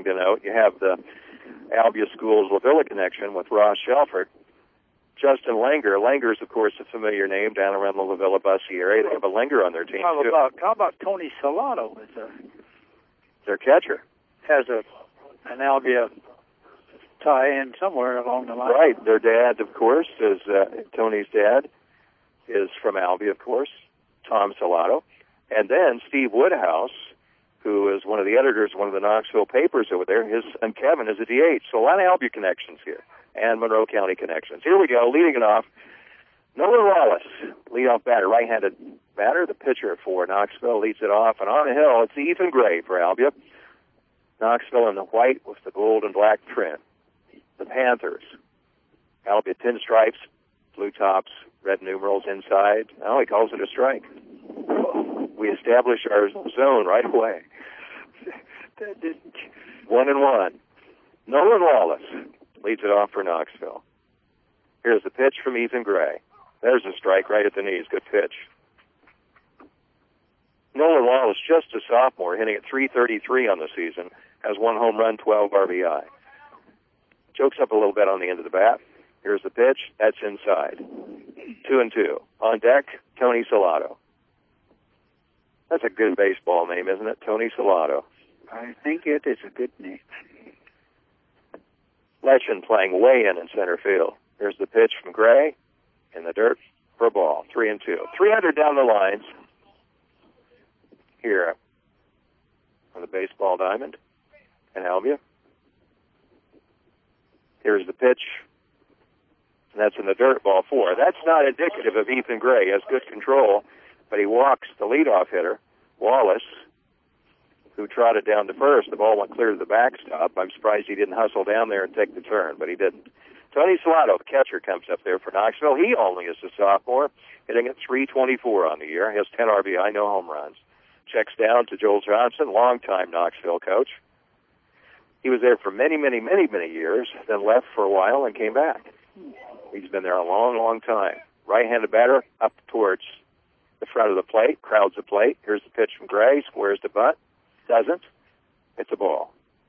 to note. You have the Albia Schools La Villa connection with Ross Shelford. Justin Langer. Langer's, of course, a familiar name down around the La Villa Bussy area. They have a Langer on their team, How too. about Tony Salado? Their catcher. Has an Albia tie-in somewhere along the line. Right. Their dad, of course, is Tony's dad is from Albia, of course, Tom Salado. And then Steve Woodhouse, who is one of the editors of one of the Knoxville papers over there, his son Kevin is a DH. So a lot of Albia connections here and Monroe County connections. Here we go, leading it off. Nolan Wallace, leadoff batter, right-handed batter. The pitcher for Knoxville leads it off. And on the hill, it's Ethan Gray for Albia. Knoxville in the white with the gold and black trim. The Panthers. Albia pinstripes, blue tops, red numerals inside. Oh, he calls it a strike. We establish our zone right away. 1-1. Nolan Wallace leads it off for Knoxville. Here's the pitch from Ethan Gray. There's a strike right at the knees. Good pitch. Nolan Wallace, just a sophomore, hitting at .333 on the season, has 1 home run, 12 RBI. Chokes up a little bit on the end of the bat. Here's the pitch. That's inside. 2-2. On deck, Tony Salado. That's a good baseball name, isn't it? Tony Salado. I think it is a good name. Leshin playing way in center field. Here's the pitch from Gray in the dirt for a ball. 3-2. 300 down the lines here on the baseball diamond in Albia. Here's the pitch. And that's in the dirt, ball 4. That's not indicative of Ethan Gray. He has good control, but he walks the leadoff hitter, Wallace, who trotted down to first. The ball went clear to the backstop. I'm surprised he didn't hustle down there and take the turn, but he didn't. Tony Salado, the catcher, comes up there for Knoxville. He only is a sophomore, hitting at .324 on the year. He has 10 RBI, no home runs. Checks down to Joel Johnson, longtime Knoxville coach. He was there for many, many, many, many years, then left for a while and came back. He's been there a long, long time. Right-handed batter up towards the front of the plate, crowds the plate. Here's the pitch from Gray, squares the butt. Doesn't. It's a ball.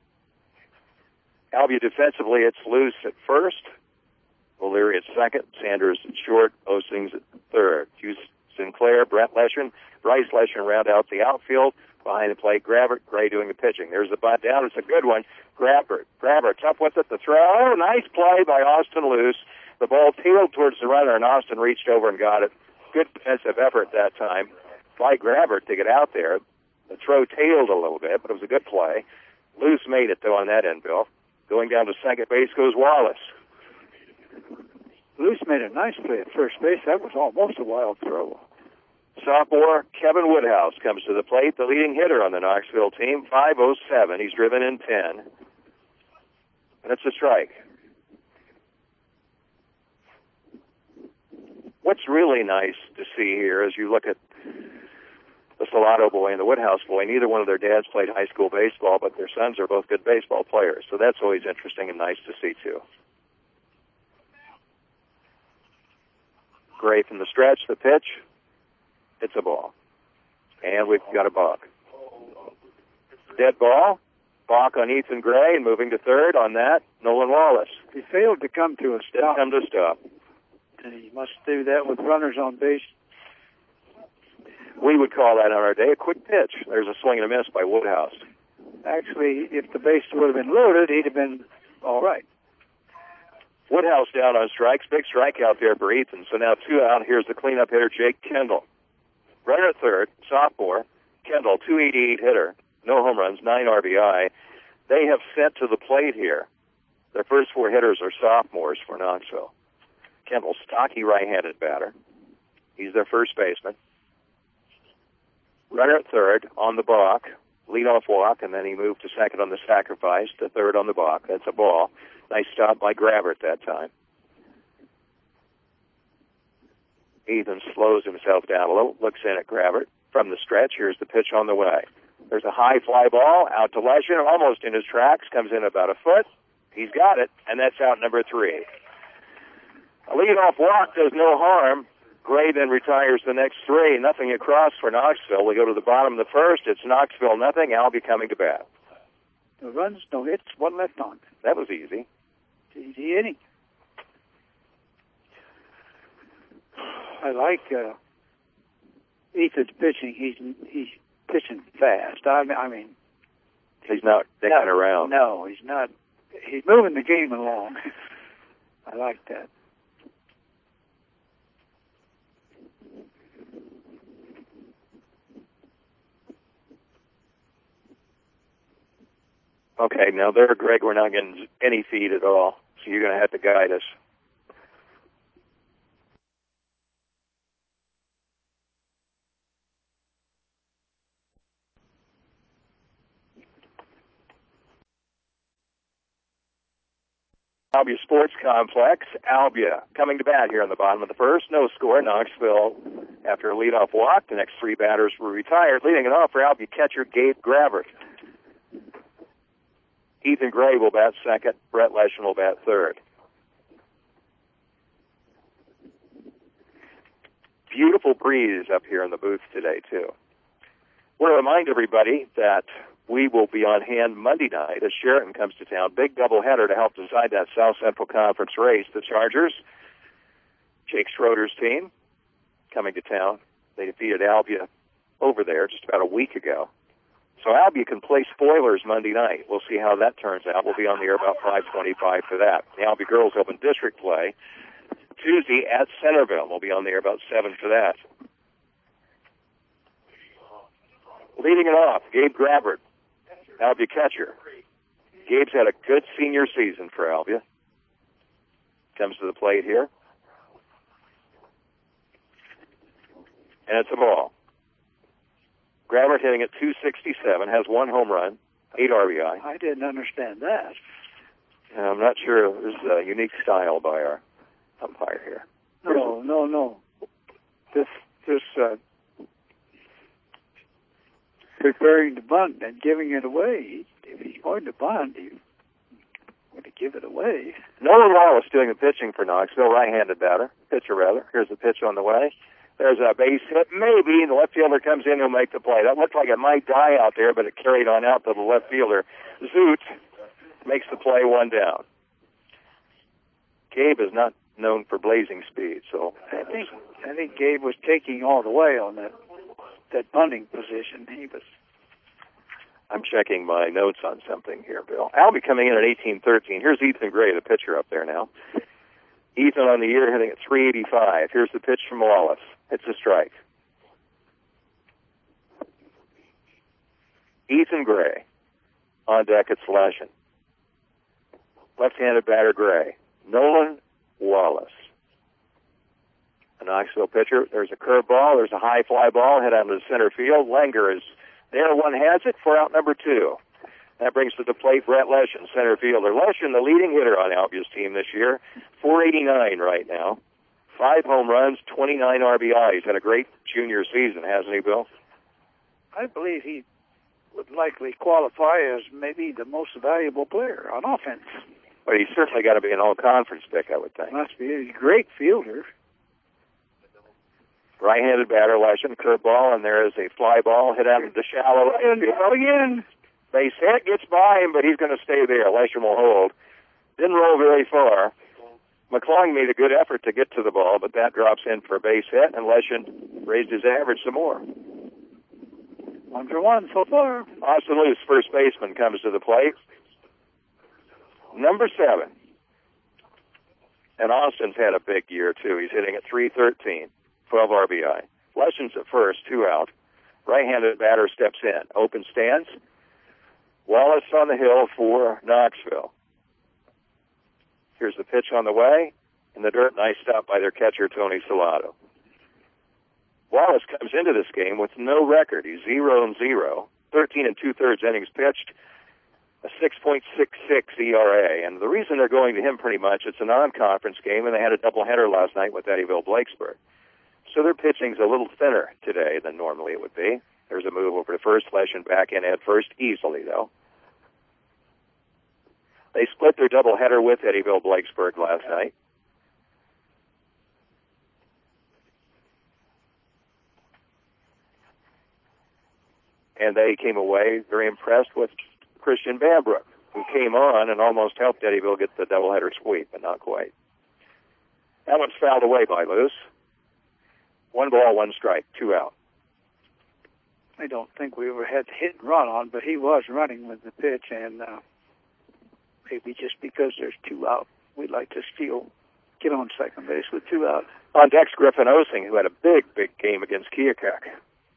Albia defensively, it's loose at first. O'Leary at second. Sanders at short. Ostings at third. Hughes Sinclair, Brent Leshin, Bryce Leshin round out the outfield. Behind the plate, Grabbert, Gray doing the pitching. There's the butt down. It's a good one. Grabbert up with it. The throw. Oh, nice play by Austin Luce. The ball tailed towards the runner, and Austin reached over and got it. Good defensive effort that time by Grabbert to get out there. The throw tailed a little bit, but it was a good play. Luce made it, though, on that end, Bill. Going down to second base goes Wallace. Luce made a nice play at first base. That was almost a wild throw. Sophomore Kevin Woodhouse comes to the plate, the leading hitter on the Knoxville team, .507. He's driven in 10. And it's a strike. What's really nice to see here as you look at the Salado boy and the Woodhouse boy, neither one of their dads played high school baseball, but their sons are both good baseball players. So that's always interesting and nice to see, too. Gray from the stretch, the pitch. It's a ball. And we've got a balk. Dead ball. Balk on Ethan Gray, and moving to third on that, Nolan Wallace. He failed to come to a stop. Didn't come to a stop. And he must do that with runners on base. We would call that on our day a quick pitch. There's a swing and a miss by Woodhouse. Actually, if the base would have been loaded, he'd have been all right. Woodhouse down on strikes. Big strikeout there for Ethan. So now 2 out. Here's the cleanup hitter, Jake Kendall. Runner at third, sophomore. Kendall, .288 hitter. No home runs, 9 RBI. They have sent to the plate here. Their first 4 hitters are sophomores for Knoxville. Kendall, stocky right-handed batter. He's their first baseman. Runner at third on the balk. Leadoff walk, and then he moved to second on the sacrifice, to third on the balk. That's a ball. Nice stop by Grabbert that time. Ethan slows himself down a little, looks in at Grabbert. From the stretch, here's the pitch on the way. There's a high fly ball out to Leshin, almost in his tracks, comes in about a foot. He's got it, and that's out number 3. A leadoff walk does no harm. Gray then retires the next 3. Nothing across for Knoxville. We go to the bottom of the first. It's Knoxville nothing. Albia coming to bat. No runs, no hits, one left on. That was easy. Easy inning. I like Ethan's pitching. He's pitching fast. I mean, he's not dicking around. No, he's not. He's moving the game along. I like that. Okay, now there, Greg, we're not getting any feed at all, so you're going to have to guide us. Albia Sports Complex. Albia coming to bat here in the bottom of the first. No score. Knoxville after a leadoff walk. The next three batters were retired. Leading it off for Albia catcher Gabe Gravert. Ethan Gray will bat second. Brett Leschen will bat third. Beautiful breeze up here in the booth today, too. I want to remind everybody that we will be on hand Monday night as Sheraton comes to town. Big doubleheader to help decide that South Central Conference race. The Chargers, Jake Schroeder's team, coming to town. They defeated Albia over there just about a week ago. So Albia can play spoilers Monday night. We'll see how that turns out. We'll be on the air about 5:25 for that. The Albia girls open district play Tuesday at Centerville. We'll be on the air about 7 for that. Leading it off, Gabe Gravert, Albia catcher. Gabe's had a good senior season for Albia. Comes to the plate here. And it's a ball. Gravert hitting at .267, has one home run, 8 RBI. I didn't understand that. I'm not sure. This is a unique style by our umpire here. No. This preparing to bunt and giving it away. If he's going to bunt, he's going to give it away. Nolan Wallace doing the pitching for Knoxville, right-handed pitcher rather. Here's the pitch on the way. There's a base hit, maybe, and the left fielder comes in, he'll make the play. That looked like it might die out there, but it carried on out to the left fielder. Zoot makes the play, one down. Gabe is not known for blazing speed, so I think Gabe was taking all the way on that bunting position. I'm checking my notes on something here, Bill. Albie coming in at 18-13. Here's Ethan Gray, the pitcher up there now. Ethan on the year hitting at .385. Here's the pitch from Wallace. It's a strike. Ethan Gray on deck at Leschen. Left-handed batter Gray. Nolan Wallace. A Knoxville pitcher. There's a curveball. There's a high fly ball hit out into the center field. Langer is there. One has it for out number 2. That brings to the plate Brett Leschen, center fielder. Leschen, the leading hitter on Albia's team this year, .489 right now. 5 home runs, 29 RBI. He's had a great junior season, hasn't he, Bill? I believe he would likely qualify as maybe the most valuable player on offense. But he's certainly got to be an all-conference pick, I would think. Must be. He's a great fielder. Right-handed batter, Leschen, curveball, and there is a fly ball hit out of the shallow. Again. Base hit, gets by him, but he's going to stay there. Leschen will hold. Didn't roll very far. McClung made a good effort to get to the ball, but that drops in for a base hit, and Leschen raised his average some more. 1 for 1 so far. Austin Luce, first baseman, comes to the plate. Number 7. And Austin's had a big year, too. He's hitting at .313, 12 RBI. Leschen's at first, 2 out. Right-handed batter steps in. Open stance. Wallace on the hill for Knoxville. Here's the pitch on the way. In the dirt, nice stop by their catcher, Tony Salato. Wallace comes into this game with no record. He's 0-0, 13 2/3 innings pitched, a 6.66 ERA. And the reason they're going to him pretty much, it's a non-conference game, and they had a doubleheader last night with Eddyville-Blakesburg. So their pitching's a little thinner today than normally it would be. There's a move over to first, Leschen back in at first, easily, though. They split their doubleheader with Eddyville-Blakesburg last night. And they came away very impressed with Christian Bambrook, who came on and almost helped Eddyville get the doubleheader sweep, but not quite. That one's fouled away by Luce. 1 ball, 1 strike, 2 out. I don't think we ever had hit and run on, but he was running with the pitch, and maybe just because there's 2 out, we'd like to steal, get on second base with 2 out. On deck's Griffin Osing, who had a big game against Keokuk.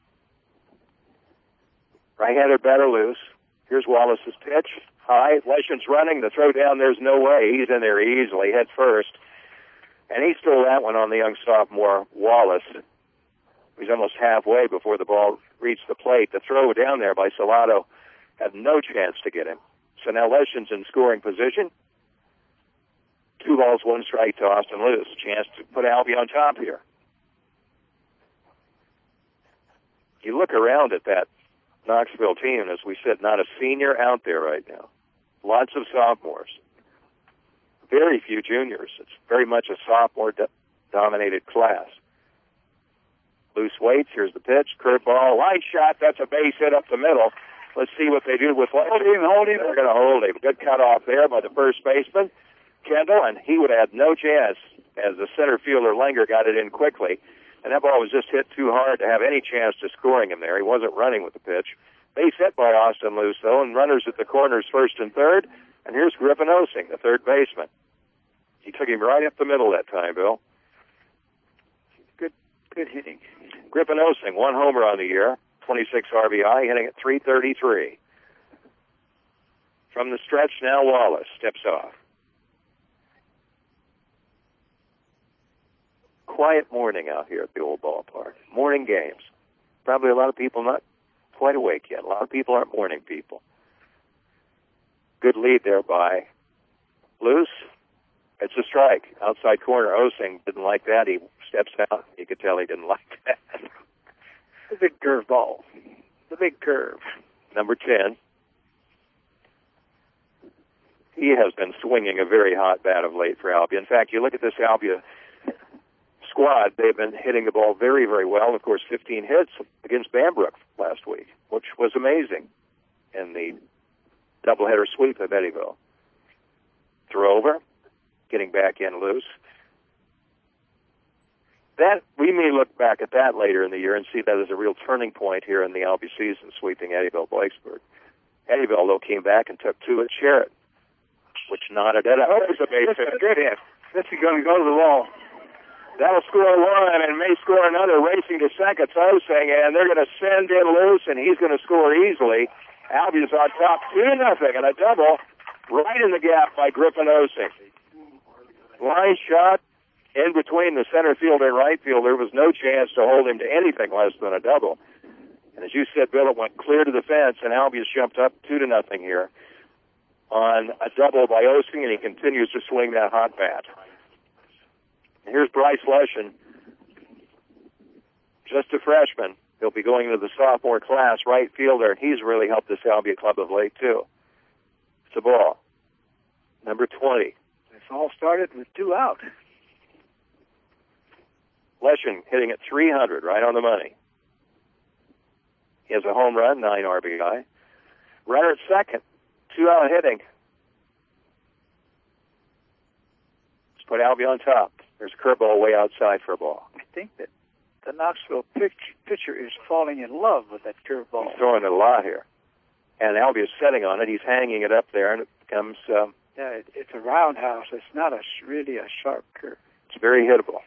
Right-handed batter Luce. Here's Wallace's pitch. High. Leschen's running. The throw down, there's no way. He's in there easily, head first. And he stole that one on the young sophomore, Wallace. He's almost halfway before the ball reached the plate. The throw down there by Salado had no chance to get him. So now Leschen's in scoring position. 2 balls, 1 strike to Austin Luce. Chance to put Albie on top here. You look around at that Knoxville team, as we said, not a senior out there right now. Lots of sophomores. Very few juniors. It's very much a sophomore-dominated class. Luce waits. Here's the pitch. Curveball. Line shot. That's a base hit up the middle. Let's see what they do with Hold him. They're going to hold him. Good cutoff there by the first baseman, Kendall, and he would have no chance as the center fielder Langer got it in quickly. And that ball was just hit too hard to have any chance to scoring him there. He wasn't running with the pitch. Base hit by Austin Luce, though, and runners at the corners first and third. And here's Griffin Osing, the third baseman. He took him right up the middle that time, Bill. Good hitting. Griffin Osing, 1 homer on the year, 26 RBI, hitting at .333. From the stretch, now Wallace steps off. Quiet morning out here at the old ballpark. Morning games. Probably a lot of people not quite awake yet. A lot of people aren't morning people. Good lead there by Luce. It's a strike. Outside corner. Osing didn't like that. He steps out. You could tell he didn't like that. The big curveball. The big curve. Number 10. He has been swinging a very hot bat of late for Albia. In fact, you look at this Albia squad, they've been hitting the ball very, very well. Of course, 15 hits against Bambrook last week, which was amazing in the doubleheader sweep of Eddyville. Throw over, getting back in Luce. That, we may look back at that later in the year and see that as a real turning point here in the Albia season, sweeping Eddyville-Blakesburg. Eddyville, though, came back and took 2 at Sherritt, which nodded it up. There's a base hit. Good hit. This is going to go to the wall. That'll score 1 and may score another. Racing to second, Osing, and they're going to send in Luce, and he's going to score easily. Albia's on top 2-0, and a double right in the gap by Griffin Osing. Line shot in between the center fielder and right fielder. There was no chance to hold him to anything less than a double. And as you said, Bill, it went clear to the fence, and Albia's jumped up 2-0 here on a double by Osing, and he continues to swing that hot bat. Here's Bryce Leschen, just a freshman. He'll be going into the sophomore class, right fielder, and he's really helped this Albia club of late, too. It's a ball. Number 20. This all started with 2 out. Leschen hitting at .300, right on the money. He has a home run, 9 RBI. Runner at second, 2-out hitting. Let's put Albia on top. There's a curveball way outside for a ball. I think that the Knoxville pitcher is falling in love with that curveball. He's throwing it a lot here. And Albia's setting on it. He's hanging it up there, and it becomes... it's a roundhouse. It's not really a sharp curve. It's very hittable.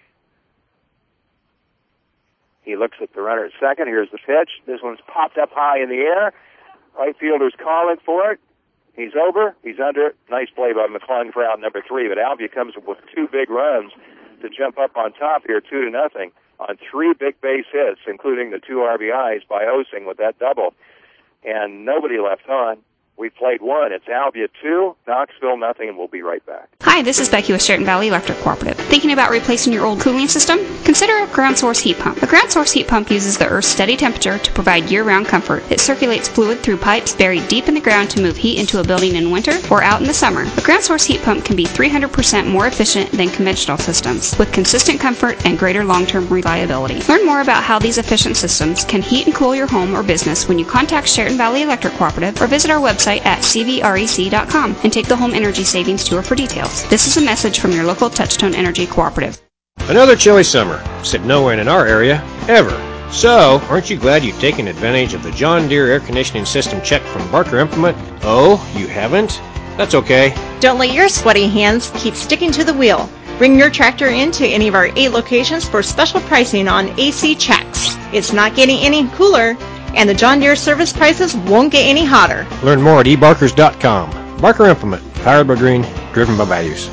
He looks at the runner at second. Here's the pitch. This one's popped up high in the air. Right fielder's calling for it. He's over. He's under it. Nice play by McClung for out number 3. But Albia comes up with 2 big runs to jump up on top here, 2-0, on 3 big base hits, including the 2 RBIs by Osing with that double. And nobody left on. We played 1. It's Albia 2, Knoxville nothing, and we'll be right back. Hi, this is Becky with Stratton Valley Electric Cooperative. Thinking about replacing your old cooling system? Consider a ground source heat pump. A ground source heat pump uses the Earth's steady temperature to provide year-round comfort. It circulates fluid through pipes buried deep in the ground to move heat into a building in winter or out in the summer. A ground source heat pump can be 300% more efficient than conventional systems, with consistent comfort and greater long-term reliability. Learn more about how these efficient systems can heat and cool your home or business when you contact Sheraton Valley Electric Cooperative or visit our website at cvrec.com and take the home energy savings tour for details. This is a message from your local Touchtone Energy Cooperative. Another chilly summer. Sit nowhere in our area, ever. So, aren't you glad you've taken advantage of the John Deere air conditioning system check from Barker Implement? Oh, you haven't? That's okay. Don't let your sweaty hands keep sticking to the wheel. Bring your tractor into any of our 8 locations for special pricing on AC checks. It's not getting any cooler, and the John Deere service prices won't get any hotter. Learn more at ebarkers.com. Barker Implement, powered by green, driven by values.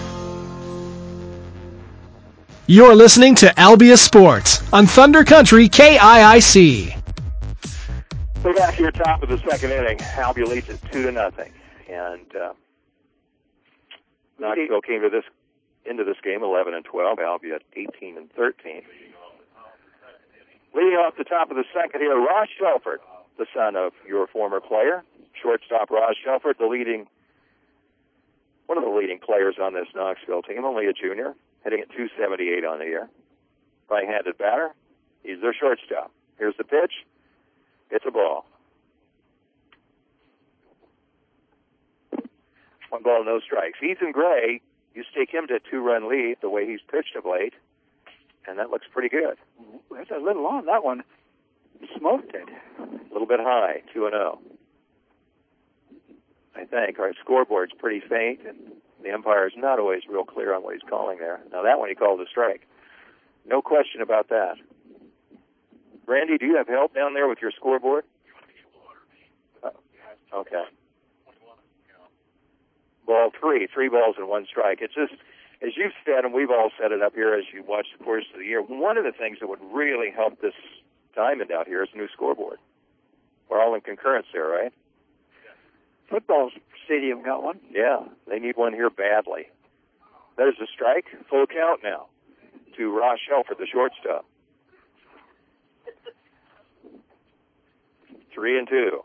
You're listening to Albia Sports on Thunder Country KIIC. We're back here, top of the second inning. Albia leads it 2-0, and Knoxville came into this game 11-12. Albia at 18-13. Leading off the top of the second here, Ross Shelford, the son of your former player, shortstop Ross Shelford, one of the leading players on this Knoxville team, only a junior, hitting at 278 on the year. Right-handed batter. He's their shortstop. Here's the pitch. It's a ball. 1 ball, no strikes. Ethan Gray, you stick him to a 2-run lead the way he's pitched of late, and that looks pretty good. It's a little on that one. Smoked it. A little bit high, 2-0. I think our scoreboard's pretty faint, and the umpire's not always real clear on what he's calling there. Now that one he called a strike. No question about that. Randy, do you have help down there with your scoreboard? Okay. Ball 3 balls and 1 strike. It's just, as you've said, and we've all said it up here as you watch the course of the year, one of the things that would really help this diamond out here is a new scoreboard. We're all in concurrence there, right? Football stadium got one. Yeah, they need one here badly. There's a strike, full count now to Ross Shelford, the shortstop. 3-2.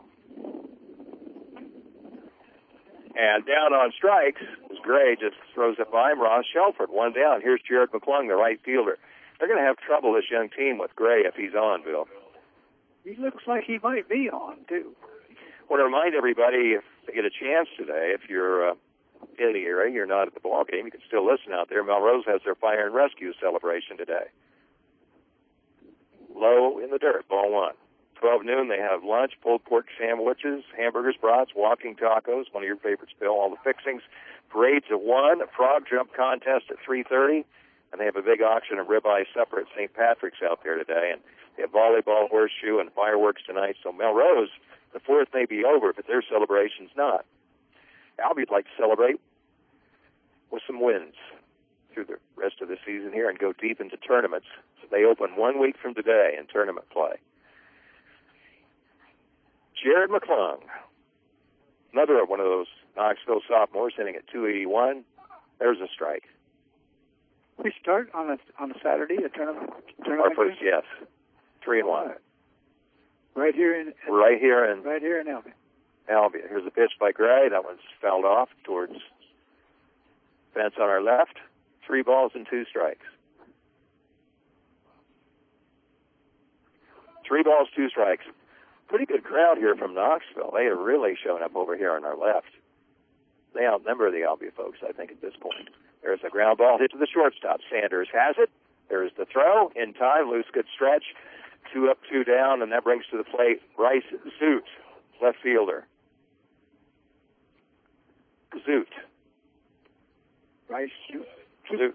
And down on strikes, as Gray just throws it by him, Ross Shelford, 1 down. Here's Jared McClung, the right fielder. They're going to have trouble, this young team, with Gray if he's on, Bill. He looks like he might be on, too. I want to remind everybody, if they get a chance today, if you're in the area, you're not at the ball game, you can still listen out there. Melrose has their fire and rescue celebration today. Low in the dirt, ball 1. 12 noon, they have lunch, pulled pork sandwiches, hamburgers, brats, walking tacos, one of your favorites, Bill, all the fixings. Parades at 1, a frog jump contest at 3:30, and they have a big auction of ribeye supper at St. Patrick's out there today. And they have volleyball, horseshoe, and fireworks tonight. So Melrose, the 4th may be over, but their celebration's not. Albie'd like to celebrate with some wins through the rest of the season here and go deep into tournaments. So they open 1 week from today in tournament play. Jared McClung, another one of those Knoxville sophomores, hitting at 281. There's a strike. We start on a Saturday, a tournament. Our first, yes, 3-1. Right here in Albia. Albia. Here's a pitch by Gray. That one's fouled off towards fence on our left. 3 balls and 2 strikes. 3 balls, 2 strikes. Pretty good crowd here from Knoxville. They have really shown up over here on our left. They outnumber the Albia folks, I think, at this point. There's a ground ball hit to the shortstop. Sanders has it. There's the throw. In time, loose, good stretch. 2 up, 2 down, and that brings to the plate Bryce Zoot, left fielder. Zoot. Bryce Zoot.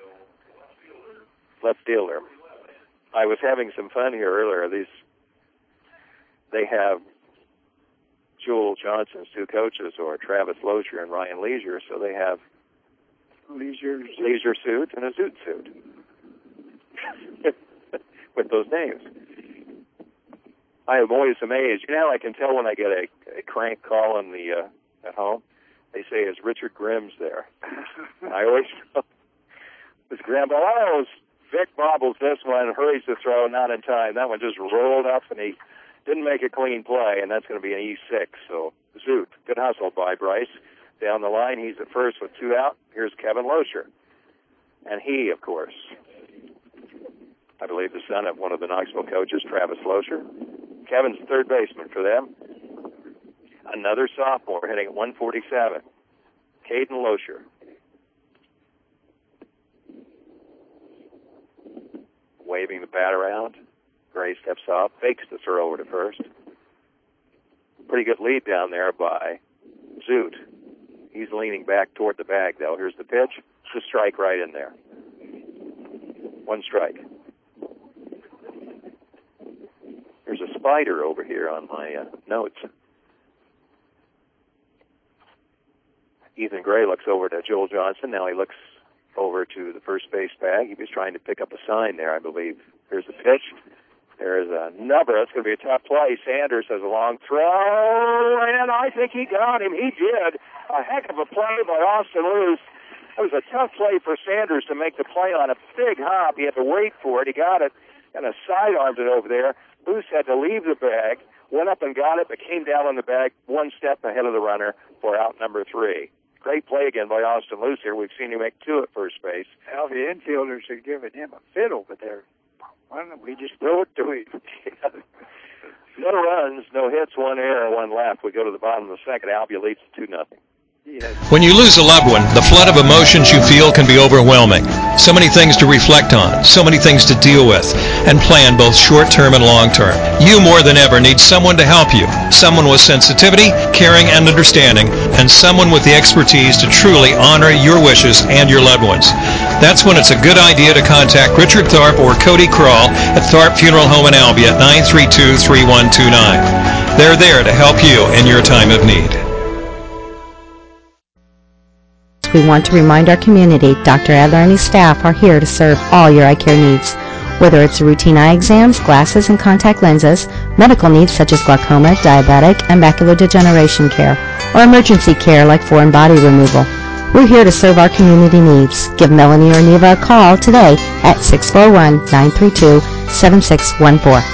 Left fielder. I was having some fun here earlier. They have Jewel Johnson's 2 coaches, or Travis Lozier and Ryan Leisure, so they have Leisure suit and a Zoot suit with those names. I am always amazed. You know how I can tell when I get a crank call in the at home? They say, is Richard Grimm's there? I always know. This ground ball. Oh, Vic bobbles this one, hurries to throw, not in time. That one just rolled up, and he didn't make a clean play, and that's going to be an E6. So, Zoot, good hustle by Bryce. Down the line, he's at first with 2 out. Here's Kevin Loescher. And he, of course, I believe the son of one of the Knoxville coaches, Travis Loescher. Kevin's the third baseman for them. Another sophomore hitting at 147. Caden Loescher. Waving the bat around. Gray steps off, fakes the throw over to first. Pretty good lead down there by Zoot. He's leaning back toward the bag, though. Here's the pitch. It's a strike right in there. 1 strike. There's a spider over here on my notes. Ethan Gray looks over to Joel Johnson. Now he looks over to the first base bag. He was trying to pick up a sign there, I believe. Here's the pitch. There's a number. That's going to be a tough play. Sanders has a long throw, and I think he got him. He did. A heck of a play by Austin Luce. It was a tough play for Sanders to make the play on a big hop. He had to wait for it. He got it, and sidearmed it over there. Luce had to leave the bag, went up and got it, but came down on the bag 1 step ahead of the runner for out number 3. Great play again by Austin Luce here. We've seen him make 2 at first base. Well, the infielders are giving him a fit over there. Why don't we just throw it to him? No runs, no hits, 1 error, 1 left. We go to the bottom of the second. Albia leads 2-0. When you lose a loved one, the flood of emotions you feel can be overwhelming. So many things to reflect on, so many things to deal with, and plan both short-term and long-term. You more than ever need someone to help you, someone with sensitivity, caring, and understanding, and someone with the expertise to truly honor your wishes and your loved ones. That's when it's a good idea to contact Richard Tharp or Cody Kral at Tharp Funeral Home in Albia at 932-3129. They're there to help you in your time of need. We want to remind our community Dr. Adler and his staff are here to serve all your eye care needs. Whether it's routine eye exams, glasses and contact lenses, medical needs such as glaucoma, diabetic, and macular degeneration care, or emergency care like foreign body removal, we're here to serve our community needs. Give Melanie or Neva a call today at 641-932-7614.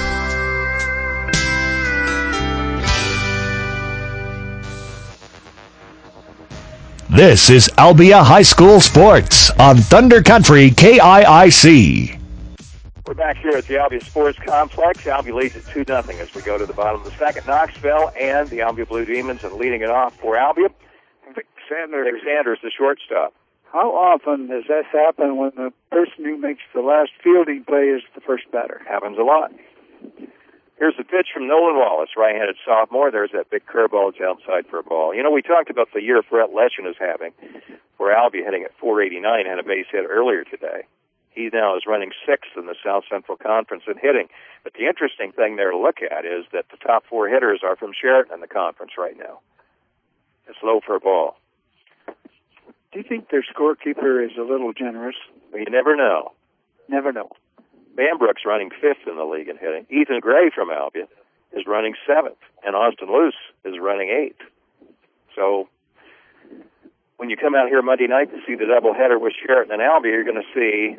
This is Albia High School Sports on Thunder Country KIIC. We're back here at the Albia Sports Complex. Albia leads at 2-0 as we go to the bottom of the second. Knoxville and the Albia Blue Demons, and leading it off for Albia, Vic Sanders, the shortstop. How often does that happen when the person who makes the last fielding play is the first batter? Happens a lot. Here's the pitch from Nolan Wallace, right-handed sophomore. There's that big curveball. It's outside for a ball. You know, we talked about the year Brett Leshen is having, where Albia hitting at 489 had a base hit earlier today. He now is running 6th in the South Central Conference in hitting. But the interesting thing there to look at is that the top 4 hitters are from Sheraton in the conference right now. It's low for a ball. Do you think their scorekeeper is a little generous? Well, you never know. Never know. Bambrook's running 5th in the league in hitting. Ethan Gray from Albia is running 7th, and Austin Luce is running 8th. So when you come out here Monday night to see the doubleheader with Sheraton and Albia, you're going to see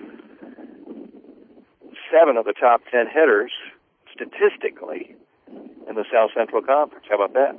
7 of the top 10 hitters statistically in the South Central Conference. How about that?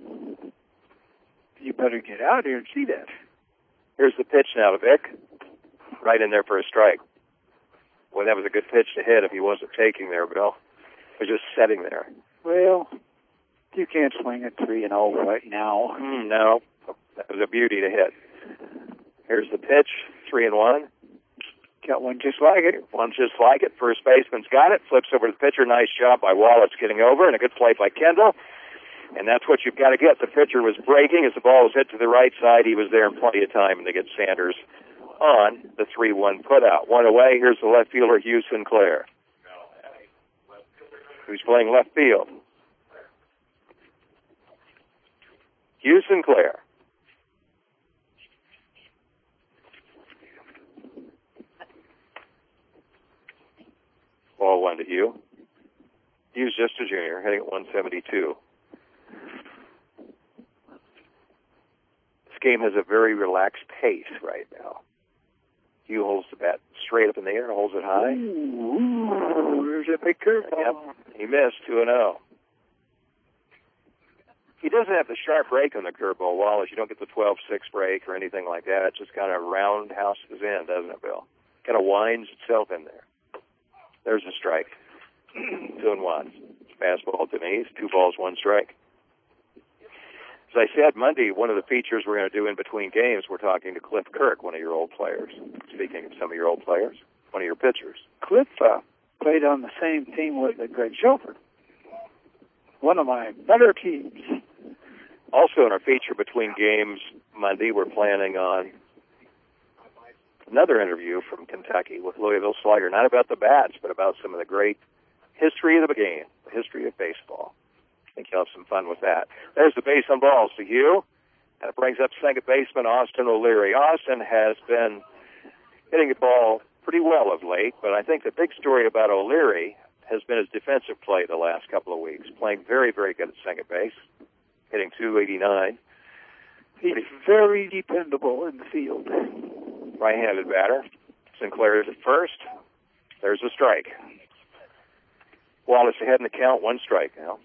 You better get out here and see that. Here's the pitch now to Vic. Right in there for a strike. Well, that was a good pitch to hit if he wasn't taking there, Bill. He was just sitting there. Well, you can't swing at 3-0 right now. No, that was a beauty to hit. Here's the pitch, 3-1. Got one just like it. One just like it. First baseman's got it. Flips over to the pitcher. Nice job by Wallace getting over, and a good play by Kendall. And that's what you've got to get. The pitcher was breaking as the ball was hit to the right side. He was there in plenty of time to get Sanders on the 3-1 putout. One away. Here's the left fielder, Hugh Sinclair, who's playing left field. Hugh Sinclair. Ball 1 to Hugh. Hugh's just a junior, hitting at 172. This game has a very relaxed pace right now. Hugh holds the bat straight up in the air, holds it high. Ooh, there's a big curveball. Yep, he missed 2-0. He doesn't have the sharp break on the curveball, Wallace. You don't get the 12-6 break or anything like that. It just kind of roundhouses in, doesn't it, Bill? Kind of winds itself in there. There's a strike. 2-1. Fastball to Denise. 2 balls, 1 strike. As I said, Monday, one of the features we're going to do in between games, we're talking to Cliff Kirk, one of your old players. Speaking of some of your old players, one of your pitchers. Cliff played on the same team with Greg Shelford. One of my better teams. Also in our feature between games Monday, we're planning on another interview from Kentucky with Louisville Slugger, not about the bats, but about some of the great history of the game, the history of baseball. I think you'll have some fun with that. There's the base on balls to Hugh, and it brings up second baseman Austin O'Leary. Austin has been hitting the ball pretty well of late, but I think the big story about O'Leary has been his defensive play the last couple of weeks, playing very, very good at second base, hitting .289. He's very dependable in the field. Right-handed batter. Sinclair is at first. There's a strike. Wallace ahead in the count, 1 strike now.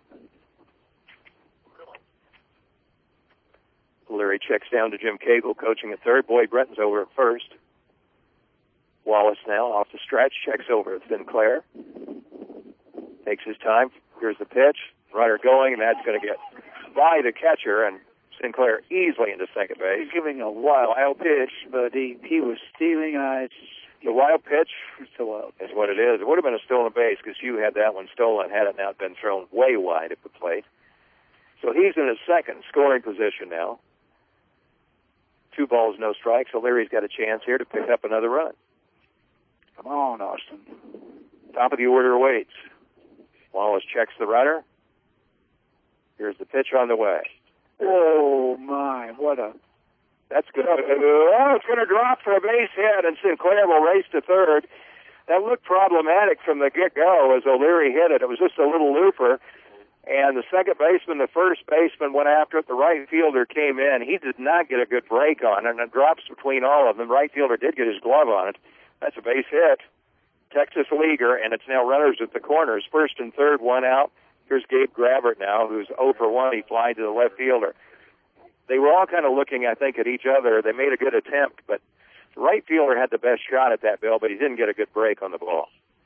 O'Leary checks down to Jim Cagle, coaching at third. Boyd Brenton's over at first. Wallace now off the stretch, checks over at Sinclair. Takes his time. Here's the pitch. Runner going, and that's going to get by the catcher, and Sinclair easily into second base. He's giving a wild pitch, but he was stealing. The wild pitch It's a wild is what it is. It would have been a stolen base because Hugh had that one stolen had it not been thrown way wide at the plate. So he's in his second scoring position now. 2 balls, no strikes. O'Leary's got a chance here to pick up another run. Come on, Austin. Top of the order waits. Wallace checks the runner. Here's the pitch on the way. Oh, my, That's good. Oh, it's going to drop for a base hit, and Sinclair will race to third. That looked problematic from the get-go as O'Leary hit it. It was just a little looper, and the second baseman, the first baseman went after it. The right fielder came in. He did not get a good break on it, and it drops between all of them. The right fielder did get his glove on it. That's a base hit. Texas Leaguer, and it's now runners at the corners. First and third, 1 out. Here's Gabe Grabbert now, who's 0 for 1. He flied to the left fielder. They were all kind of looking, I think, at each other. They made a good attempt, but the right fielder had the best shot at that, Bill, but he didn't get a good break on the ball.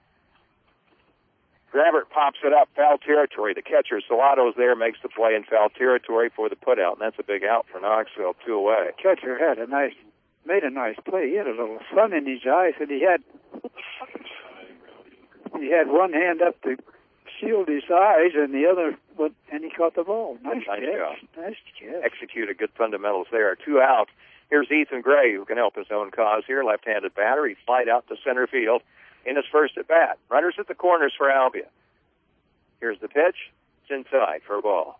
Grabbert pops it up, foul territory. The catcher, Salato's there, makes the play in foul territory for the putout, and that's a big out for Knoxville, 2 away. The catcher made a nice play. He had a little sun in his eyes, and he had one hand up to shield his eyes, and the other went, and he caught the ball. Nice catch. Nice catch. Executed good fundamentals there. 2 out. Here's Ethan Gray, who can help his own cause here. Left-handed batter. He flied out to center field in his first at-bat. Runners at the corners for Albia. Here's the pitch. It's inside for a ball.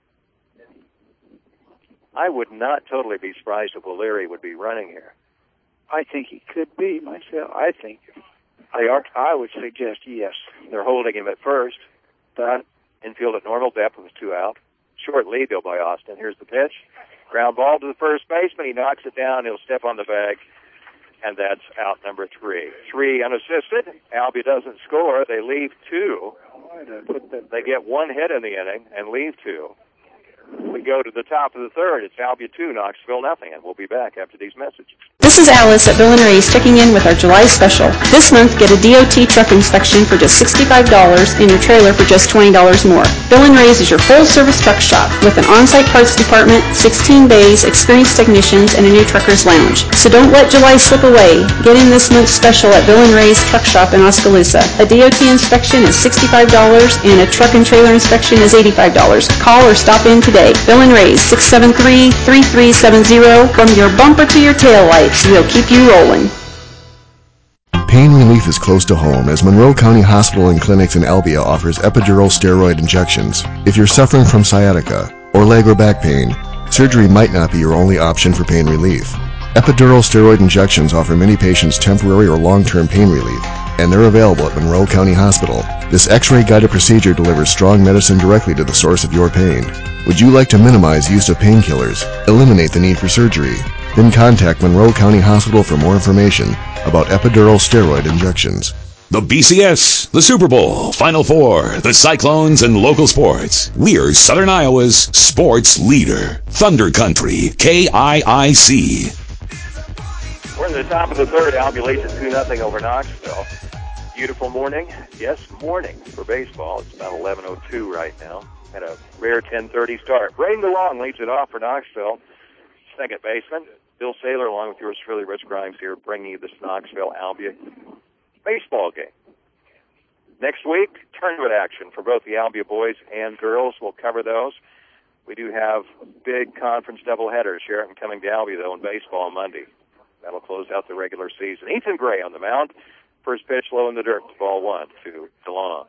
I would not totally be surprised if O'Leary would be running here. I think he could be myself. I think They are. I would suggest yes. They're holding him at first. Infield at normal depth with 2 out. Short lead, though, by Austin. Here's the pitch. Ground ball to the first baseman. He knocks it down. He'll step on the bag, and that's out number 3. 3 unassisted. Albia doesn't score. They leave 2. They get 1 hit in the inning and leave 2. We go to the top of the third. It's Albia 2, Knoxville nothing, and we'll be back after these messages. This is Alice at Bill & Ray's checking in with our July special. This month, get a DOT truck inspection for just $65 and your trailer for just $20 more. Bill & Ray's is your full-service truck shop with an on-site parts department, 16 bays, experienced technicians, and a new trucker's lounge. So don't let July slip away. Get in this month's special at Bill & Ray's Truck Shop in Oskaloosa. A DOT inspection is $65 and a truck and trailer inspection is $85. Call or stop in today. Bill & Ray's, 673-3370. From your bumper to your taillights, we'll keep you rolling. Pain relief is close to home as Monroe County Hospital and Clinics in Albia offers epidural steroid injections. If you're suffering from sciatica or leg or back pain, surgery might not be your only option for pain relief. Epidural steroid injections offer many patients temporary or long-term pain relief, and they're available at Monroe County Hospital. This X-ray guided procedure delivers strong medicine directly to the source of your pain. Would you like to minimize use of painkillers, eliminate the need for surgery, Then contact Monroe County Hospital for more information about epidural steroid injections. The BCS, the Super Bowl, Final Four, the Cyclones, and local sports. We're Southern Iowa's sports leader. Thunder Country, KIIC. We're in the top of the third. Albia leads it 2-0 over Knoxville. Beautiful morning. Yes, morning for baseball. It's about 11:02 right now. Had a rare 10:30 start. Braden DeLong leads it off for Knoxville. Second baseman, Bill Saylor, along with yours truly, Rich Grimes, here, bringing you this Knoxville-Albia baseball game. Next week, tournament action for both the Albia boys and girls. We'll cover those. We do have big conference doubleheaders. Sheraton coming to Albia, though, in baseball on Monday. That'll close out the regular season. Ethan Gray on the mound. First pitch low in the dirt. Ball 1 to DeLong.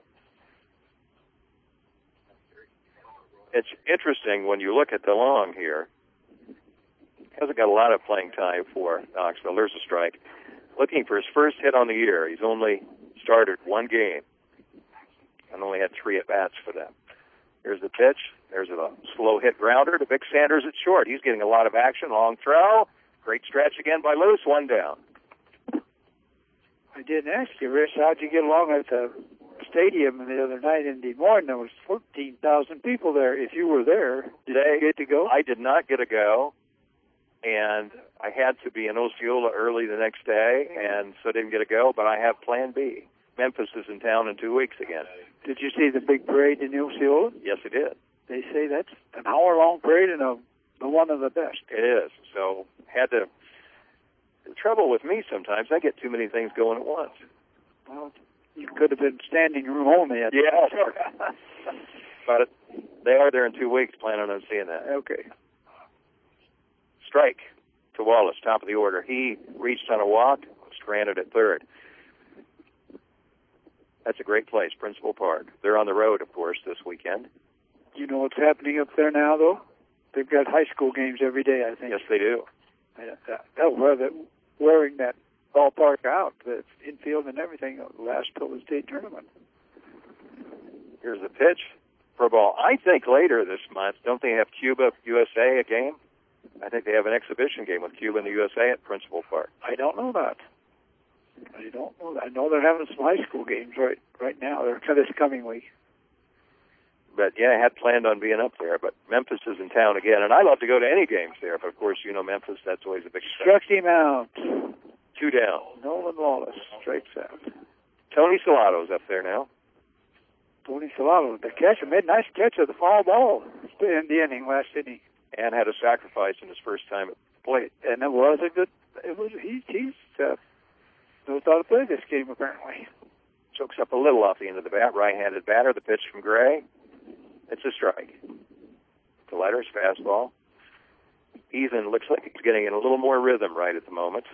It's interesting when you look at DeLong here. He hasn't got a lot of playing time for Knoxville. There's a strike. Looking for his first hit on the year. He's only started one game and only had 3 at-bats for them. Here's the pitch. There's a slow hit grounder to Vic Sanders at short. He's getting a lot of action. Long throw. Great stretch again by Luce. 1 down. I didn't ask you, Rich, how'd you get along at the stadium the other night in Des Moines? There was 14,000 people there. If you were there, did you get to go? I did not get to go. And I had to be in Osceola early the next day, and so didn't get to go, but I have plan B. Memphis is in town in 2 weeks again. Did you see the big parade in Osceola? Yes, I did. They say that's an hour-long parade and one of the best. It is. So had to... The trouble with me sometimes, I get too many things going at once. Well, you could have been standing room only. Yeah. But they are there in 2 weeks, planning on seeing that. Okay. Strike to Wallace, top of the order. He reached on a walk, was stranded at third. That's a great place, Principal Park. They're on the road, of course, this weekend. You know what's happening up there now, though? They've got high school games every day, I think. Yes, they do. Wearing that ballpark out, the infield and everything, last till the state tournament. Here's the pitch for a ball. I think later this month, don't they have Cuba, USA, a game? I think they have an exhibition game with Cuba and the USA at Principal Park. I don't know that. I don't know that. I know they're having some high school games right now. They're this coming week. But, yeah, I had planned on being up there. But Memphis is in town again, and I love to go to any games there. But, of course, you know Memphis, that's always a big Struck him out. 2 down. Nolan Wallace strikes out. Tony Salato's up there now. Tony Salato, the catcher, made a nice catch of the foul ball in the inning, last inning. And had a sacrifice in his first time at the plate. And it was a good, he's knows how to play this game, apparently. Chokes up a little off the end of the bat. Right-handed batter, the pitch from Gray. It's a strike. The letter's fastball. Ethan looks like he's getting in a little more rhythm right at the moment.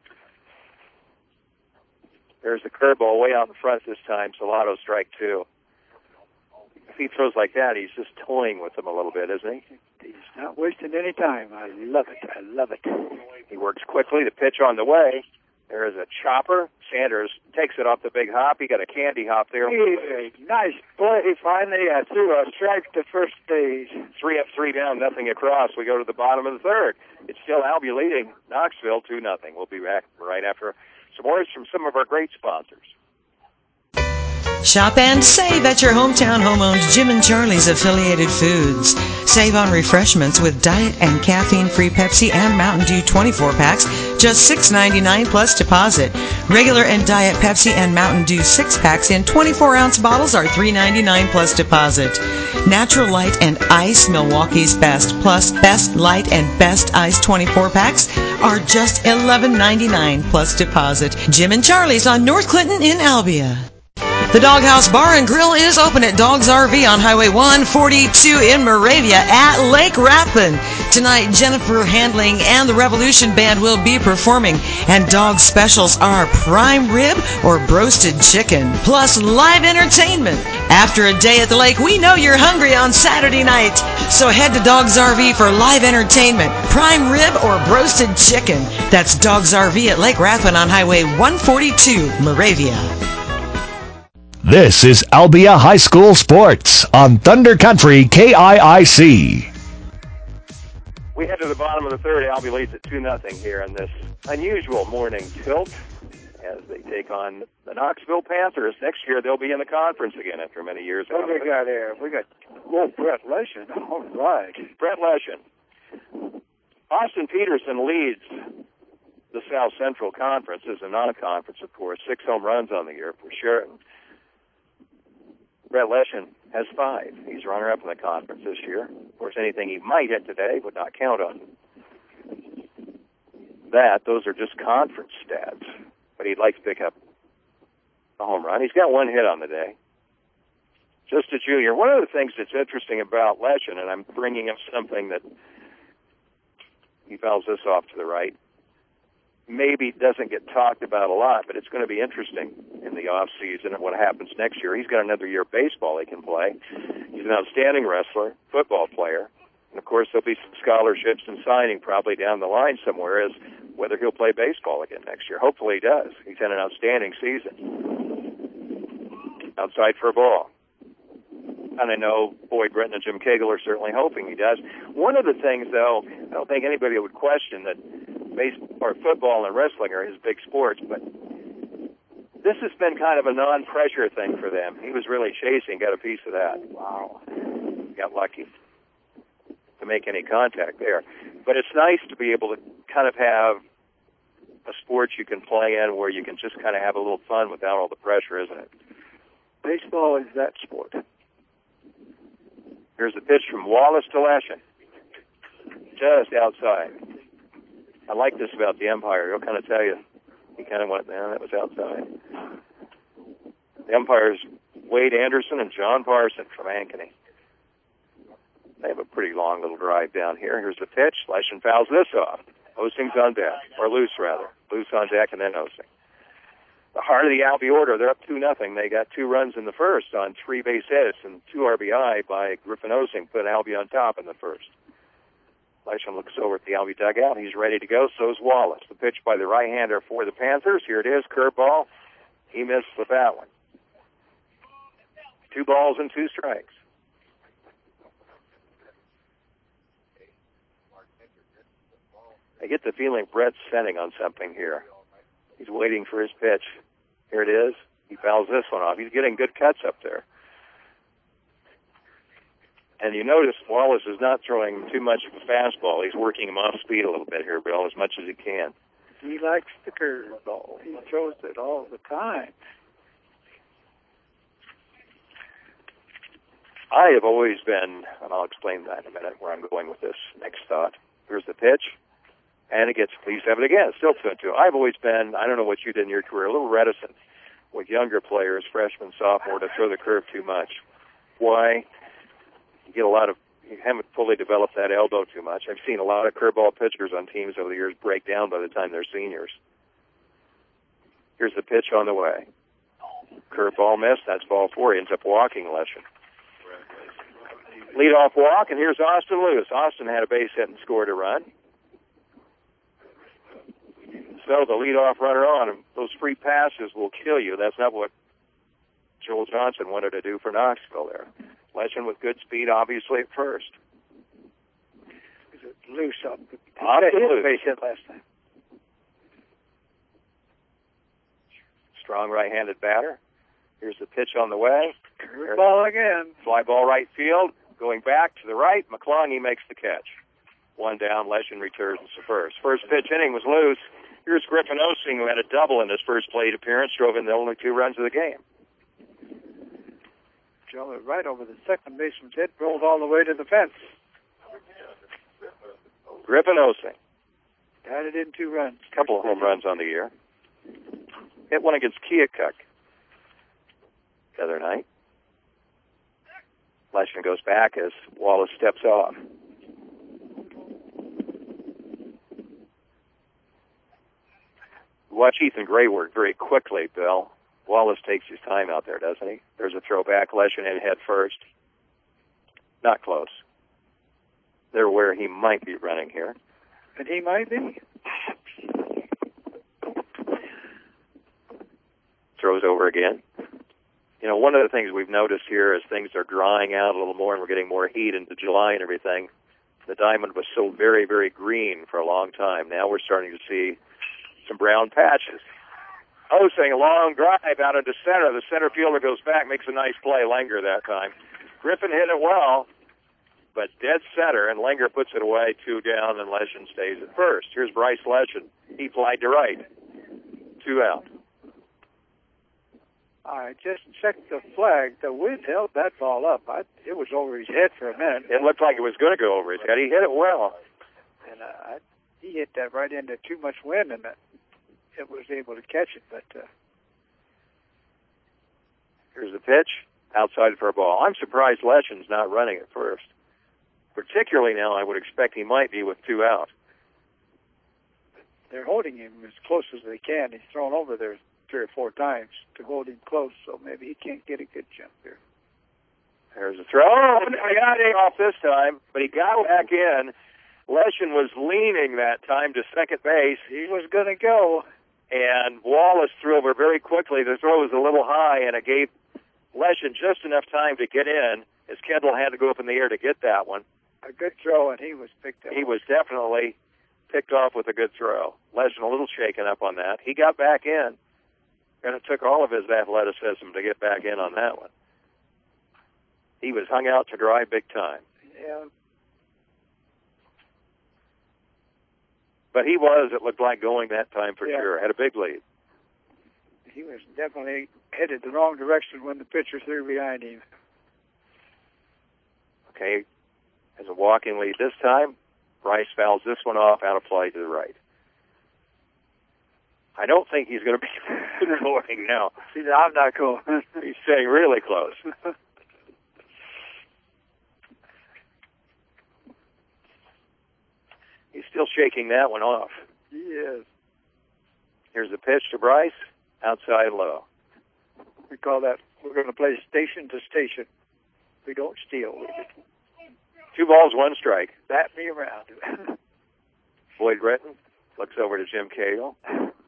There's the curveball way out in front this time. Salato strike 2. If he throws like that, he's just toying with them a little bit, isn't he? He's not wasting any time. I love it. I love it. He works quickly. The pitch on the way. There is a chopper. Sanders takes it off the big hop. He got a candy hop there. Nice play. Finally, I threw a strike to first base. 3 up, 3 down, nothing across. We go to the bottom of the third. It's still Albia leading Knoxville 2-0. We'll be back right after some words from some of our great sponsors. Shop and save at your hometown home-owned Jim and Charlie's Affiliated Foods. Save on refreshments with diet and caffeine-free Pepsi and Mountain Dew 24-packs, just $6.99 plus deposit. Regular and diet Pepsi and Mountain Dew 6-packs in 24-ounce bottles are $3.99 plus deposit. Natural Light and Ice, Milwaukee's Best, plus Best Light and Best Ice 24-packs are just $11.99 plus deposit. Jim and Charlie's on North Clinton in Albia. The Doghouse Bar and Grill is open at Dogs RV on Highway 142 in Moravia at Lake Rapin. Tonight, Jennifer Handling and the Revolution Band will be performing, and dog specials are prime rib or broasted chicken, plus live entertainment. After a day at the lake, we know you're hungry on Saturday night. So head to Dogs RV for live entertainment, prime rib or broasted chicken. That's Dogs RV at Lake Rapin on Highway 142, Moravia. This is Albia High School Sports on Thunder Country KIIC. We head to the bottom of the third. Albie leads at 2-0 here in this unusual morning tilt as they take on the Knoxville Panthers. Next year, they'll be in the conference again after many years. What do we got here? We got Brett Leshen. All right. Brett Leshen. Austin Peterson leads the South Central Conference as a non-conference, of course. 6 home runs on the year for Sheridan. Brett Leshen has 5. He's runner-up in the conference this year. Of course, anything he might hit today would not count on that. Those are just conference stats. But he'd like to pick up a home run. He's got 1 hit on the day. Just a junior. One of the things that's interesting about Leshen, and I'm bringing up something that he fouls this off to the right, maybe doesn't get talked about a lot, but it's going to be interesting in the off season and what happens next year. He's got another year of baseball he can play. He's an outstanding wrestler, football player, and of course there'll be some scholarships and signing probably down the line somewhere as whether he'll play baseball again next year. Hopefully he does. He's had an outstanding season. Outside for a ball. And I know Boyd Britton and Jim Cagle are certainly hoping he does. One of the things, though, I don't think anybody would question that baseball or football and wrestling are his big sports, but this has been kind of a non-pressure thing for them. He was really chasing, got a piece of that. Wow. Got lucky to make any contact there. But it's nice to be able to kind of have a sport you can play in where you can just kind of have a little fun without all the pressure, isn't it? Baseball is that sport. Here's the pitch from Wallace to Leshen. Just outside. I like this about the umpire. He'll kind of tell you. He kind of went, man, that was outside. The umpires, Wade Anderson and John Parson from Ankeny. They have a pretty long little drive down here. Here's the pitch. Leshen fouls this off. Osing's on deck, or Luce, rather. Luce on deck and then Osing. The heart of the Albie order, they're up 2-0. They got 2 runs in the first on 3 base hits and 2 RBI by Griffin Osing, put Albie on top in the first. Leshen looks over at the Albie dugout. He's ready to go. So is Wallace. The pitch by the right-hander for the Panthers. Here it is, curveball. He missed with that one. 2 balls and 2 strikes. I get the feeling Brett's sending on something here. He's waiting for his pitch. Here it is. He fouls this one off. He's getting good cuts up there. And you notice Wallace is not throwing too much of a fastball. He's working him off speed a little bit here, Bill, as much as he can. He likes the curveball. He throws it all the time. I have always been, and I'll explain that in a minute, where I'm going with this next thought. Here's the pitch. And it gets, please have it again. Still 2-2. I've always been, I don't know what you did in your career, a little reticent with younger players, freshman, sophomore, to throw the curve too much. Why? You get a lot of, you haven't fully developed that elbow too much. I've seen a lot of curveball pitchers on teams over the years break down by the time they're seniors. Here's the pitch on the way. Curveball missed. That's ball 4. He ends up walking Leshen. Leadoff walk, and here's Austin Luce. Austin had a base hit and scored a run. So the leadoff runner on him. Those free passes will kill you. That's not what Joel Johnson wanted to do for Knoxville there. Leshen with good speed, obviously, at first. Is it Luce up? Austin Base hit last time. Strong right-handed batter. Here's the pitch on the way. Ball again. Fly ball right field. Going back to the right. McClung, makes the catch. 1 down. Leshen returns to first. First pitch inning was Luce. Here's Griffin Osing, who had a double in his first plate appearance, drove in the only 2 runs of the game. Drove it right over the second baseman's head, rolled all the way to the fence. Griffin Osing. Got it in 2 runs. Couple of home runs on the year. Hit one against Keokuk the other night. Leshen goes back as Wallace steps off. Watch Ethan Gray work very quickly, Bill. Wallace takes his time out there, doesn't he? There's a throwback. Leshen in head first. Not close. They're where he might be running here. And he might be. Throws over again. You know, one of the things we've noticed here is things are drying out a little more and we're getting more heat into July and everything. The diamond was so very, very green for a long time. Now we're starting to see some brown patches. Osing, a long drive out into center. The center fielder goes back, makes a nice play. Langer that time. Griffin hit it well, but dead center, and Langer puts it away, 2 down, and Leschen stays at first. Here's Bryce Leschen. He flied to right. 2 out. I just checked the flag. The wind held that ball up. It was over his head for a minute. It looked like it was going to go over his head. He hit it well. And he hit that right into too much wind, and it was able to catch it. But here's the pitch, outside for a ball. I'm surprised Leschen's not running at first. Particularly now, I would expect he might be with 2 out. They're holding him as close as they can. He's thrown over there 3 or 4 times to hold him close, so maybe he can't get a good jump here. There's a throw. Oh, he got it off this time, but he got back in. Leschen was leaning that time to second base. He was going to go. And Wallace threw over very quickly. The throw was a little high, and it gave Leschen just enough time to get in, as Kendall had to go up in the air to get that one. A good throw, and he was picked up. He was definitely picked off with a good throw. Leschen a little shaken up on that. He got back in, and it took all of his athleticism to get back in on that one. He was hung out to dry big time. Yeah. But he was, it looked like, going that time for sure. Had a big lead. He was definitely headed the wrong direction when the pitcher threw behind him. Okay, as a walking lead this time, Bryce fouls this one off out of play to the right. I don't think he's going to be going now. See, I'm not going. He's staying really close. He's still shaking that one off. He is. Here's the pitch to Bryce, outside low. We call that, we're going to play station to station. We don't steal. 2 balls, 1 strike. Bat me around. Boyd Britton looks over to Jim Cagle.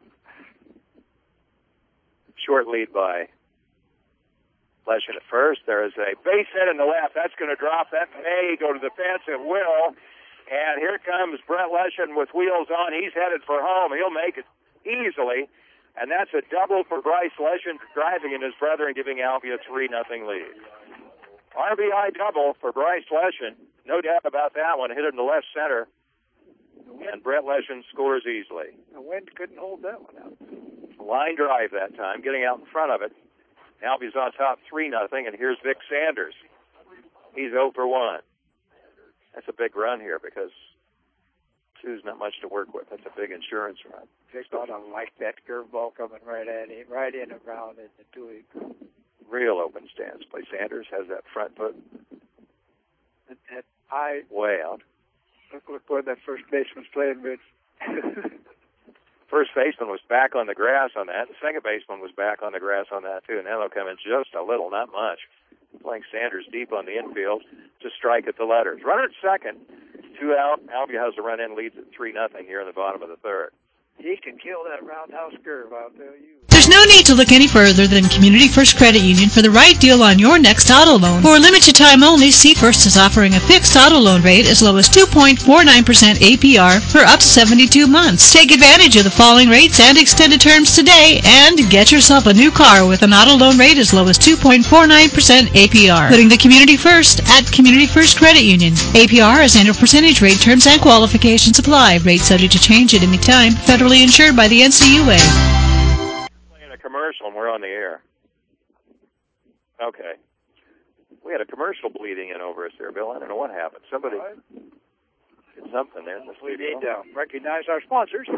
Short lead by Leschen at first. There is a base hit in the left. That's going to drop. That may go to the fence. It will. And here comes Brett Leschen with wheels on. He's headed for home. He'll make it easily. And that's a double for Bryce Leschen, driving in his brother and giving Albia a 3-0 lead. RBI double for Bryce Leschen. No doubt about that one. Hit it in the left center. And Brett Leschen scores easily. The wind couldn't hold that one out. Line drive that time, getting out in front of it. Albia's on top 3-0, and here's Vic Sanders. He's 0 for 1. That's a big run here because 2's not much to work with. That's a big insurance run. Vic ought to like that curveball coming right at him, right in around into him. Real open stance play. Sanders has that front foot that high way out. Look where that first baseman's playing, Rich. First baseman was back on the grass on that. The second baseman was back on the grass on that, too. Now they'll come in just a little, not much. Playing Sanders deep on the infield to strike at the letters. Runner at second, 2 out. Albia has a run-in, leads at 3-0 here in the bottom of the third. He can kill that roundhouse curve, I'll tell you. There's no need to look any further than Community First Credit Union for the right deal on your next auto loan. For a limited time only, C First is offering a fixed auto loan rate as low as 2.49% APR for up to 72 months. Take advantage of the falling rates and extended terms today and get yourself a new car with an auto loan rate as low as 2.49% APR. Putting the community first at Community First Credit Union. APR is annual percentage rate. Terms and qualifications apply. Rate subject to change at any time. Federally insured by the NCUA. Playing a commercial and we're on the air. Okay. We had a commercial bleeding in over us there, Bill. I don't know what happened. Somebody did something there. We need to recognize our sponsors.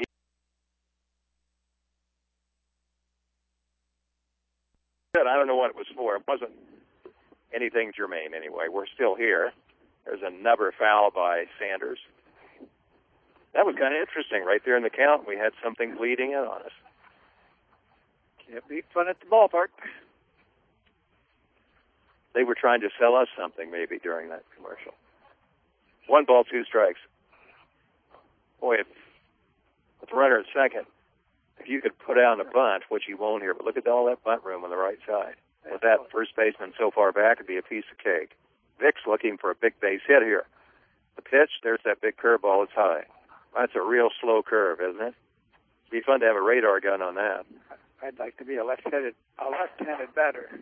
I don't know what it was for. It wasn't anything germane anyway. We're still here. There's a number foul by Sanders. That was kind of interesting. Right there in the count, we had something bleeding in on us. Can't be fun at the ballpark. They were trying to sell us something maybe during that commercial. 1 ball, 2 strikes. Boy, with the runner at second, if you could put out a bunt, which you won't here, but look at all that bunt room on the right side. With that first baseman so far back, it'd be a piece of cake. Vic's looking for a big base hit here. The pitch, there's that big curveball. It's high. That's a real slow curve, isn't it? It'd be fun to have a radar gun on that. I'd like to be a left-handed batter.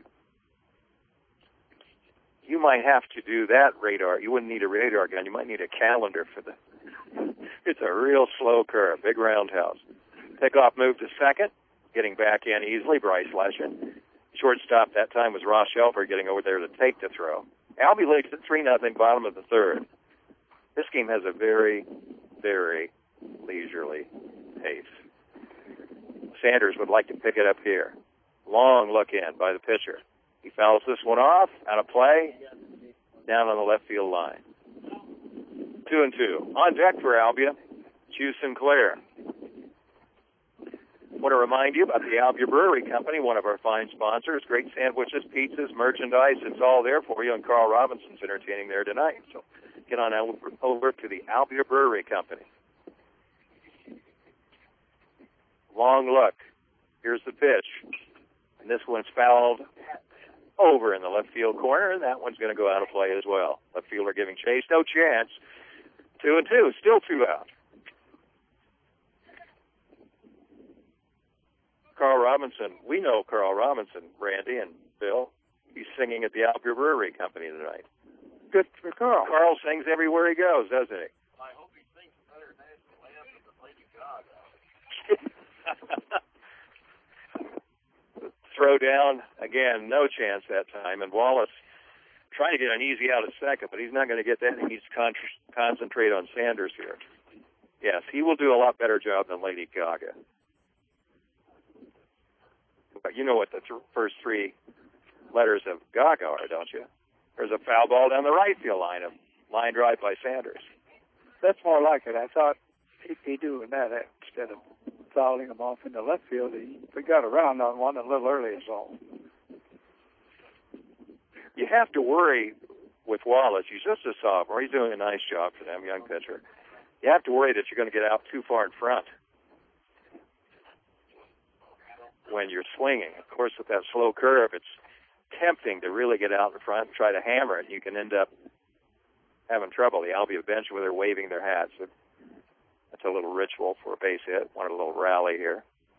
You might have to do that radar. You wouldn't need a radar gun. You might need a calendar for the. It's a real slow curve, big roundhouse. Pickoff move to second, getting back in easily. Bryce Leshin. Shortstop that time was Ross Shelfer getting over there to take the throw. Albie leads at 3-0, bottom of the third. This game has a very, very leisurely pace. Sanders would like to pick it up here. Long look in by the pitcher. He fouls this one off, out of play, down on the left field line. 2-2. On deck for Albia, Hugh Sinclair. Want to remind you about the Albia Brewery Company, one of our fine sponsors. Great sandwiches, pizzas, merchandise. It's all there for you, and Carl Robinson's entertaining there tonight. So get on over to the Albia Brewery Company. Long look. Here's the pitch. And this one's fouled over in the left field corner, and that one's going to go out of play as well. Left fielder giving chase. No chance. 2-2. Still 2 out. Carl Robinson. We know Carl Robinson, Randy and Bill. He's singing at the Albia Brewery Company tonight. Good for Carl. Carl sings everywhere he goes, doesn't he? I hope he sings better national anthem than Lady Gaga. Throw down, again, no chance that time. And Wallace trying to get an easy out at second, but he's not going to get that. He needs to concentrate on Sanders here. Yes, he will do a lot better job than Lady Gaga. But you know what the first 3 letters of Gaga are, don't you? There's a foul ball down the right field line, a line drive by Sanders. That's more like it. I thought he'd be doing that instead of fouling him off in the left field. He got around on one a little early is all. You have to worry with Wallace. He's just a sophomore. He's doing a nice job for them, young pitcher. You have to worry that you're going to get out too far in front when you're swinging. Of course, with that slow curve, it's tempting to really get out in front and try to hammer it. You can end up having trouble. The Albia bench where they're waving their hats. That's a little ritual for a base hit. Wanted a little rally here.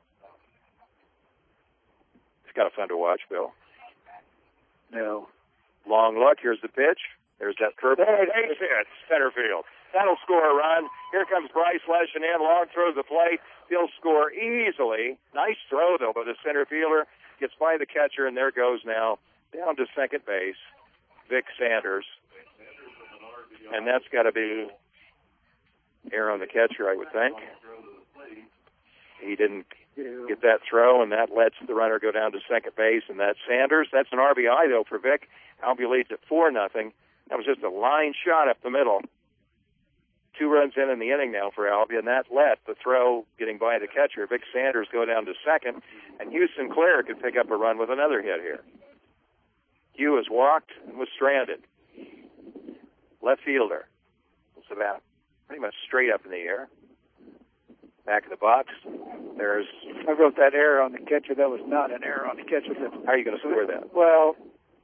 It's kind of fun to watch, Bill. No. Long look. Here's the pitch. There's that curve. Base hit. Center field. That'll score a run. Here comes Bryce Leshin in. Long throws the plate. He'll score easily. Nice throw, though, by the center fielder. Gets by the catcher, and there goes now down to second base, Vic Sanders. And that's got to be error on the catcher, I would think. He didn't get that throw, and that lets the runner go down to second base, and that's Sanders. That's an RBI, though, for Vic. Albia leads at 4-0. That was just a line shot up the middle. 2 runs in the inning now for Albia, and that let the throw getting by the catcher, Vic Sanders, go down to second, and Hugh Sinclair could pick up a run with another hit here. Hugh has walked and was stranded. Left fielder. It's about pretty much straight up in the air. Back of the box. There's. I wrote that error on the catcher. That was not an error on the catcher. How are you going to score that? Well,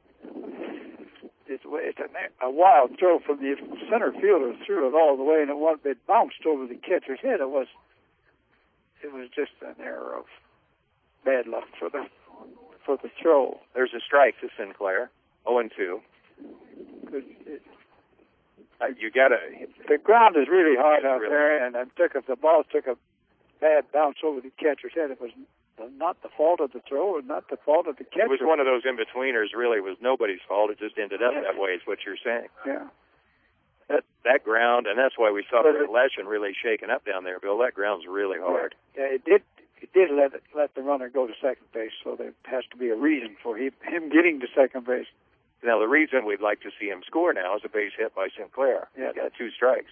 it's a wild throw from the center fielder, threw it all the way, and it bounced over the catcher's head. It was just an error of bad luck for the throw. There's a strike to Sinclair. 0-2. You got to. The ground is really hard out there, and the ball took a bad bounce over the catcher's head. It was not the fault of the thrower, not the fault of the catcher. It was one of those in-betweeners, really. It was nobody's fault. It just ended up that way, is what you're saying. Yeah. That ground, and that's why we saw Leshin really shaking up down there, Bill. That ground's really hard. Yeah, it did let the runner go to second base, so there has to be a reason for him getting to second base. Now, the reason we'd like to see him score now is a base hit by Sinclair. Yeah. He's got 2 strikes.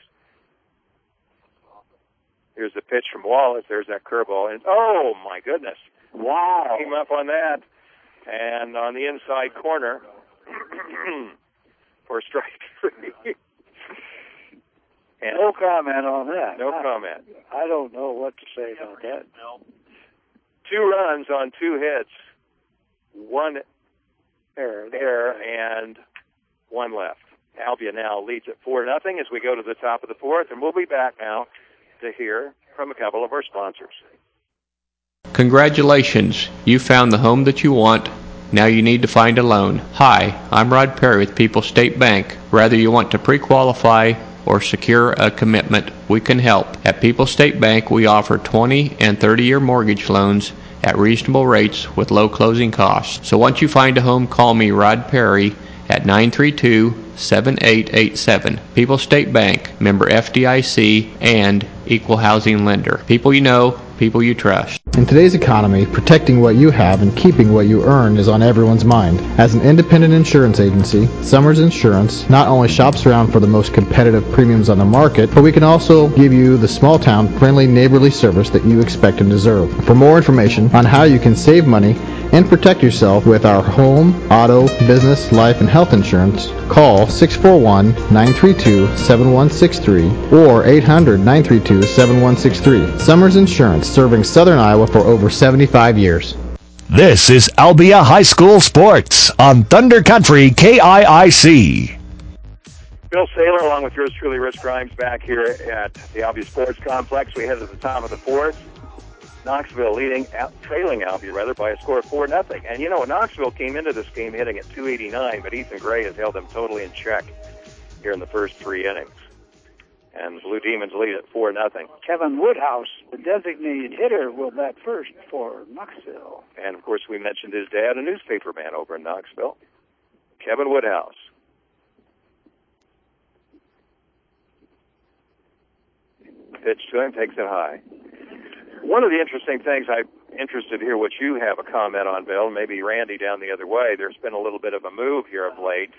Here's the pitch from Wallace. There's that curveball. And oh, my goodness. Wow. Came up on that. And on the inside corner for strike 3. No comment on that. No comment. I don't know what to say about that. 2 runs on 2 hits. 1 error and 1 left. Albia now leads at 4-0 as we go to the top of the fourth, and we'll be back now to hear from a couple of our sponsors. Congratulations, you found the home that you want. Now you need to find a loan. Hi, I'm Rod Perry with People's State Bank. Whether you want to pre-qualify or secure a commitment, we can help. At People's State Bank, we offer 20 and 30-year mortgage loans at reasonable rates with low closing costs. So once you find a home, call me, Rod Perry, at 932-7887. People's State Bank, member FDIC, and equal housing lender. People you know, people you trust. In today's economy, protecting what you have and keeping what you earn is on everyone's mind. As an independent insurance agency, Summers Insurance not only shops around for the most competitive premiums on the market, but we can also give you the small-town, friendly, neighborly service that you expect and deserve. For more information on how you can save money and protect yourself with our home, auto, business, life, and health insurance, call 641-932-7163 or 800-932-7163. Summers Insurance, serving Southern Iowa for over 75 years. This is Albia High School Sports on Thunder Country KIIC. Bill Saylor, along with yours truly, Rich Grimes, back here at the Albia Sports Complex. We head to the top of the fourth. Knoxville trailing Albia by a score of 4-0. And, Knoxville came into this game hitting at 289, but Ethan Gray has held them totally in check here in the first 3 innings. And the Blue Demons lead at 4-0. Kevin Woodhouse, the designated hitter, will bat first for Knoxville. And, of course, we mentioned his dad, a newspaper man over in Knoxville, Kevin Woodhouse. Pitch to him, takes it high. One of the interesting things I'm interested to hear what you have a comment on, Bill, maybe Randy down the other way. There's been a little bit of a move here of late.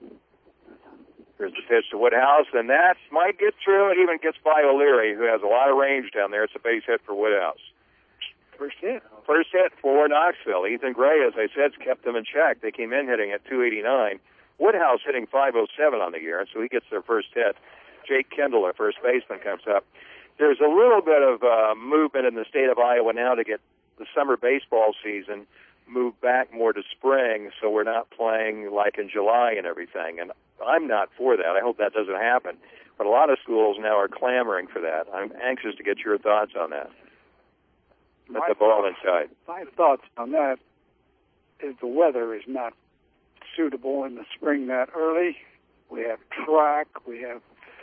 Here's the pitch to Woodhouse, and that might get through. It even gets by O'Leary, who has a lot of range down there. It's a base hit for Woodhouse. First hit for Knoxville. Ethan Gray, as I said, kept them in check. They came in hitting at 289. Woodhouse hitting 507 on the year, so he gets their first hit. Jake Kendall, our first baseman, comes up. There's a little bit of movement in the state of Iowa now to get the summer baseball season moved back more to spring, so we're not playing like in July and everything. And I'm not for that. I hope that doesn't happen. But a lot of schools now are clamoring for that. I'm anxious to get your thoughts on that. Put the ball inside. My thoughts on that is the weather is not suitable in the spring that early. We have track. We have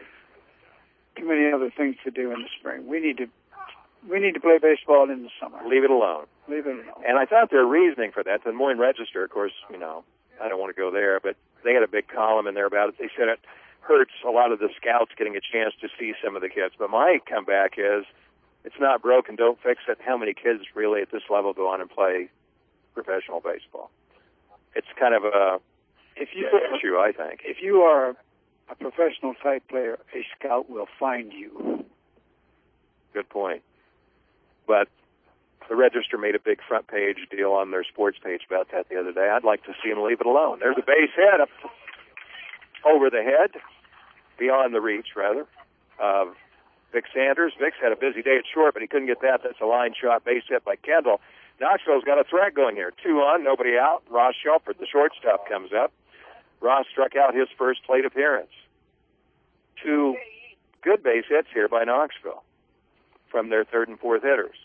too many other things to do in the spring. We need to play baseball in the summer. Leave it alone. And I thought their reasoning for that, the Des Moines Register, of course, I don't want to go there, but they had a big column in there about it. They said it hurts a lot of the scouts getting a chance to see some of the kids. But my comeback is, it's not broken, don't fix it. How many kids really at this level go on and play professional baseball? It's kind of a issue, I think. If you are a professional type player, a scout will find you. Good point. But the Register made a big front page deal on their sports page about that the other day. I'd like to see them leave it alone. There's a base hit up over the head, beyond the reach, rather, of Vic Sanders. Vic's had a busy day at short, but he couldn't get that. That's a line shot, base hit by Kendall. Knoxville's got a threat going here. 2 on, nobody out. Ross Shelford, the shortstop, comes up. Ross struck out his first plate appearance. 2 good base hits here by Knoxville from their third and fourth hitters.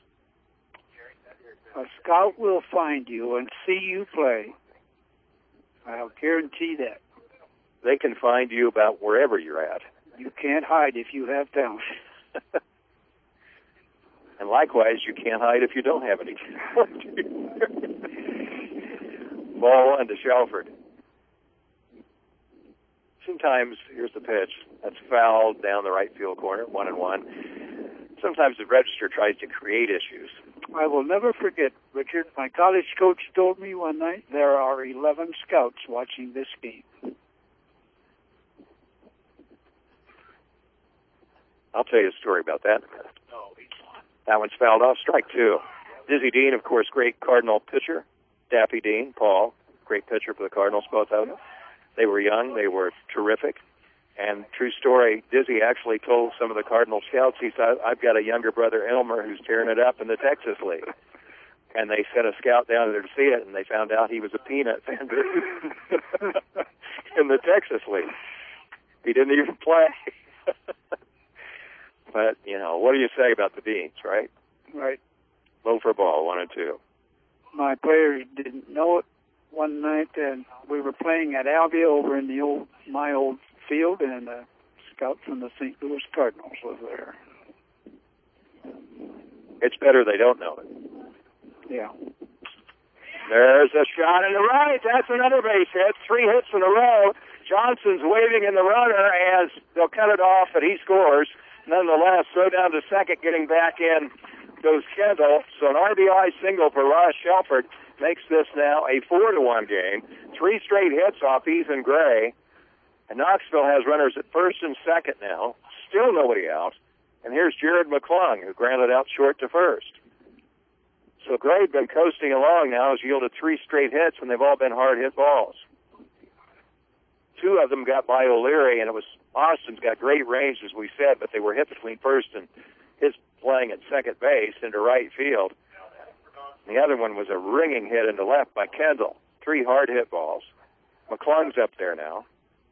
A scout will find you and see you play. I'll guarantee that. They can find you about wherever you're at. You can't hide if you have talent. And likewise, you can't hide if you don't have any talent. Ball 1 to Shelford. Sometimes, here's the pitch. That's fouled down the right field corner, 1-1. Sometimes the Register tries to create issues. I will never forget, Richard, my college coach told me one night there are 11 scouts watching this game. I'll tell you a story about that in a minute. That one's fouled off. Strike 2. Dizzy Dean, of course, great Cardinal pitcher. Daffy Dean, Paul, great pitcher for the Cardinals, both of them. They were young. They were terrific. And true story, Dizzy actually told some of the Cardinal scouts, he said, I've got a younger brother, Elmer, who's tearing it up in the Texas League. And they sent a scout down there to see it, and they found out he was a peanut vendor in the Texas League. He didn't even play. But, what do you say about the Beans, right? Right. Low for ball, 1-2. My players didn't know it one night, and we were playing at Albia over in my old field, and a scout from the St. Louis Cardinals was there. It's better they don't know it. Yeah. There's a shot in the right. That's another base hit. 3 hits in a row. Johnson's waving in the runner as they'll cut it off, and he scores. Nonetheless, throw down to second, getting back in goes Kendall. So an RBI single for Ross Shelford makes this now a 4-1 game. 3 straight hits off Ethan Gray. And Knoxville has runners at first and second now. Still nobody out. And here's Jared McClung, who grounded out short to first. So Gray had been coasting along now, has yielded 3 straight hits, and they've all been hard-hit balls. 2 of them got by O'Leary, and it was Austin's got great range, as we said, but they were hit between first and his playing at second base into right field. And the other one was a ringing hit into left by Kendall. 3 hard-hit balls. McClung's up there now.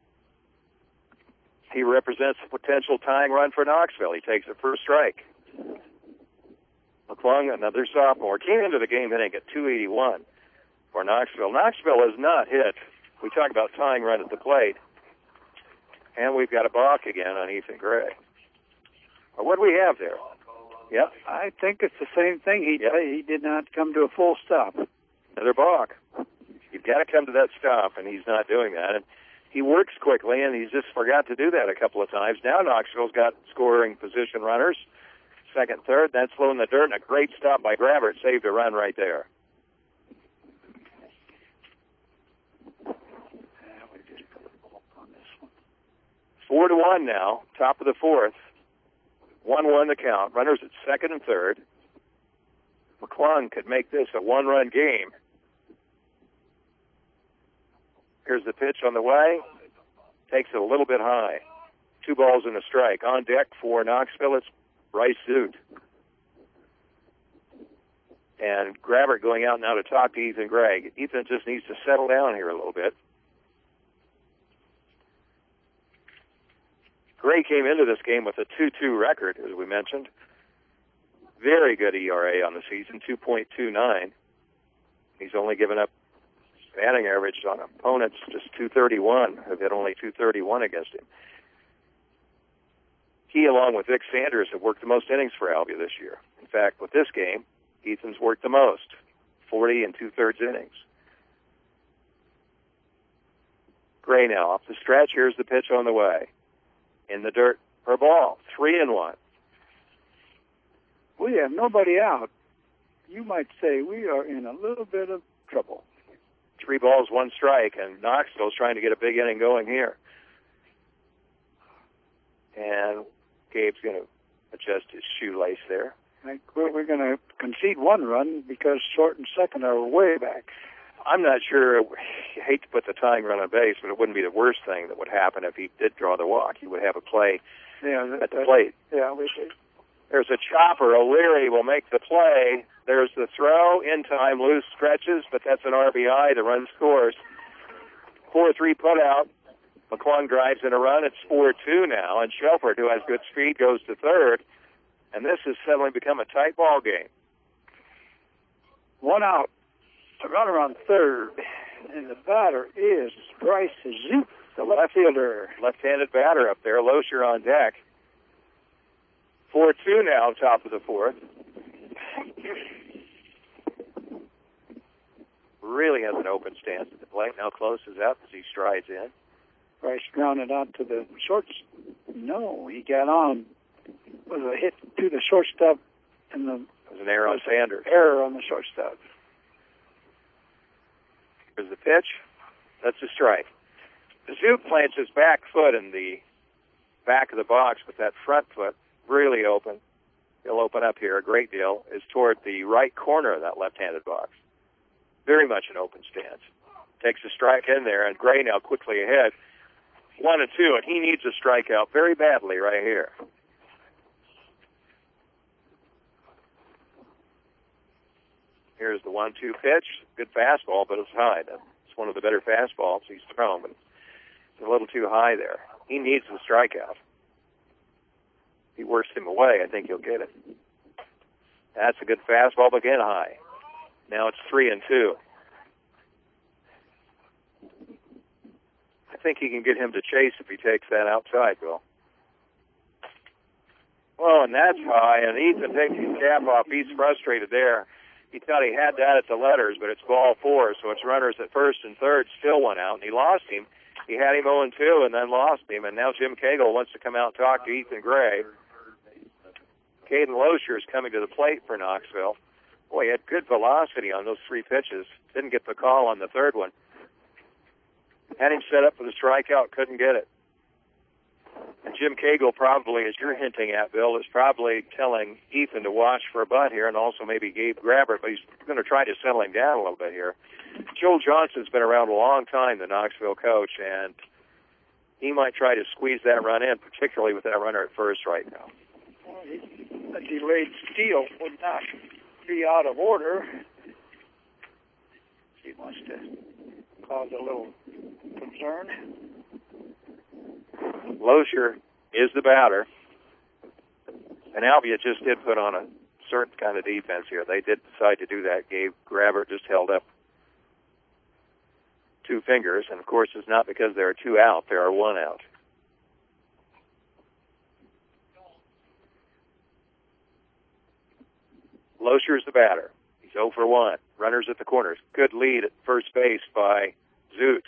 He represents a potential tying run for Knoxville. He takes it for a strike. McClung, another sophomore, came into the game hitting at 281 for Knoxville. Knoxville has not hit. We talk about tying run at the plate. And we've got a balk again on Ethan Gray. What do we have there? Yep. I think it's the same thing. He did not come to a full stop. Another balk. You've got to come to that stop, and he's not doing that. And he works quickly, and he's just forgot to do that a couple of times. Now Knoxville's got scoring position runners, second, third. That's low in the dirt, and a great stop by Grabbert saved a run right there. 4-1 now, top of the fourth. 1-1 the count. Runners at second and third. McClung could make this a 1-run game. Here's the pitch on the way. Takes it a little bit high. 2 balls and a strike. On deck for Knoxville, it's Bryce Zoot. And Grabbert going out now to talk to Ethan Gray. Ethan just needs to settle down here a little bit. Gray came into this game with a 2-2 record, as we mentioned. Very good ERA on the season, 2.29. He's only given up batting average on opponents just 231, have hit only 231 against him. He, along with Vic Sanders, have worked the most innings for Albia this year. In fact, with this game, Ethan's worked the most, 40 2/3 innings. Gray now off the stretch. Here's the pitch on the way. In the dirt for a ball, 3-1. We have nobody out. You might say we are in a little bit of trouble. 3 balls, 1 strike, and Knoxville's trying to get a big inning going here. And Gabe's going to adjust his shoelace there. I think we're going to concede 1 run because short and second are way back. I'm not sure. I hate to put the tying run on base, but it wouldn't be the worst thing that would happen if he did draw the walk. He would have a play at the plate. Yeah, we should. There's a chopper. O'Leary will make the play. There's the throw. In time, loose stretches, but that's an RBI. The run scores. 4-3 put out. McClung drives in a run. It's 4-2 now, and Shelford, who has good speed, goes to third. And this has suddenly become a tight ball game. 1 out. A runner on third, and the batter is Bryce Zoot, the left fielder. Left-handed batter up there. Loescher on deck. 4-2 now, top of the fourth. Really has an open stance at the plate. Now closes up as he strides in. Bryce grounded out to the shorts. No, he got on. Was a hit to the shortstop, and it was an error on Sanders. Error on the shortstop. Here's the pitch. That's a strike. Zoot plants his back foot in the back of the box with that front foot really open. He'll open up here a great deal. Is toward the right corner of that left-handed box. Very much an open stance. Takes a strike in there, and Gray now quickly ahead. 1-2, and he needs a strikeout very badly right here. Here's the 1-2 pitch. Good fastball, but it's high. It's one of the better fastballs he's thrown, but it's a little too high there. He needs the strikeout. If he works him away, I think he'll get it. That's a good fastball, but again high. Now it's 3-2. I think he can get him to chase if he takes that outside, Bill. Well, and that's high, and Ethan takes his cap off. He's frustrated there. He thought he had that at the letters, but it's ball 4, so it's runners at first and third, still one out, and he lost him. He had him 0-2 and then lost him, and now Jim Cagle wants to come out and talk to Ethan Gray. Caden Losher is coming to the plate for Knoxville. Boy, he had good velocity on those 3 pitches. Didn't get the call on the third one. Had him set up for the strikeout, couldn't get it. And Jim Cagle probably, as you're hinting at, Bill, is probably telling Ethan to watch for a butt here, and also maybe Gabe Grabbert, but he's going to try to settle him down a little bit here. Joel Johnson's been around a long time, the Knoxville coach, and he might try to squeeze that run in, particularly with that runner at first right now. Well, a delayed steal would not be out of order. He wants to cause a little concern. Losher is the batter. And Albia just did put on a certain kind of defense here. They did decide to do that. Gabe Grabbert just held up 2 fingers. And, of course, it's not because there are 2 out. There are 1 out. Losher's the batter. He's 0 for 1. Runners at the corners. Good lead at first base by Zoot.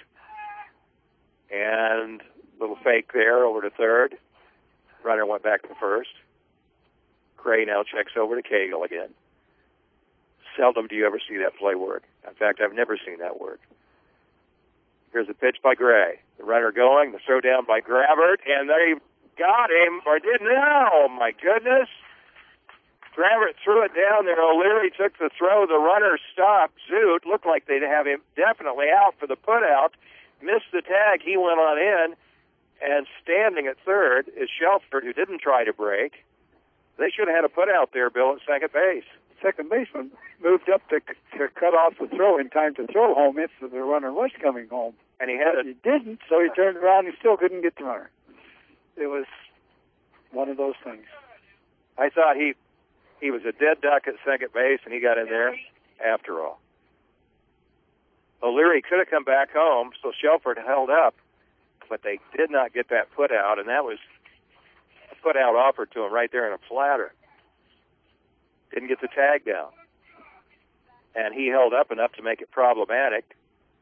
And a little fake there over to third. Runner went back to first. Gray now checks over to Cagle again. Seldom do you ever see that play work. In fact, I've never seen that work. Here's a pitch by Gray. The runner going, the throw down by Grabbert, and they got him, or didn't. Oh, my goodness. Grabbert threw it down there. O'Leary took the throw. The runner stopped. Zoot looked like they'd have him definitely out for the put-out. Missed the tag. He went on in. And standing at third is Shelford, who didn't try to break. They should have had a put-out there, Bill, at second base. Second baseman moved up to cut off the throw in time to throw home if the runner was coming home. And he had it. He didn't, so he turned around and he still couldn't get the runner. It was one of those things. I thought he was a dead duck at second base, and he got in there after all. O'Leary could have come back home, so Shelford held up, but they did not get that put out, and that was a put out offered to him right there in a flatter. Didn't get the tag down. And he held up enough to make it problematic.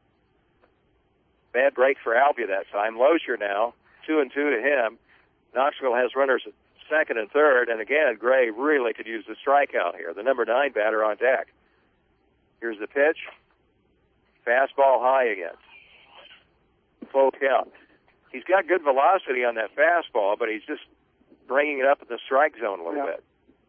Bad break for Albia that time. Losher now, 2-2 to him. Knoxville has runners at second and third, and again, Gray really could use the strikeout here. The number 9 batter on deck. Here's the pitch. Fastball high again. Full count. He's got good velocity on that fastball, but he's just bringing it up in the strike zone a little bit.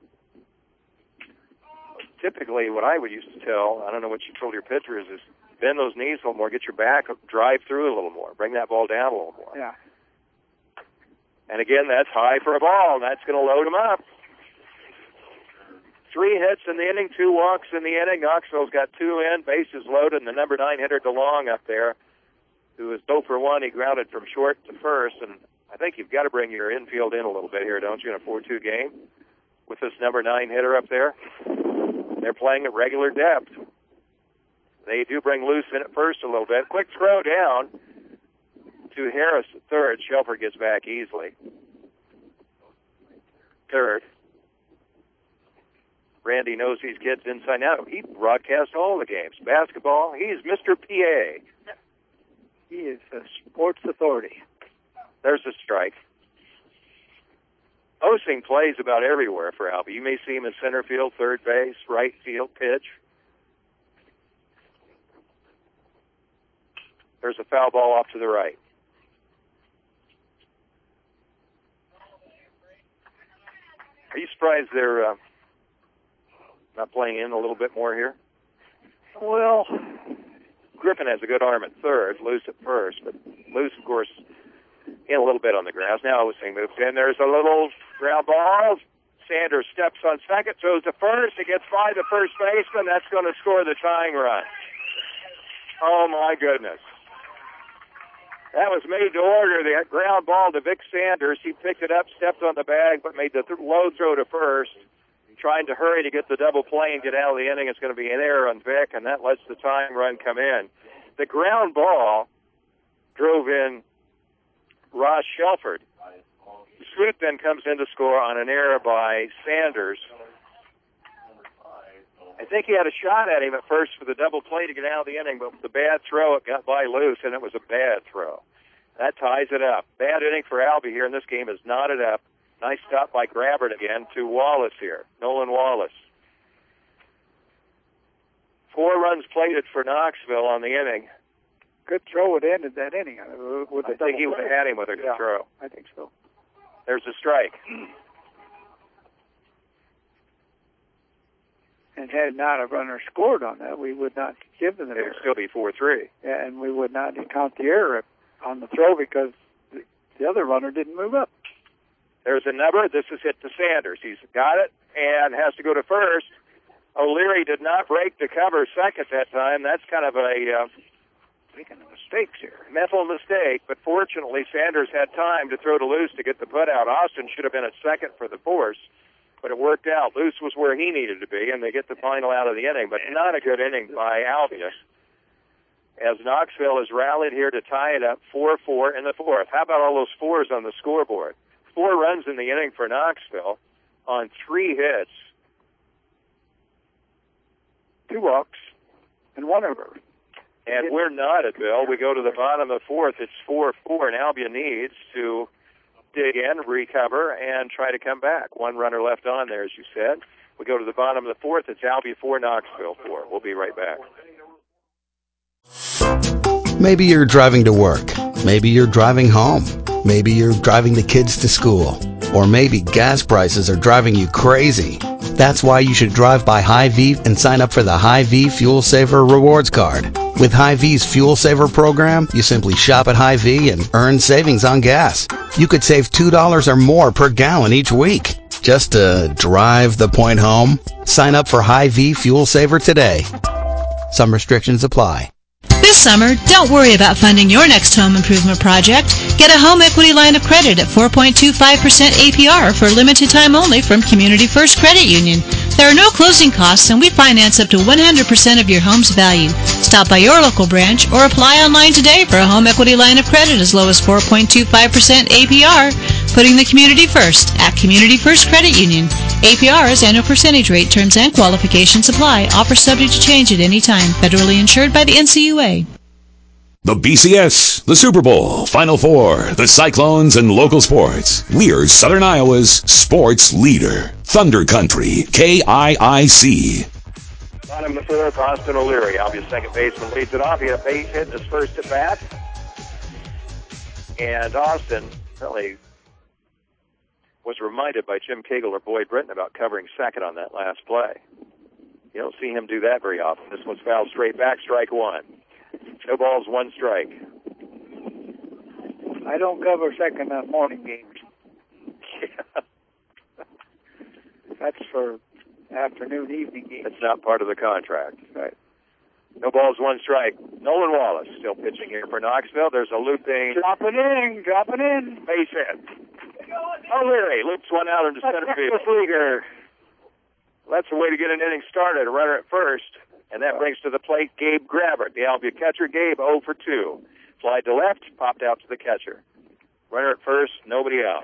Typically, what I would used to tell, I don't know what you told your pitchers, is bend those knees a little more, get your back, drive through a little more, bring that ball down a little more. Yeah. And again, that's high for a ball, and that's going to load him up. 3 hits in the inning, 2 walks in the inning. Knoxville's got 2 in, bases loaded, and the number 9 hitter DeLong up there, who is 0 for 1. He grounded from short to first, and I think you've got to bring your infield in a little bit here, don't you, in a 4-2 game with this number 9 hitter up there? They're playing at regular depth. They do bring Luce in at first a little bit. Quick throw down to Harris at third. Shelford gets back easily. Third. Randy knows these kids inside out. He broadcasts all the games. Basketball, he's Mr. PA. He is a sports authority. There's a strike. Osing plays about everywhere for Albia. You may see him in center field, third base, right field, pitch. There's a foul ball off to the right. Are you surprised they're not playing in a little bit more here? Well, Griffin has a good arm at third, Luce at first, but Luce, of course, in a little bit on the grass. Now Osing moves in. There's a little ground ball. Sanders steps on second, throws to first. He gets by the first baseman. That's going to score the tying run. Oh, my goodness. That was made to order. The ground ball to Vic Sanders. He picked it up, stepped on the bag, but made the low throw to first. Trying to hurry to get the double play and get out of the inning. It's going to be an error on Vic, and that lets the tying run come in. The ground ball drove in Ross Shelford. Sweet then comes in to score on an error by Sanders. I think he had a shot at him at first for the double play to get out of the inning, but with the bad throw, it got by loose, and it was a bad throw. That ties it up. Bad inning for Albie here, and this game is knotted up. Nice stop by Grabbert again to Wallace here, Nolan Wallace. 4 runs plated for Knoxville on the inning. Good throw would ended that inning. I think he would have had him with a good throw. I think so. There's a strike. And had not a runner scored on that, we would not give them the error. It would still be 4-3. Yeah, and we would not count the error on the throw because the other runner didn't move up. There's a number. This is hit to Sanders. He's got it and has to go to first. O'Leary did not break to cover second that time. That's kind of a making mistakes here. Mental mistake, but fortunately Sanders had time to throw to Luce to get the put out. Austin should have been at second for the force, but it worked out. Luce was where he needed to be, and they get the final out of the inning, but not a good inning by Albia, as Knoxville has rallied here to tie it up 4-4 in the fourth. How about all those 4s on the scoreboard? 4 runs in the inning for Knoxville on 3 hits. 2 walks and 1 error. And we're not at Bill. We go to the bottom of the fourth. It's 4-4, and Albia needs to dig in, recover, and try to come back. 1 runner left on there, as you said. We go to the bottom of the fourth. It's Albia 4, Knoxville 4. We'll be right back. Maybe you're driving to work. Maybe you're driving home. Maybe you're driving the kids to school. Or maybe gas prices are driving you crazy. That's why you should drive by Hy-Vee and sign up for the Hy-Vee Fuel Saver Rewards Card. With Hy-Vee's Fuel Saver program, you simply shop at Hy-Vee and earn savings on gas. You could save $2 or more per gallon each week. Just to drive the point home? Sign up for Hy-Vee Fuel Saver today. Some restrictions apply. This summer, don't worry about funding your next home improvement project. Get a home equity line of credit at 4.25% APR for limited time only from Community First Credit Union. There are no closing costs, and we finance up to 100% of your home's value. Stop by your local branch or apply online today for a home equity line of credit as low as 4.25% APR, putting the community first at Community First Credit Union. APR's annual percentage rate, terms and qualifications apply. Offer subject to change at any time. Federally insured by the NCUA. The BCS, the Super Bowl, Final Four, the Cyclones, and local sports. We're Southern Iowa's sports leader. Thunder Country, KIIC. Bottom of the fourth, Austin O'Leary. Albia's second baseman leads it off. He had a base hit in his first at bat. And Austin really was reminded by Jim Cagle or Boyd Britton about covering second on that last play. You don't see him do that very often. This one's fouled straight back, strike 1. No balls, 1 strike. I don't cover second on morning games. Yeah. That's for afternoon, evening games. That's not part of the contract. Right. No balls, 1 strike. Nolan Wallace still pitching here for Knoxville. There's a looping. Drop it in. Base hit. O'Leary loops one out into center field. Flieger. That's the way to get an inning started. A runner at first. And that brings to the plate Gabe Grabbert, the Albia catcher. Gabe 0 for 2. Slide to left, popped out to the catcher. Runner at first, nobody out.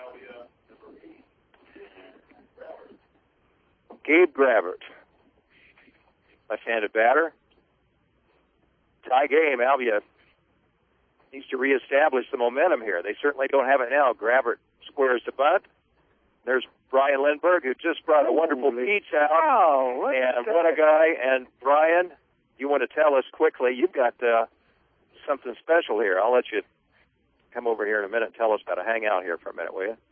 Gabe Grabbert, left-handed batter. Tie game. Albia needs to reestablish the momentum here. They certainly don't have it now. Grabbert squares the bunt. There's Brian Lindbergh, who just brought a wonderful pizza out. Wow, and what a guy. And Brian, you want to tell us quickly, you've got something special here. I'll let you come over here in a minute and tell us about to hang out here for a minute, will you?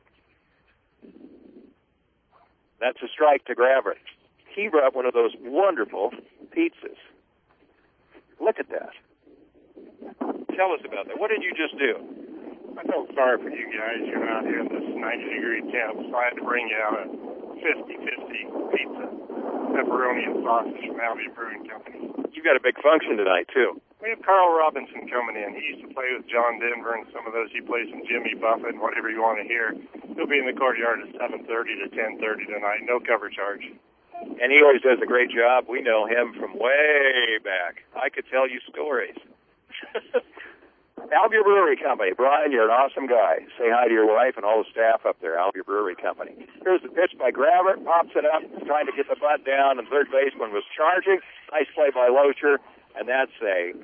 That's a strike to Grabbert. He brought one of those wonderful pizzas. Look at that. Tell us about that. What did you just do? I felt sorry for you guys. You're out here in this 90-degree temp, so I had to bring you out a 50-50 pizza, pepperoni and sausage from Albia Brewing Company. You've got a big function tonight, too. We have Carl Robinson coming in. He used to play with John Denver and some of those. He plays some Jimmy Buffett and whatever you want to hear. He'll be in the courtyard at 7:30 to 10:30 tonight. No cover charge. And he always does a great job. We know him from way back. I could tell you stories. Albia Brewery Company. Brian, you're an awesome guy. Say hi to your wife and all the staff up there, Albia Brewery Company. Here's the pitch by Grabber. Pops it up, trying to get the butt down, and third baseman was charging. Nice play by Locher, and that's a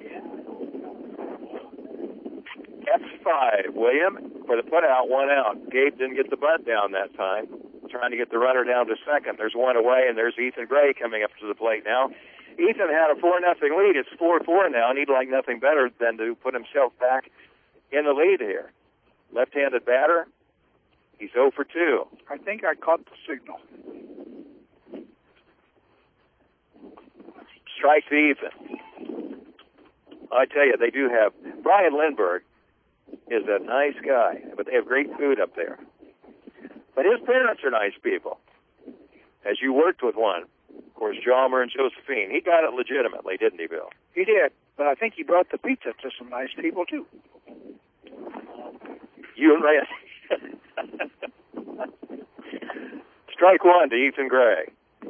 X5, William, for the putout, 1 out. Gabe didn't get the butt down that time. Trying to get the runner down to second. There's one away, and there's Ethan Gray coming up to the plate now. Ethan had a 4-0 lead. It's 4-4 now, and he'd like nothing better than to put himself back in the lead here. Left-handed batter. He's 0 for 2. I think I caught the signal. Strike to Ethan. I tell you, they do have... Brian Lindbergh is a nice guy, but they have great food up there. But his parents are nice people, as you worked with one. Of course, Jalmer and Josephine. He got it legitimately, didn't he, Bill? He did, but I think he brought the pizza to some nice people, too. You and Ray. Strike 1 to Ethan Gray.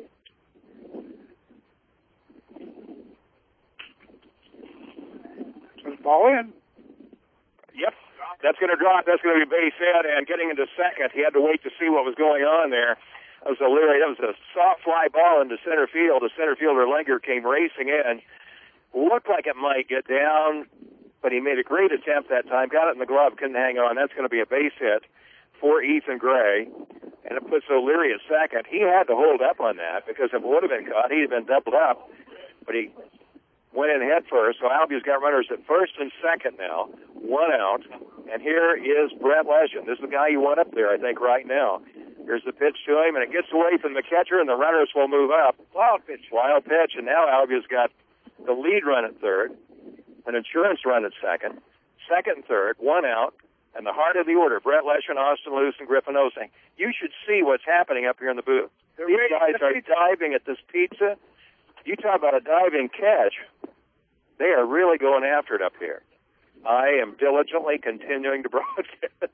Ball in. Yep. That's going to drop. That's going to be base hit, and getting into second, he had to wait to see what was going on there. That was a soft fly ball into center field. The center fielder, Lenger, came racing in. Looked like it might get down, but he made a great attempt that time. Got it in the glove, couldn't hang on. That's going to be a base hit for Ethan Gray, and it puts O'Leary at second. He had to hold up on that, because if it would have been caught, he'd have been doubled up. But he went in head first, so Albia's got runners at first and second now. 1 out, and here is Brett Leschen. This is the guy you want up there, I think, right now. Here's the pitch to him, and it gets away from the catcher, and the runners will move up. Wild pitch, and now Albia's got the lead run at third, an insurance run at second and third, 1 out, and the heart of the order, Brett Leschen, Austin Luce, and Griffin Osing. You should see what's happening up here in the booth. These guys are diving at this pizza. You talk about a diving catch. They are really going after it up here. I am diligently continuing to broadcast.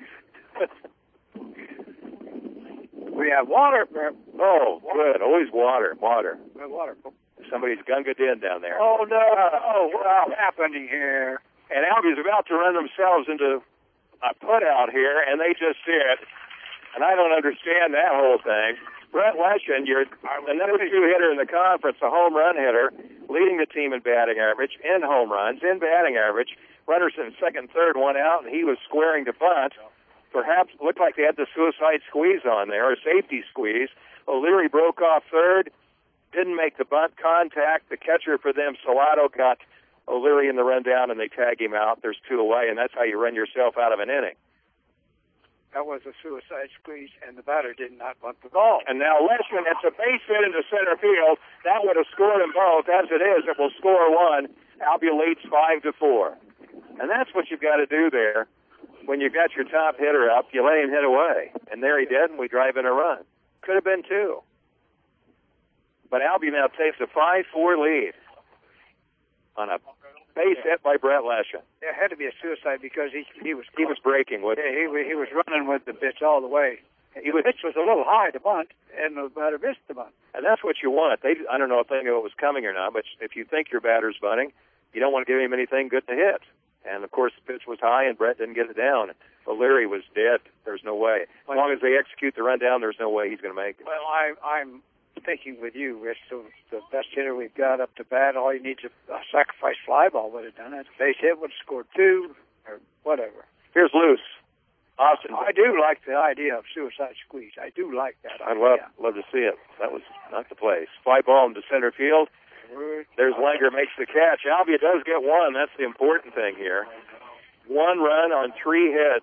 We have water. Oh, good. Always water. Water. Somebody's gunga din down there. Oh, no. Oh, what's happening here? And Albie's about to run themselves into a put-out here, and they just did. And I don't understand that whole thing. Brett Leschen, you're the number 2 hitter in the conference, a home run hitter, leading the team in batting average, in home runs, in batting average. Runners in second, third, 1 out, and he was squaring to bunt. Perhaps it looked like they had the suicide squeeze on there, or safety squeeze. O'Leary broke off third, didn't make the bunt contact. The catcher for them, Salado, got O'Leary in the rundown, and they tag him out. There's 2 away, and that's how you run yourself out of an inning. That was a suicide squeeze, and the batter did not bunt the ball. And now Leschen, it's a base hit into center field. That would have scored them both. As it is, it will score 1. Albia leads 5-4. And that's what you've got to do there. When you've got your top hitter up, you let him hit away. And there he did, and we drive in a run. Could have been 2. But Albia now takes a 5-4 lead on a base hit by Brett Leschen. It had to be a suicide because he was breaking with he was running with the pitch all the way. The pitch was a little high to bunt, and the batter missed the bunt. And that's what you want. I don't know if they knew it was coming or not, but if you think your batter's bunting, you don't want to give him anything good to hit. And, of course, the pitch was high, and Brett didn't get it down. O'Leary was dead. There's no way. As long as they execute the rundown, there's no way he's going to make it. Well, I'm thinking with you, Rich, the best hitter we've got up to bat, all you need is a sacrifice fly ball would have done it. Base hit would have scored 2 or whatever. Here's Luce. Austin. I do like the idea of suicide squeeze. I do like that idea. I'd love to see it. That was not the place. Fly ball into center field. There's Lenger, makes the catch. Albia does get 1. That's the important thing here. 1 run on 3 hits.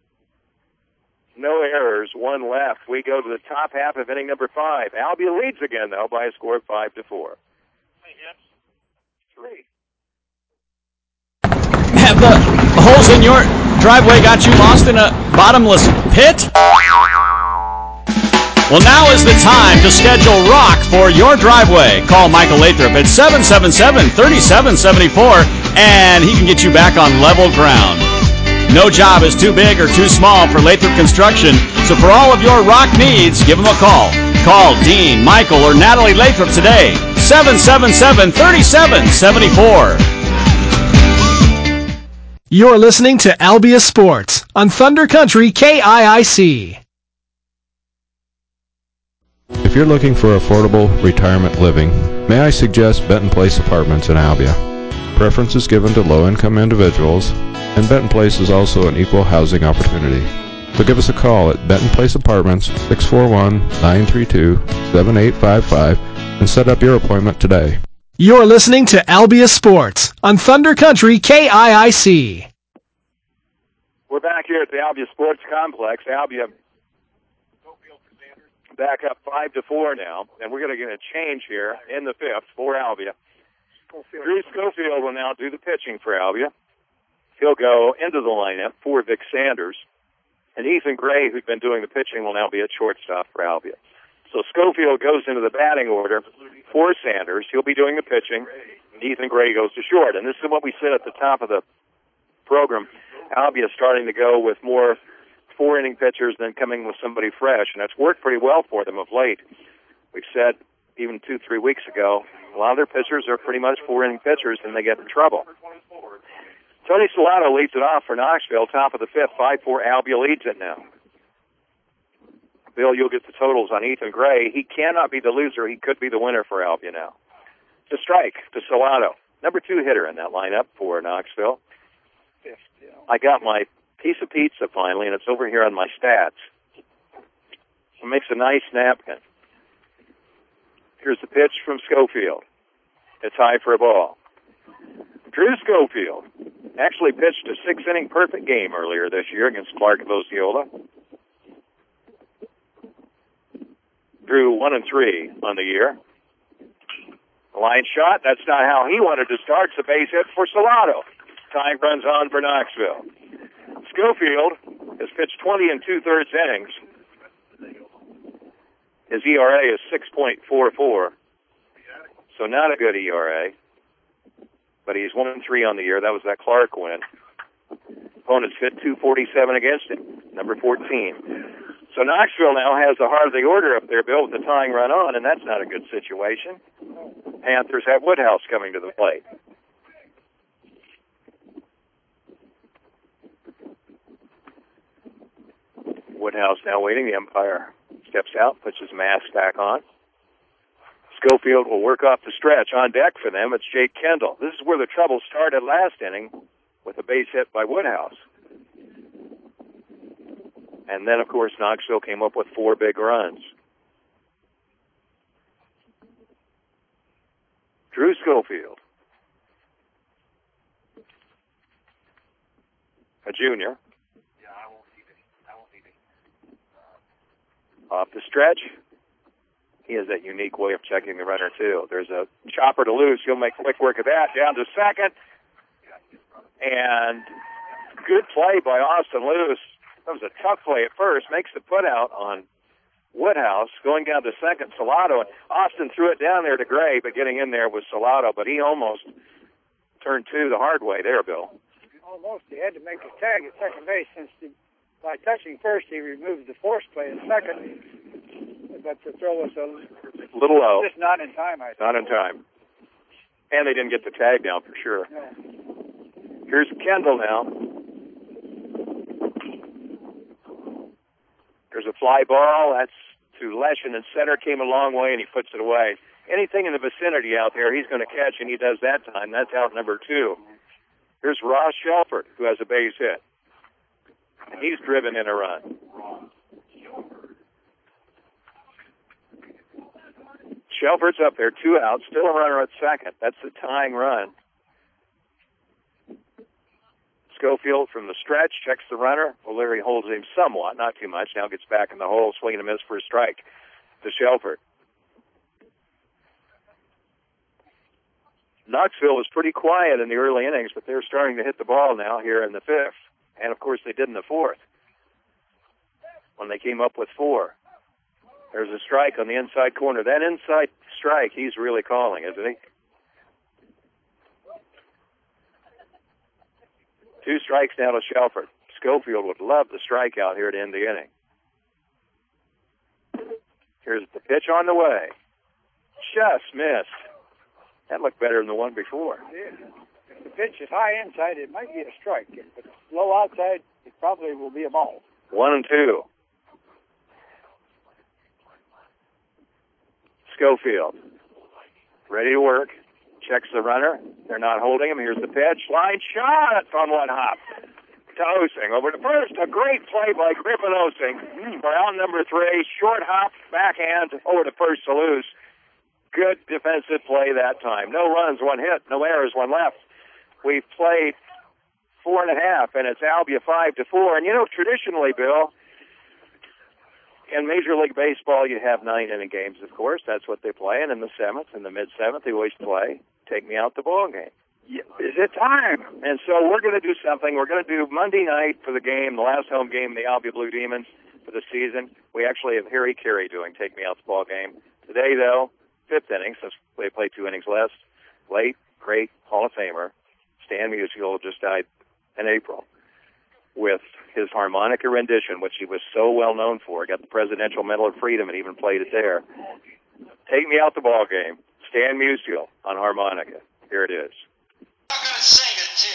No errors, 1 left. We go to the top half of inning number 5. Albia leads again, though, by a score of 5-4. 3. Have the holes in your driveway got you lost in a bottomless pit? Well, now is the time to schedule rock for your driveway. Call Michael Lathrop at 777-3774, and he can get you back on level ground. No job is too big or too small for Lathrop Construction, so for all of your rock needs, give them a call. Call Dean, Michael, or Natalie Lathrop today, 777-3774. You're listening to Albia Sports on Thunder Country KIIC. If you're looking for affordable retirement living, may I suggest Benton Place Apartments in Albia. Preference is given to low-income individuals, and Benton Place is also an equal housing opportunity. So give us a call at Benton Place Apartments, 641-932-7855, and set up your appointment today. You're listening to Albia Sports on Thunder Country KIIC. We're back here at the Albia Sports Complex. Albia back up 5-4 now, and we're going to get a change here in the fifth for Albia. Drew Schofield will now do the pitching for Albia. He'll go into the lineup for Vic Sanders. And Ethan Gray, who's been doing the pitching, will now be at shortstop for Albia. So Schofield goes into the batting order for Sanders. He'll be doing the pitching. Ethan Gray goes to short. And this is what we said at the top of the program. Albia is starting to go with more four-inning pitchers than coming with somebody fresh. And that's worked pretty well for them of late. We've said even 2-3 weeks ago, a lot of their pitchers are pretty much four-inning pitchers, and they get in trouble. Tony Salato leads it off for Knoxville, top of the fifth, 5-4. Albia leads it now. Bill, you'll get the totals on Ethan Gray. He cannot be the loser. He could be the winner for Albia now. It's a strike to Salato, number 2 hitter in that lineup for Knoxville. I got my piece of pizza finally, and it's over here on my stats. It makes a nice napkin. Here's the pitch from Schofield. It's high for a ball. Drew Schofield actually pitched a 6-inning perfect game earlier this year against Clark of Osceola. Drew 1-3 on the year. Line shot. That's not how he wanted to start. It's a base hit for Salato. Tying runs on for Knoxville. Schofield has pitched 20 2/3 innings. His ERA is 6.44, so not a good ERA. But he's 1-3 on the year. That was that Clark win. Opponents hit .247 against him, number 14. So Knoxville now has the heart of the order up there, Bill, with the tying run on, and that's not a good situation. Panthers have Woodhouse coming to the plate. Woodhouse now waiting. The umpire steps out, puts his mask back on. Schofield will work off the stretch. On deck for them, it's Jake Kendall. This is where the trouble started last inning with a base hit by Woodhouse. And then, of course, Knoxville came up with 4 big runs. Drew Schofield, a junior. Off the stretch, he has that unique way of checking the runner, too. There's a chopper to loose. He'll make quick work of that. Down to second. And good play by Austin Lewis. That was a tough play at first. Makes the put out on Woodhouse. Going down to second, Salato. Austin threw it down there to Gray, but getting in there was Salato. But he almost turned 2 the hard way there, Bill. Almost. He had to make a tag at second base since by touching first, he removed the force play at second. But the throw was a little low. Just not in time, I think. Not in time. And they didn't get the tag down for sure. No. Here's Kendall now. There's a fly ball. That's to Leshin in center. Came a long way, and he puts it away. Anything in the vicinity out there, he's going to catch, and he does that time. That's out number 2. Here's Ross Shelford, who has a base hit. And he's driven in a run. Shelford's up there, 2 outs, still a runner at second. That's the tying run. Schofield from the stretch checks the runner. O'Leary holds him somewhat, not too much. Now gets back in the hole, swing and a miss for a strike to Shelford. Knoxville was pretty quiet in the early innings, but they're starting to hit the ball now here in the 5th. And, of course, they did in the 4th when they came up with 4. There's a strike on the inside corner. That inside strike, he's really calling, isn't he? 2 strikes now to Shelford. Schofield would love the strikeout here to end the inning. Here's the pitch on the way. Just missed. That looked better than the one before. Yeah. If the pitch is high inside, it might be a strike. If it's low outside, it probably will be a ball. 1-2. Schofield, ready to work. Checks the runner. They're not holding him. Here's the pitch. Line shot on one hop to Osing. Over to first. A great play by Griffin Osing. For out number 3. Short hop, backhand, over to first to lose. Good defensive play that time. No runs, 1 hit. No errors, 1 left. We've played 4.5, and it's Albia 5-4. And, you know, traditionally, Bill, in Major League Baseball, you have 9-inning games, of course. That's what they play. And in the 7th, in the mid-7th, they always play Take Me Out the Ball Game. Yeah, is it time? And so we're going to do something. We're going to do Monday night for the game, the last home game, the Albia Blue Demons for the season. We actually have Harry Carey doing Take Me Out the Ball Game. Today, though, 5th inning, since they play 2 innings less. Late, great Hall of Famer, Stan Musial, just died in April, with his harmonica rendition, which he was so well known for. Got the Presidential Medal of Freedom and even played it there. Take Me Out the Ball Game. Stan Musial on harmonica. Here it is. I'm going to sing it too.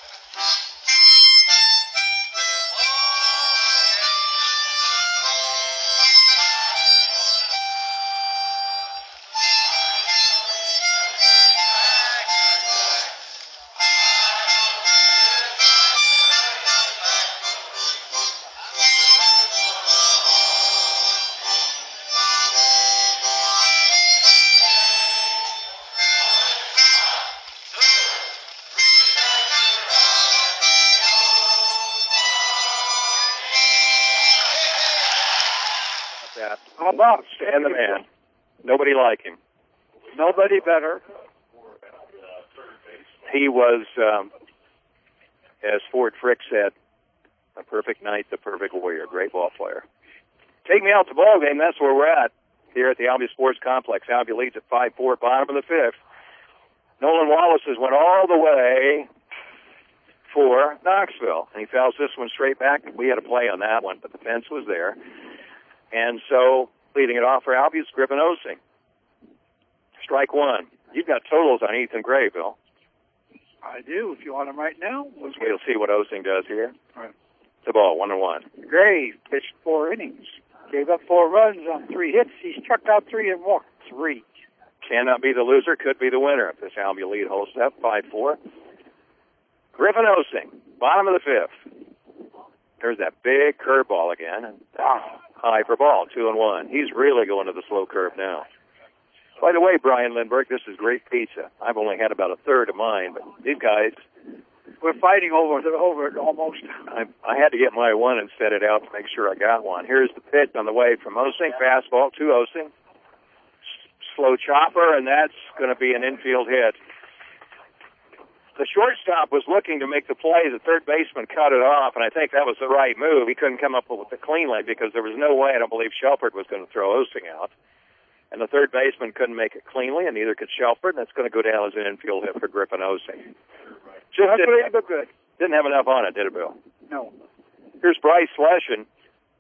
That. How about Stan the man? Nobody like him. Nobody better. He was, as Ford Frick said, a perfect knight, the perfect warrior, great ball player. Take Me Out the Ball Game, that's where we're at here at the Albia Sports Complex. Albia leads at 5-4, bottom of the 5th. Nolan Wallace has went all the way for Knoxville, and he fouls this one straight back. We had a play on that one, but the fence was there. And so, leading it off for Albia is Griffin Osing. Strike 1. You've got totals on Ethan Gray, Bill. I do. If you want them right now, We'll see what Osing does here. Right. The ball, 1-1. Gray pitched 4 innings. Gave up 4 runs on 3 hits. He struck out 3 and walked 3. Cannot be the loser, could be the winner if this Albia lead holds up, 5-4. Griffin Osing, bottom of the 5th. There's that big curveball again. And high for ball, 2-1. He's really going to the slow curve now. By the way, Brian Lindbergh, this is great pizza. I've only had about a third of mine, but these guys... We're fighting over it almost. I had to get my one and set it out to make sure I got one. Here's the pitch on the way from Osing, fastball to Osing. Slow chopper, and that's going to be an infield hit. The shortstop was looking to make the play. The third baseman cut it off, and I think that was the right move. He couldn't come up with it cleanly because there was no way, I don't believe, Shelford was going to throw Osing out. And the third baseman couldn't make it cleanly, and neither could Shelford, and that's going to go down as an infield hit for Griffin Osing. Didn't have enough on it, did it, Bill? No. Here's Bryce Leshin,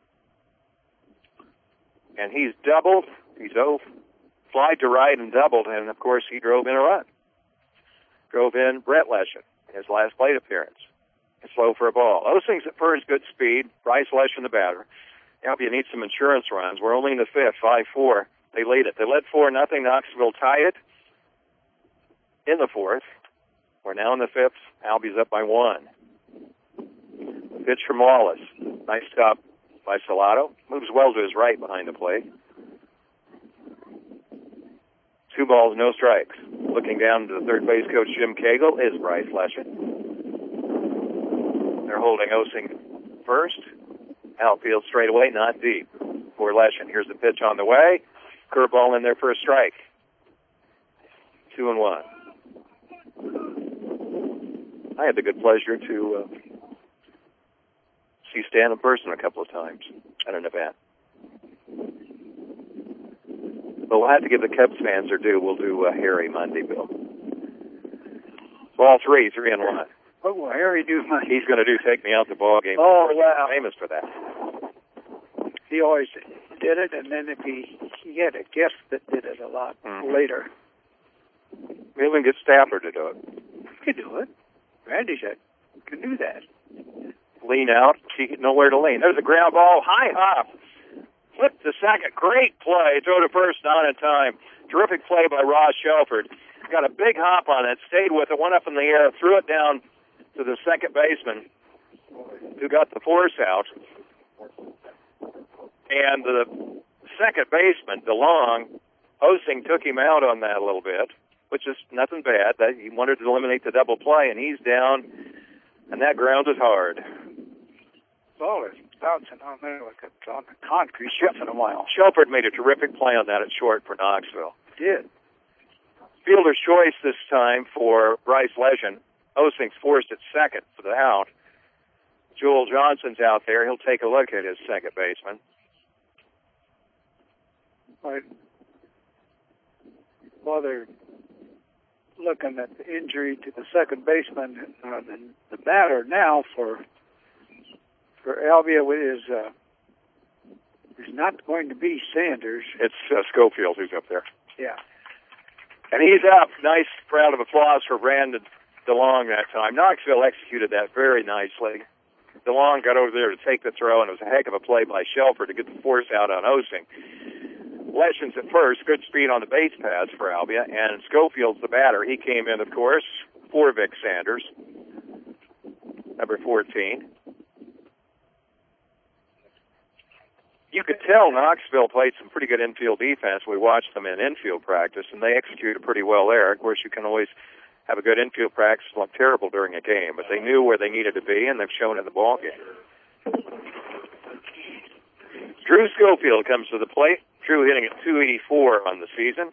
and he's doubled. He's fly to right and doubled, and, of course, he drove in a run. Drove in Brett Leshin, his last plate appearance. It's slow for a ball. Osing's at first, good speed. Bryce Leshin, the batter. Albia needs some insurance runs. We're only in the 5th, 5-4. They lead it. They led 4-0. Knoxville tied it in the 4th. We're now in the 5th. Albia's up by 1. Pitch from Wallace. Nice stop by Salado. Moves well to his right behind the plate. 2 balls, no strikes. Looking down to the third base coach, Jim Cagle, is Bryce Leshin. They're holding Osing first. Outfield straight away, not deep for Leshin. Here's the pitch on the way. Curveball in there for a strike. 2-1. I had the good pleasure to see Stan in person a couple of times at an event. But we'll have to give the Cubs fans their due. We'll do Harry Monday, Bill. Ball 3, 3-1. What will Harry do Monday? He's going to do Take Me Out the Ball Game. Oh, wow. Famous for that. He always did it, and then if he had a guest that did it a lot later. We'll even get Stafford to do it. He can do it. Randy said, can do that. Lean out. Nowhere to lean. There's a ground ball. High hop. Flip to second. Great play. Throw to first, not in time. Terrific play by Ross Shelford. Got a big hop on it. Stayed with it. Went up in the air. Threw it down to the second baseman, who got the force out. And the second baseman, DeLong, Osing took him out on that a little bit, which is nothing bad. He wanted to eliminate the double play, and he's down, and that ground is hard. Ball is bouncing on there like it's on the concrete in a while. Shelford made a terrific play on that at short for Knoxville. Did. Fielder's choice this time for Bryce Legend. Osing's forced at second for the out. Joel Johnson's out there. He'll take a look at his second baseman. Right. While they're looking at the injury to the second baseman, the batter now for Albia is not going to be Sanders. It's Schofield who's up there. Yeah. And he's up. Nice round of applause for Brandon DeLong that time. Knoxville executed that very nicely. DeLong got over there to take the throw, and it was a heck of a play by Shelford to get the force out on Osing. Legends at first, good speed on the base paths for Albia, and Schofield's the batter. He came in, of course, for Vic Sanders, number 14. You could tell Knoxville played some pretty good infield defense. We watched them in infield practice, and they executed pretty well there. Of course, you can always have a good infield practice and look terrible during a game, but they knew where they needed to be, and they've shown in the ball game. Drew Schofield comes to the plate. Drew hitting at .284 on the season.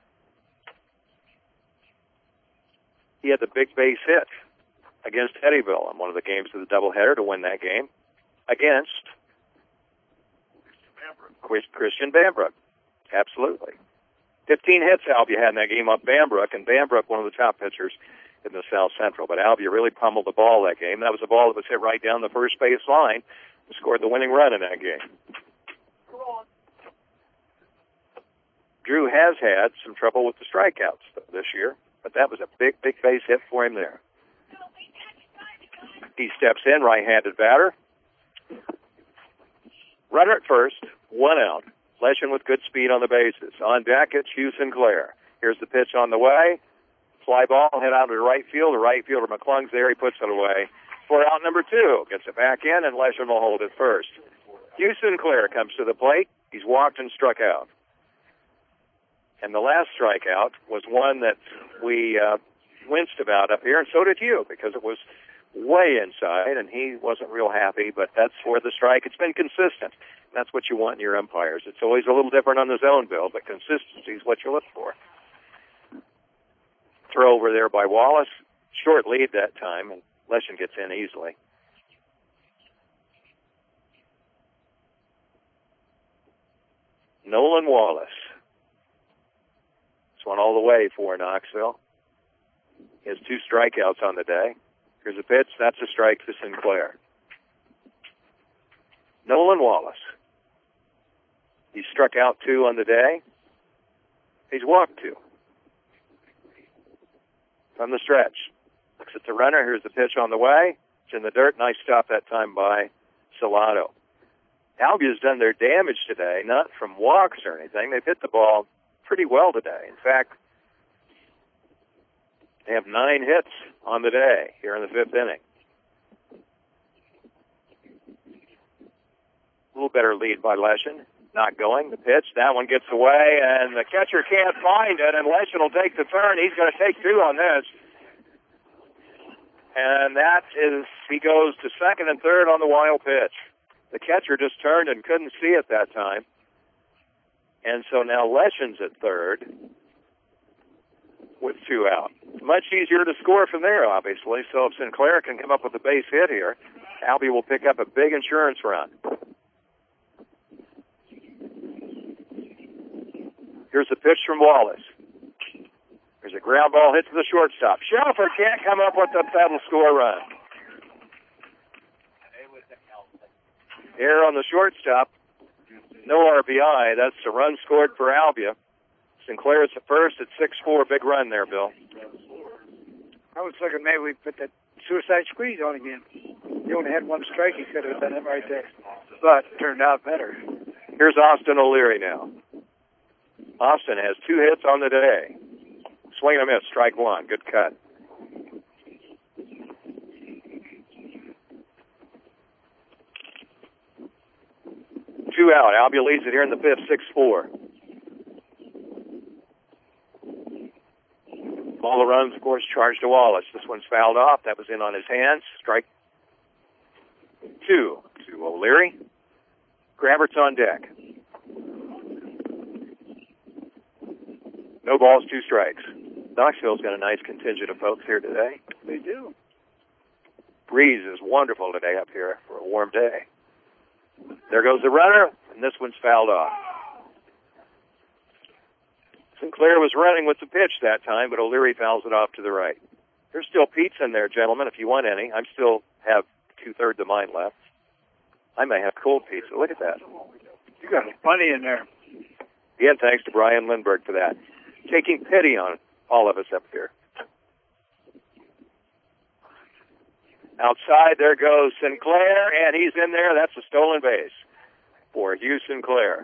He had the big base hit against Eddyville in one of the games of the doubleheader to win that game against Christian Bambrook. Absolutely. 15 hits Albia had in that game up Bambrook, and Bambrook, one of the top pitchers in the South Central. But Albia really pummeled the ball that game. That was a ball that was hit right down the first base line and scored the winning run in that game. Drew has had some trouble with the strikeouts this year, but that was a big base hit for him there. He steps in, right-handed batter. Runner at first, one out. Legend with good speed on the bases. On deck, it's Hugh Sinclair. Here's the pitch on the way. Fly ball, head out to right field. The right fielder McClung's there. He puts it away. For out number 2. Gets it back in, and Legend will hold it first. Hugh Sinclair comes to the plate. He's walked and struck out. And the last strikeout was one that we winced about up here, and so did you, because it was way inside, and he wasn't real happy, but that's for the strike. It's been consistent. That's what you want in your umpires. It's always a little different on the zone, Bill, but consistency is what you look for. Throw over there by Wallace. Short lead that time, and Legend gets in easily. Nolan Wallace. This one all the way for Knoxville. He has 2 strikeouts on the day. Here's a pitch. That's a strike to Sinclair. Nolan Wallace. He struck out 2 on the day. He's walked 2. From the stretch. Looks at the runner. Here's the pitch on the way. It's in the dirt. Nice stop that time by Salado. Albia's done their damage today, not from walks or anything. They've hit the ball pretty well today. In fact, they have 9 hits on the day here in the 5th inning. A little better lead by Legend. Not going. The pitch. That one gets away, and the catcher can't find it, and Legend will take the turn. He's going to take 2 on this. And that is, he goes to second and third on the wild pitch. The catcher just turned and couldn't see it that time. And so now Legend's at third with 2 out. Much easier to score from there, obviously. So if Sinclair can come up with a base hit here, Albia will pick up a big insurance run. Here's Here's the pitch from Wallace. There's a ground ball hit to the shortstop. Shelford can't come up with the pedal score run. Error on the shortstop. No RBI. That's a run scored for Albia. Sinclair's at first at 6-4. Big run there, Bill. I was thinking maybe we put that suicide squeeze on again. He only had one strike. He could have done it right there. But it turned out better. Here's Austin O'Leary now. Austin has 2 hits on the day. Swing and a miss, strike 1. Good cut. Two out. Albia leads it here in the 5th, 6-4. All the runs, of course, charged to Wallace. This one's fouled off. That was in on his hands. Strike 2 to O'Leary. Grabert's on deck. No balls, 2 strikes. Knoxville's got a nice contingent of folks here today. They do. Breeze is wonderful today up here for a warm day. There goes the runner, and this one's fouled off. Sinclair was running with the pitch that time, but O'Leary fouls it off to the right. There's still pizza in there, gentlemen, if you want any. I still have 2/3 of mine left. I may have cold pizza. Look at that. You got plenty in there. Again, thanks to Brian Lindbergh for that. Taking pity on all of us up here. Outside, there goes Sinclair, and he's in there. That's a stolen base for Hugh Sinclair.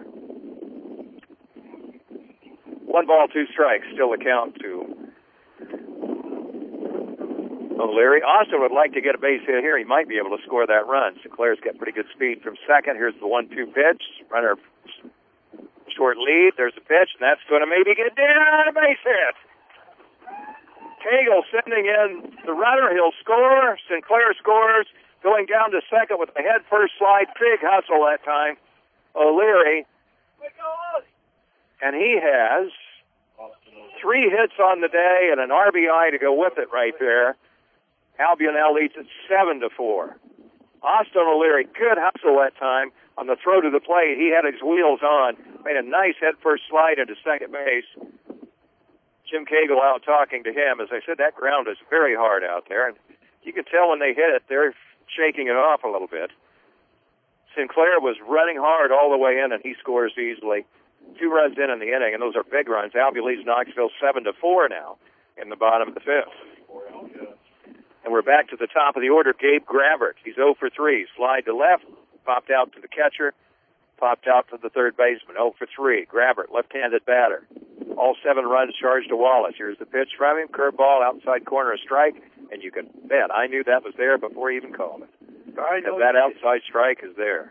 1 ball, 2 strikes, still a count to O'Leary. Austin would like to get a base hit here. He might be able to score that run. Sinclair's got pretty good speed from second. Here's the 1-2 pitch. Runner short lead. There's the pitch, and that's going to maybe get down. A base hit. Cagle sending in the runner. He'll score. Sinclair scores. Going down to second with a head-first slide. Big hustle that time. O'Leary. And he has 3 hits on the day and an RBI to go with it right there. Albia now leads at 7-4. Austin O'Leary, good hustle that time on the throw to the plate. He had his wheels on. Made a nice head-first slide into second base. Jim Cagle out talking to him. As I said, that ground is very hard out there. And you can tell when they hit it, they're shaking it off a little bit. Sinclair was running hard all the way in, and he scores easily. 2 runs in the inning, and those are big runs. Albia leads Knoxville 7-4 now in the bottom of the 5th. And we're back to the top of the order. Gabe Grabert. He's 0 for 3. Slide to left, popped out to the catcher, popped out to the third baseman. 0 for 3. Grabert, left-handed batter. All 7 runs charged to Wallace. Here's the pitch from him. Curveball, outside corner, a strike. And you can bet I knew that was there before he even called it. That outside strike is there.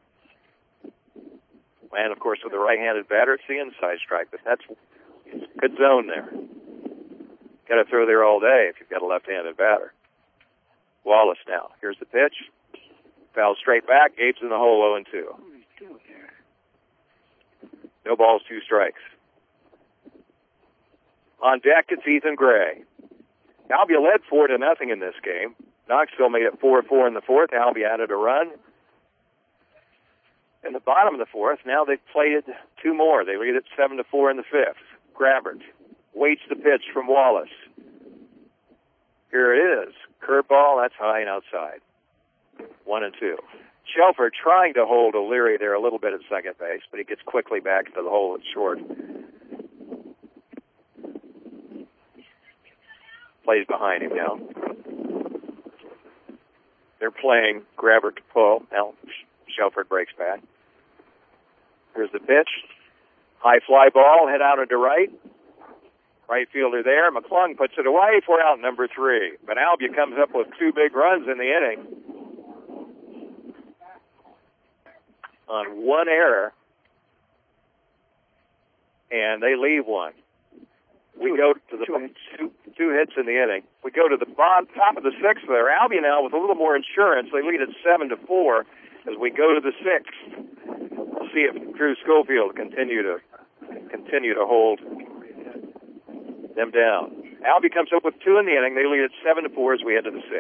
And, of course, with the right-handed batter, it's the inside strike. But that's a good zone there. Got to throw there all day if you've got a left-handed batter. Wallace now. Here's the pitch. Foul straight back. Gabe's in the hole, 0-2. No balls, 2 strikes. On deck, it's Ethan Gray. Albia led 4-0 in this game. Knoxville made it 4-4 in the 4th. Albia added a run. In the bottom of the 4th, now they've played 2 more. They lead it 7-4 in the 5th. Grabert waits the pitch from Wallace. Here it is. Curveball, that's high and outside. 1-2. Shelford trying to hold O'Leary there a little bit at second base, but he gets quickly back to the hole at short. Plays behind him now. They're playing Grabert to pull. Now Shelford breaks back. Here's the pitch. High fly ball, head out into right. Right fielder there. McClung puts it away for out number 3. But Albia comes up with 2 big runs in the inning on 1 error, and they leave 1. We go to the 2 hits in the inning. We go to the top of the 6th there. Albia now with a little more insurance. They lead at 7-4 as we go to the 6th. We'll see if Drew Schofield continue to hold them down. Albia comes up with 2 in the inning. They lead at 7-4 as we head to the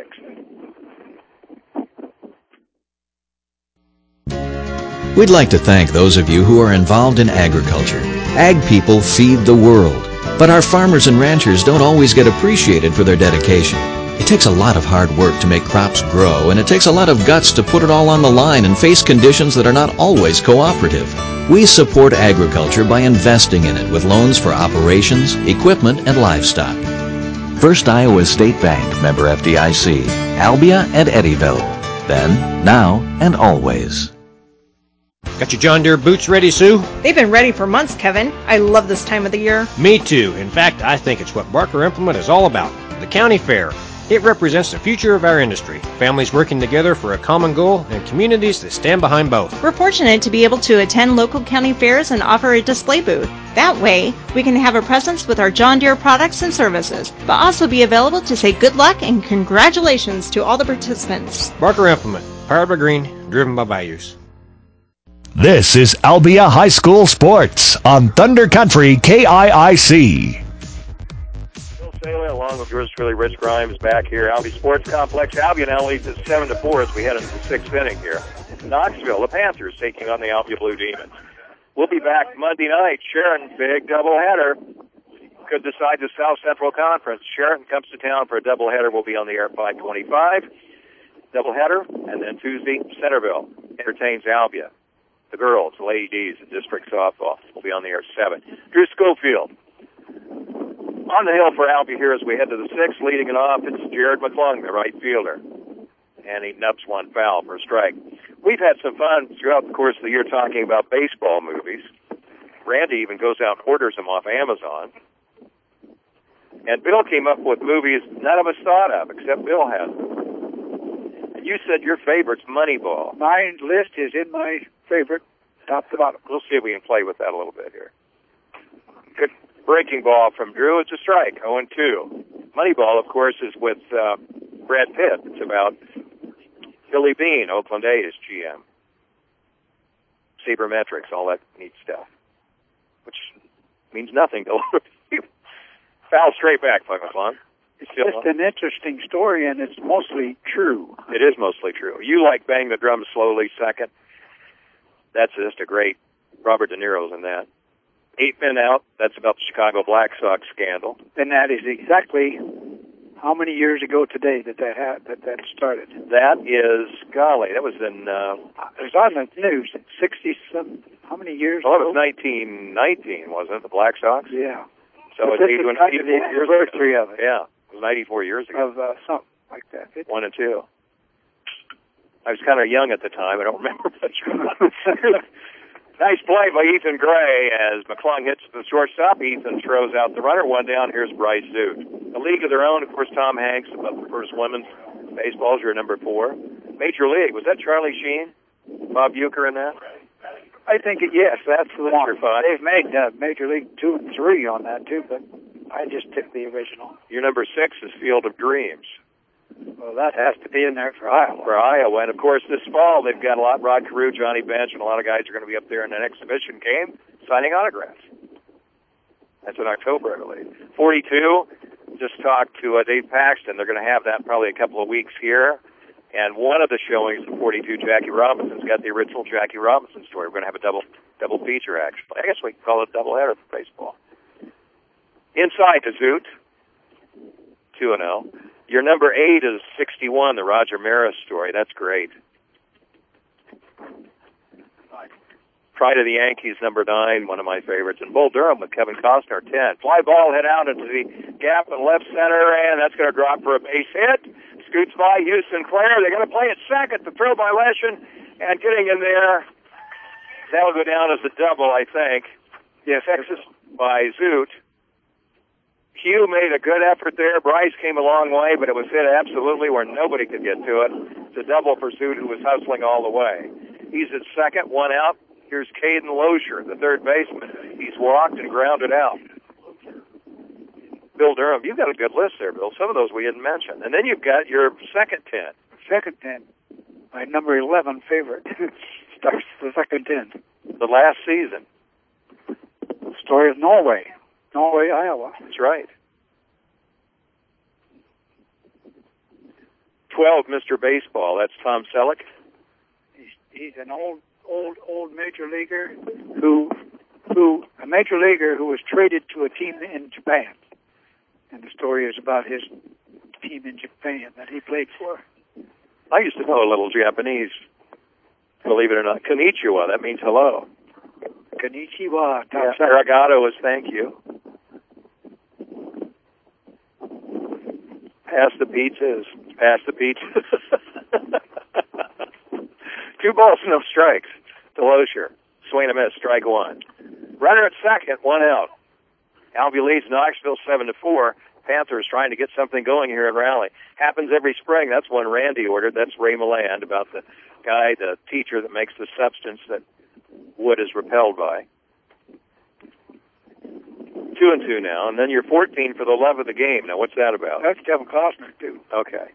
6th. We'd like to thank those of you who are involved in agriculture. Ag people feed the world, but our farmers and ranchers don't always get appreciated for their dedication. It takes a lot of hard work to make crops grow, and it takes a lot of guts to put it all on the line and face conditions that are not always cooperative. We support agriculture by investing in it with loans for operations, equipment, and livestock. First Iowa State Bank, member FDIC, Albia and Eddyville. Then, now, and always. Got your John Deere boots ready, Sue? They've been ready for months, Kevin. I love this time of the year. Me too. In fact, I think it's what Barker Implement is all about. The county fair. It represents the future of our industry. Families working together for a common goal and communities that stand behind both. We're fortunate to be able to attend local county fairs and offer a display booth. That way, we can have a presence with our John Deere products and services, but also be available to say good luck and congratulations to all the participants. Barker Implement, powered by green, driven by values. This is Albia High School Sports on Thunder Country KIIC. Saleh, along with yours truly, Rich Grimes, back here. Albia Sports Complex. Albia now leads at 7-4 as we head into the sixth inning here. Knoxville, the Panthers taking on the Albia Blue Demons. We'll be back Monday night. Sharon, big doubleheader. Could decide the South Central Conference. Sharon comes to town for a doubleheader. We'll be on the air at 5:25. Doubleheader, and then Tuesday, Centerville entertains Albia. The girls, the ladies, and district softball will be on the air at 7. Drew Schofield. On the hill for Albia here as we head to the sixth, leading it off, it's Jared McClung, the right fielder. And he nups one foul for a strike. We've had some fun throughout the course of the year talking about baseball movies. Randy even goes out and orders them off Amazon. And Bill came up with movies none of us thought of, except Bill has them. And you said your favorite's Moneyball. My list is in my favorite, top to bottom. We'll see if we can play with that a little bit here. Good breaking ball from Drew. It's a strike, 0-2. Moneyball, of course, is with Brad Pitt. It's about Billy Bean, Oakland A's GM. Sabermetrics, all that neat stuff. Which means nothing to a lot of people. Foul straight back by McClung. It's just an interesting story, and it's mostly true. It is mostly true. You like Bang the Drum Slowly second. That's just a great Robert De Niro's in that. 8 Men Out, that's about the Chicago Black Sox scandal. And that is exactly how many years ago today that started? That is, golly, that was in... it was on the news, 60-some, how many years ago? It was 1919, wasn't it, the Black Sox? Yeah. So it's 94 years ago. Of it. Yeah, it was 94 years ago. Of something like that. 1 and 2. I was kind of young at the time. I don't remember much. Nice play by Ethan Gray as McClung hits the shortstop. Ethan throws out the runner. One down. Here's Bryce Zoot. A league of their own. Of course, Tom Hanks about the first women's baseballs. You're number 4. Major League. Was that Charlie Sheen? Bob Uecker in that? I think, yes, that's the one. Fun. They've made Major League 2 and 3 on that, too, but I just took the original. Your number 6 is Field of Dreams. Well, that has to be in there for Iowa. For Iowa. And, of course, this fall, they've got a lot. Rod Carew, Johnny Bench, and a lot of guys are going to be up there in an exhibition game signing autographs. That's in October, I believe. 42, just talked to Dave Paxton. They're going to have that probably a couple of weeks here. And one of the showings of 42, Jackie Robinson's got the original Jackie Robinson story. We're going to have a double feature, actually. I guess we can call it a doubleheader for baseball. Inside to Zoot, 2-0. Your number 8 is 61, the Roger Maris story. That's great. Pride of the Yankees, number 9, one of my favorites. And Bull Durham with Kevin Costner, 10. Fly ball head out into the gap in left center, and that's going to drop for a base hit. Scoots by Hugh Sinclair. They're going to play it second. The throw by Leschen, and getting in there. That'll go down as a double, I think. Yes, Texas by Zoot. Hugh made a good effort there. Bryce came a long way, but it was hit absolutely where nobody could get to it. It's a double for Zoot, who was hustling all the way. He's at second, 1 out. Here's Caden Lozier, the third baseman. He's walked and grounded out. Bill Durham, you've got a good list there, Bill. Some of those we didn't mention. And then you've got your second 10. Second 10. My number 11 favorite. Starts the second 10. The last season. The story of Norway, Iowa. That's right. 12, Mr. Baseball. That's Tom Selleck. He's an old major leaguer who a major leaguer who was traded to a team in Japan. And the story is about his team in Japan that he played for. I used to know a little Japanese, believe it or not. Konnichiwa, that means hello. Konnichiwa. Yeah, arigato is thank you. Pass the pizzas. Pass the pizzas. 2 balls, no strikes. DeLozier. Swing and a miss. Strike 1. Runner at second. 1 out. Albia leads Knoxville 7-4. Panthers trying to get something going here at Raleigh. Happens every spring. That's one Randy ordered. That's Ray Milland, about the guy, the teacher that makes the substance that wood is repelled by. 2-2 now, and then you're 14 for the love of the game. Now, what's that about? That's Kevin Costner, too. Okay.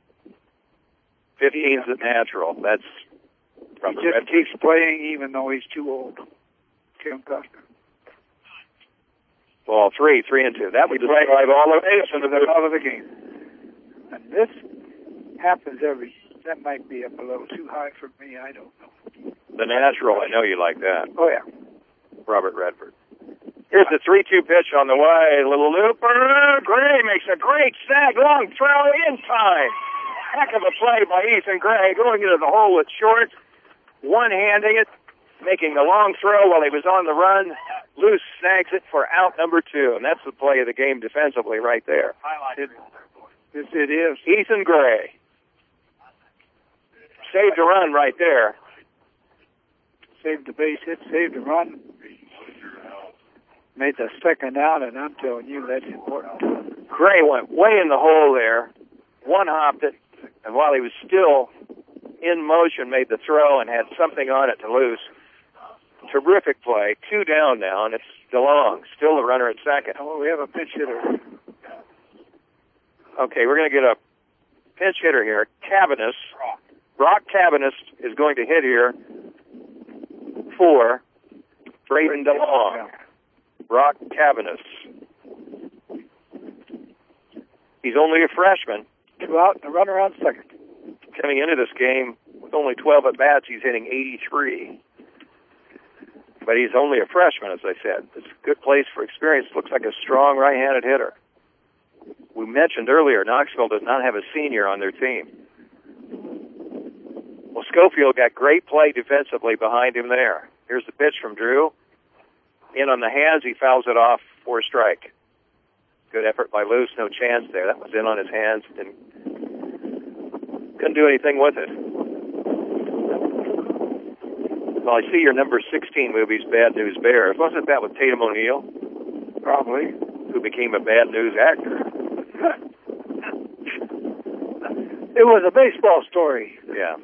15's at natural. That's from he just keeps playing even though he's too old. Kevin Costner. Ball 3-2. That would describe all of it. For the love of the game. And this happens that might be up a little too high for me. I don't know. The natural, I know you like that. Oh, yeah. Robert Redford. Here's the 3-2 pitch on the way. Little looper. Gray makes a great sag. Long throw in time. Heck of a play by Ethan Gray. Going into the hole with short. One-handing it. Making the long throw while he was on the run. Luce snags it for out number 2. And that's the play of the game defensively right there. Yes, it is. Ethan Gray. Saved a run right there. Saved the base hit. Saved a run. Made the second out, and I'm telling you, that's important. Gray went way in the hole there, one-hopped it, and while he was still in motion, made the throw and had something on it to Luce. Terrific play. 2 down now, and it's DeLong, still the runner at second. Oh, we have a pinch hitter. Okay, we're going to get a pinch hitter here. Cabanis. Brock Cabanis is going to hit here for Braden DeLong. Brock Cabanis. He's only a freshman. 2 out and a runner on second. Coming into this game with only 12 at-bats, he's hitting 83. But he's only a freshman, as I said. It's a good place for experience. Looks like a strong right-handed hitter. We mentioned earlier, Knoxville does not have a senior on their team. Well, Schofield got great play defensively behind him there. Here's the pitch from Drew. In on the hands, he fouls it off for a strike. Good effort by Luce, no chance there. That was in on his hands. Couldn't do anything with it. Well, I see your number 16 movie's Bad News Bears. Wasn't that with Tatum O'Neal? Probably. Who became a bad news actor. It was a baseball story. Yeah.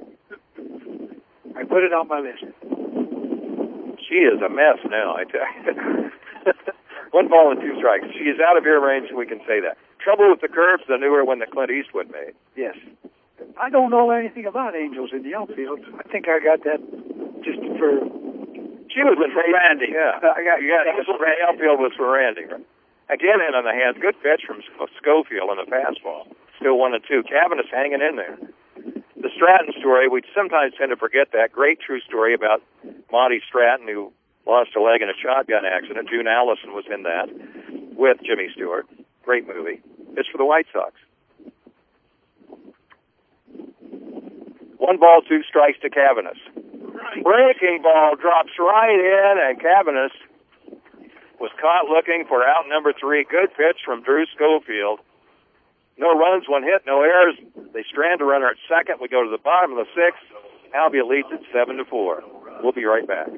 I put it on my list. She is a mess now, I tell you. 1 ball and 2 strikes. She is out of ear range, we can say that. Trouble with the Curves, the newer one that Clint Eastwood made. Yes. I don't know anything about Angels in the outfield. I think I got that just for... She was with Randy. Yeah. The outfield was for Randy. Again, in on the hands. Good pitch from Schofield on the fastball. Still 1-2. Cabanis hanging in there. The Stratton story, we sometimes tend to forget that. Great true story about Monty Stratton, who lost a leg in a shotgun accident. June Allison was in that with Jimmy Stewart. Great movie. It's for the White Sox. 1 ball, 2 strikes to Cabanis. Breaking ball drops right in, and Cabanis was caught looking for out number 3. Good pitch from Drew Schofield. No runs, 1 hit, no errors. They strand a runner at second. We go to the bottom of the 6th. Albia leads it 7-4. We'll be right back.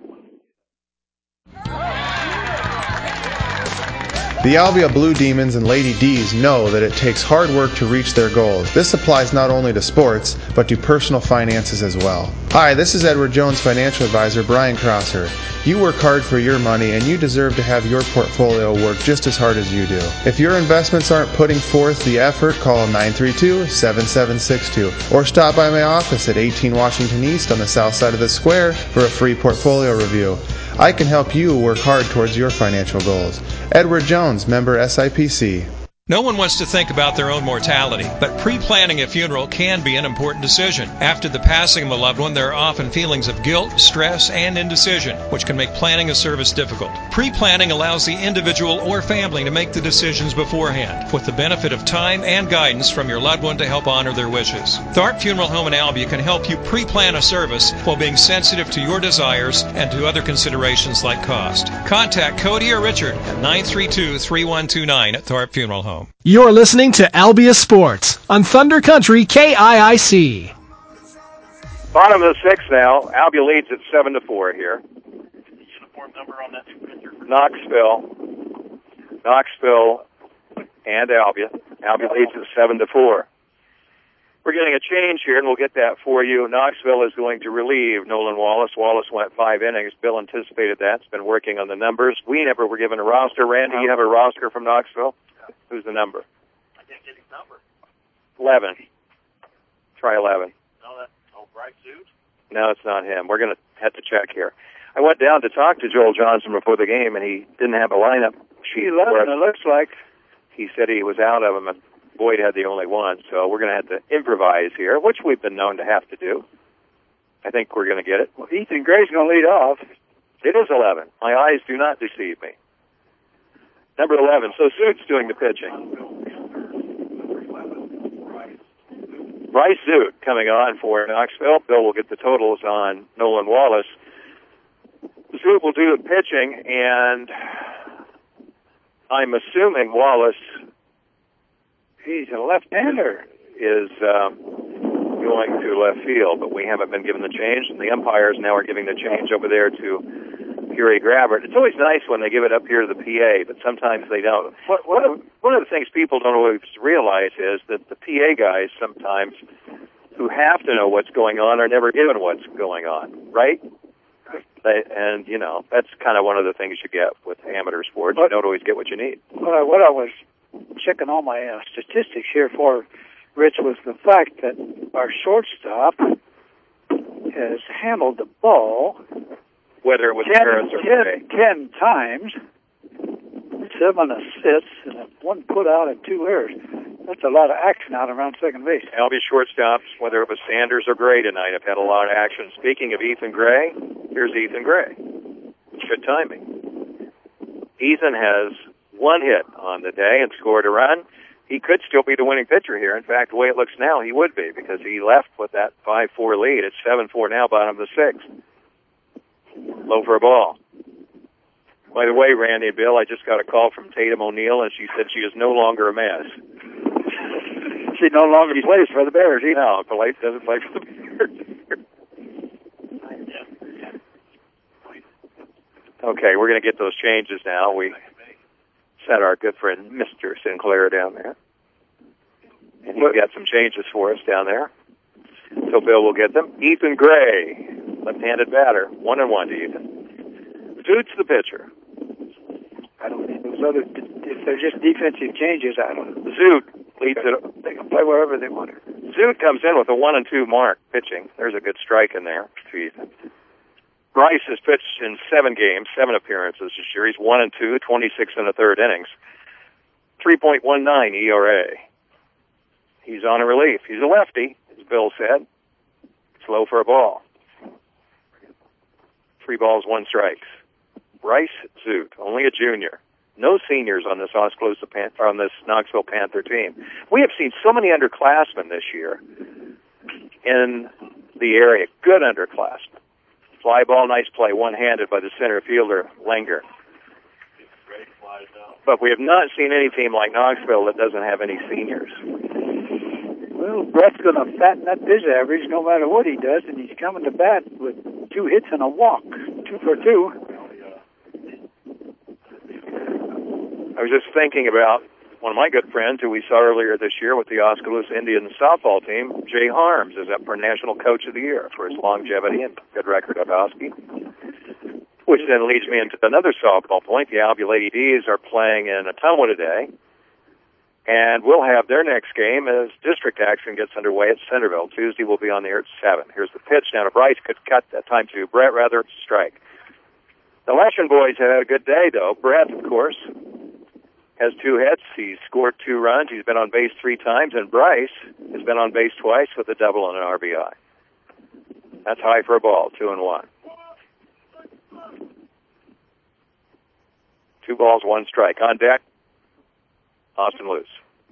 The Albia Blue Demons and Lady D's know that it takes hard work to reach their goals. This applies not only to sports, but to personal finances as well. Hi, this is Edward Jones financial advisor Brian Crosser. You work hard for your money, and you deserve to have your portfolio work just as hard as you do. If your investments aren't putting forth the effort, call 932-7762 or stop by my office at 18 Washington East on the south side of the square for a free portfolio review. I can help you work hard towards your financial goals. Edward Jones, member SIPC. No one wants to think about their own mortality, but pre-planning a funeral can be an important decision. After the passing of a loved one, there are often feelings of guilt, stress, and indecision, which can make planning a service difficult. Pre-planning allows the individual or family to make the decisions beforehand, with the benefit of time and guidance from your loved one to help honor their wishes. Tharp Funeral Home in Albia can help you pre-plan a service while being sensitive to your desires and to other considerations like cost. Contact Cody or Richard at 932-3129 at Tharp Funeral Home. You're listening to Albia Sports on Thunder Country KIIC. Bottom of the sixth now. Albia leads at 7-4 here. Uniform number on that picture. Knoxville and Albia. Albia leads at 7-4. We're getting a change here, and we'll get that for you. Knoxville is going to relieve Nolan Wallace. Wallace went 5 innings. Bill anticipated that. He's been working on the numbers. We never were given a roster. Randy, you have a roster from Knoxville? Who's the number? I didn't get his number. 11. Try 11. No, that's Bryce Zoot. No, it's not him. We're going to have to check here. I went down to talk to Joel Johnson before the game, and he didn't have a lineup sheet. 11, it looks like. He said he was out of them, and Boyd had the only one, so we're going to have to improvise here, which we've been known to have to do. I think we're going to get it. Well, Ethan Gray's going to lead off. It is 11. My eyes do not deceive me. Number 11. So Zoot's doing the pitching. Bryce Zoot coming on for Knoxville. Bill will get the totals on Nolan Wallace. Zoot will do the pitching, and I'm assuming Wallace, he's a left-hander, is going to left field, but we haven't been given the change, and the umpires now are giving the change over there to Fury Grabbert. It's always nice when they give it up here to the PA, but sometimes they don't. One of the things people don't always realize is that the PA guys sometimes who have to know what's going on are never given what's going on, right? And, you know, that's kind of one of the things you get with amateur sports. You don't always get what you need. What I was checking all my statistics here for, Rich, was the fact that our shortstop has handled the ball whether it was Harris or 10 times, 7 assists, and 1 put out and 2 errors. That's a lot of action out around second base. Albia shortstops, whether it was Sanders or Gray tonight, have had a lot of action. Speaking of Ethan Gray, here's Ethan Gray. Good timing. Ethan has 1 hit on the day and scored a run. He could still be the winning pitcher here. In fact, the way it looks now, he would be, because he left with that 5-4 lead. It's 7-4 now, bottom of the 6th. Low for a ball. By the way, Randy and Bill, I just got a call from Tatum O'Neal, and she said she is no longer a mess. She no longer plays for the Bears. No, Polite doesn't play for the Bears. Okay, we're going to get those changes now. We sent our good friend Mr. Sinclair down there, and he's got some changes for us down there. So Bill will get them. Ethan Gray, left-handed batter, 1-1 to Ethan. Zoot's the pitcher. I don't think those other, if they're just defensive changes, I don't know. Zoot leads it. They can play wherever they want. Zoot comes in with a 1-2 mark pitching. There's a good strike in there to Ethan. Bryce has pitched in 7 games, 7 appearances this year. He's 1-2, 26 in the 3rd innings. 3.19 ERA. He's on a relief. He's a lefty, as Bill said. Slow for a ball. 3 balls, 1 strikes. Bryce Zoot, only a junior. No seniors on this Knoxville Panther team. We have seen so many underclassmen this year in the area. Good underclassmen. Fly ball, nice play, one-handed by the center fielder, Langer. But we have not seen any team like Knoxville that doesn't have any seniors. Well, Brett's going to fatten up his average no matter what he does, and he's coming to bat with 2 hits and a walk, 2 for 2. I was just thinking about one of my good friends who we saw earlier this year with the Oskaloosa Indians softball team. Jay Harms is up for National Coach of the Year for his longevity and good record at Oski. Which then leads me into another softball point. The Albia Lady D's are playing in Ottumwa today, and we'll have their next game as district action gets underway at Centerville. Tuesday we'll be on the air at 7. Here's the pitch now to Bryce. Could cut that time to Brett, rather, strike. The Leshen boys have had a good day, though. Brett, of course, has 2 hits. He's scored 2 runs. He's been on base 3 times, and Bryce has been on base twice with a double and an RBI. That's high for a ball, 2-1. 2 balls, 1 strike. On deck, Austin Luce.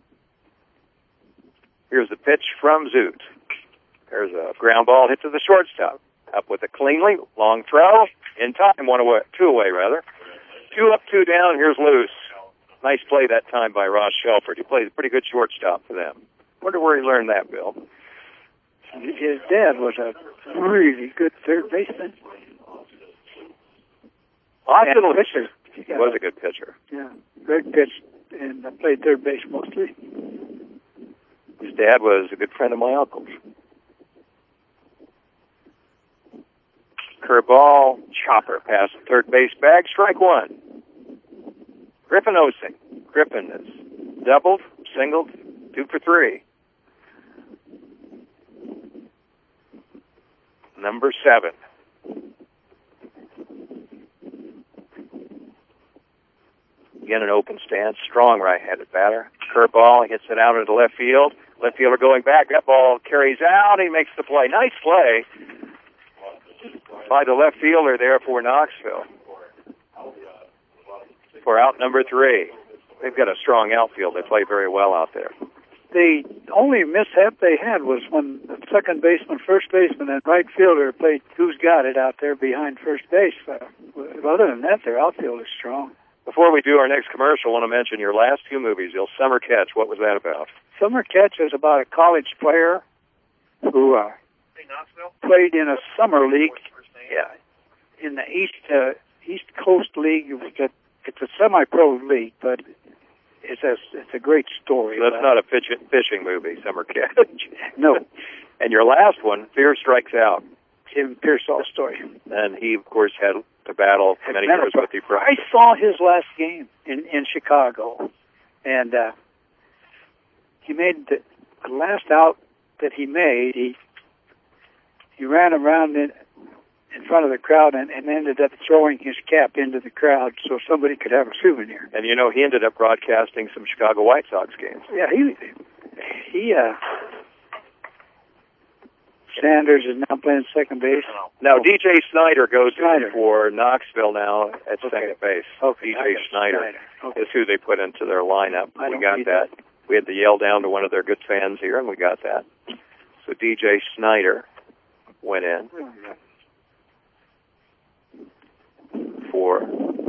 Here's the pitch from Zoot. There's a ground ball hit to the shortstop. Up with it cleanly, long throw, in time, 2 away rather. 2 up, 2 down, here's Luce. Nice play that time by Ross Shelford. He plays a pretty good shortstop for them. Wonder where he learned that, Bill. His dad was a really good third baseman. Austin Luce was a good pitcher. Yeah, great pitch, and played third base mostly. His dad was a good friend of my uncle's. Curveball, chopper past the third base bag, strike 1. Griffin Osing. Griffin has doubled, singled, 2 for 3. Number 7. Again, an open stance, strong right-handed batter. Curveball, he hits it out into left field. Left fielder going back. That ball carries out. He makes the play. Nice play by the left fielder there for Knoxville. For out number 3. They've got a strong outfield. They play very well out there. The only mishap they had was when the second baseman, first baseman, and right fielder played who's got it out there behind first base. Other than that, their outfield is strong. Before we do our next commercial, I want to mention your last 2 movies. Your Summer Catch, what was that about? Summer Catch is about a college player who played in a summer league in the East Coast League. It's a semi-pro league, but it's a great story. So that's not a fishing movie, Summer Catch. No. And your last one, Fear Strikes Out. Tim Pearsall's story. And he, of course, had to battle many years with the I saw his last game in Chicago, and he made the last out that he made. He ran around in front of the crowd and ended up throwing his cap into the crowd so somebody could have a souvenir. And you know, he ended up broadcasting some Chicago White Sox games. Yeah, he Sanders is now playing second base. Now, DJ Snyder goes in for Knoxville now at second base. DJ Snyder is who they put into their lineup. We got that. We had to yell down to one of their good fans here, and we got that. So DJ Snyder went in for...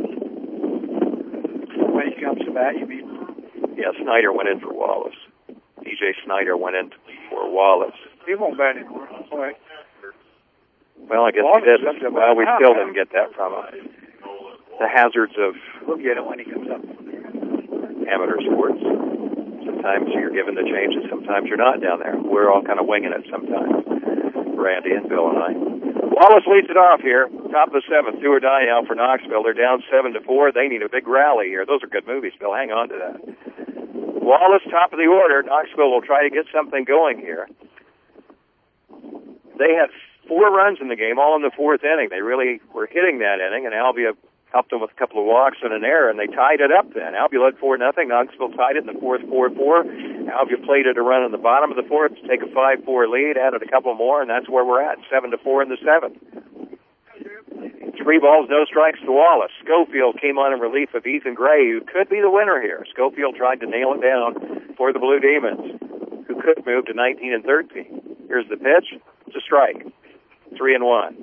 When he comes to bat, you mean? Yeah, Snyder went in for Wallace. DJ Snyder went in for Wallace. He won't bat anymore. All right. Well, I guess he didn't. Well, we still didn't get that from him. The hazards of... We'll get it when he comes up. Amateur sports. Sometimes you're given the changes, sometimes you're not down there. We're all kind of winging it sometimes. Randy and Bill and I. Wallace leads it off here. Top of the 7th. Do or die now for Knoxville. They're down 7-4. They need a big rally here. Those are good movies, Bill. Hang on to that. Wallace, top of the order. Knoxville will try to get something going here. They had 4 runs in the game, all in the 4th inning. They really were hitting that inning, and Albia helped them with a couple of walks and an error, and they tied it up then. Albia led 4-0. Knoxville tied it in the 4th, 4-4. Albia played it a run in the bottom of the 4th to take a 5-4 lead, added a couple more, and that's where we're at, 7-4 in the 7th. 3 balls, no strikes to Wallace. Schofield came on in relief of Ethan Gray, who could be the winner here. Schofield tried to nail it down for the Blue Demons, who could move to 19-13. Here's the pitch. It's a strike. 3-1.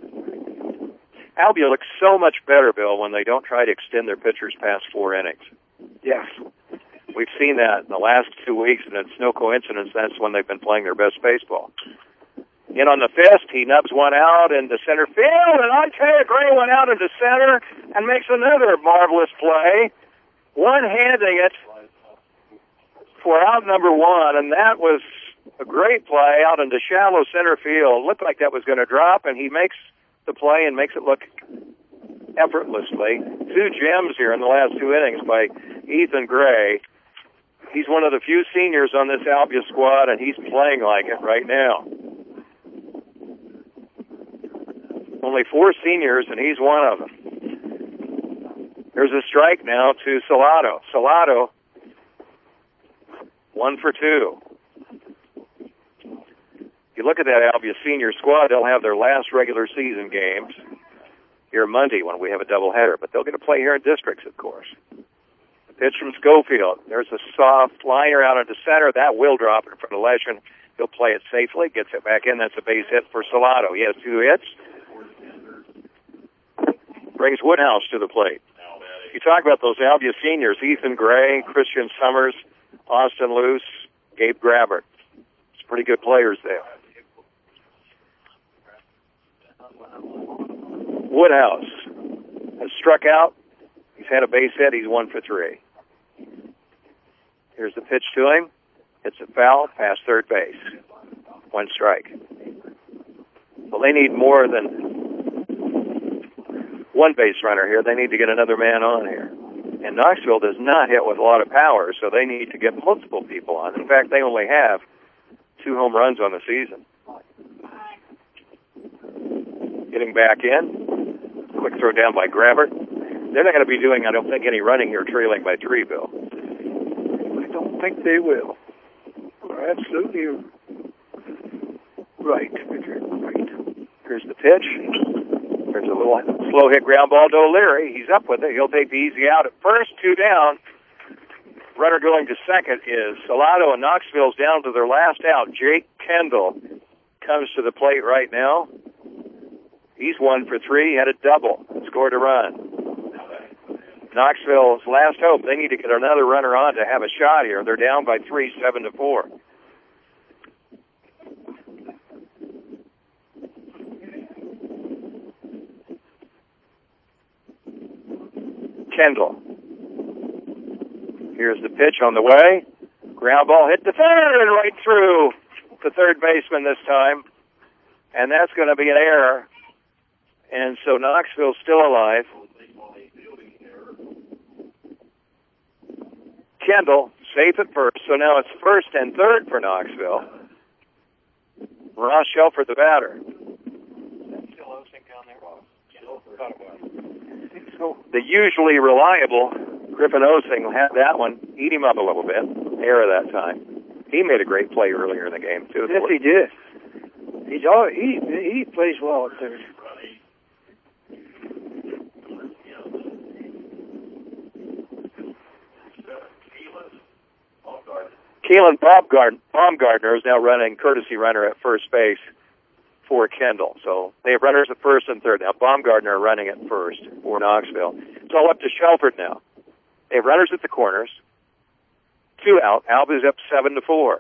Albia looks so much better, Bill, when they don't try to extend their pitchers past 4 innings. Yes. We've seen that in the last 2 weeks, and it's no coincidence that's when they've been playing their best baseball. In on the 5th, he nubs one out into center field, and Ontario Gray went out into center and makes another marvelous play, one-handing it for out number 1, and that was a great play out into shallow center field. Looked like that was going to drop, and he makes the play and makes it look effortlessly. 2 gems here in the last 2 innings by Ethan Gray. He's one of the few seniors on this Albia squad, and he's playing like it right now. Only 4 seniors, and he's one of them. There's a strike now to Salado. Salado, 1 for 2. You look at that Albia senior squad, they'll have their last regular season games here Monday when we have a doubleheader, but they'll get to play here in districts, of course. The pitch from Schofield. There's a soft liner out into center. That will drop in front of Leschen. He'll play it safely, gets it back in. That's a base hit for Salado. He has 2 hits. Brings Woodhouse to the plate. You talk about those Albia seniors, Ethan Gray, Christian Summers, Austin Luce, Gabe Grabbert. Some pretty good players there. Woodhouse has struck out. He's had a base hit. He's 1 for 3. Here's the pitch to him. It's a foul past third base. 1 strike. Well, they need more than one base runner here. They need to get another man on here. And Knoxville does not hit with a lot of power, so they need to get multiple people on. In fact, they only have 2 home runs on the season. Getting back in. Quick throw down by Grabbert. They're not going to be doing, I don't think, any running here trailing by 3, Bill. I don't think they will. You're absolutely right. Here's the pitch. There's a little slow hit ground ball to O'Leary. He's up with it. He'll take the easy out at first. 2 down. Runner going to second is Salado, and Knoxville's down to their last out. Jake Kendall comes to the plate right now. He's 1 for 3. He had a double. Scored a run. Knoxville's last hope. They need to get another runner on to have a shot here. They're down by 3, 7-4. Kendall. Here's the pitch on the way. Ground ball hit to third and right through the third baseman this time. And that's going to be an error. And so Knoxville's still alive. Kendall safe at first, so now it's first and third for Knoxville. Ross Shelford, the batter. The usually reliable Griffin Osing had that one, eat him up a little bit. Error that time. He made a great play earlier in the game too. Yes, he did. He plays well at third. Keelan Baumgartner is now running courtesy runner at first base for Kendall. So they have runners at first and third. Now Baumgartner running at first for Knoxville. It's all up to Shelford now. They have runners at the corners. 2 out. Alba's up 7-4.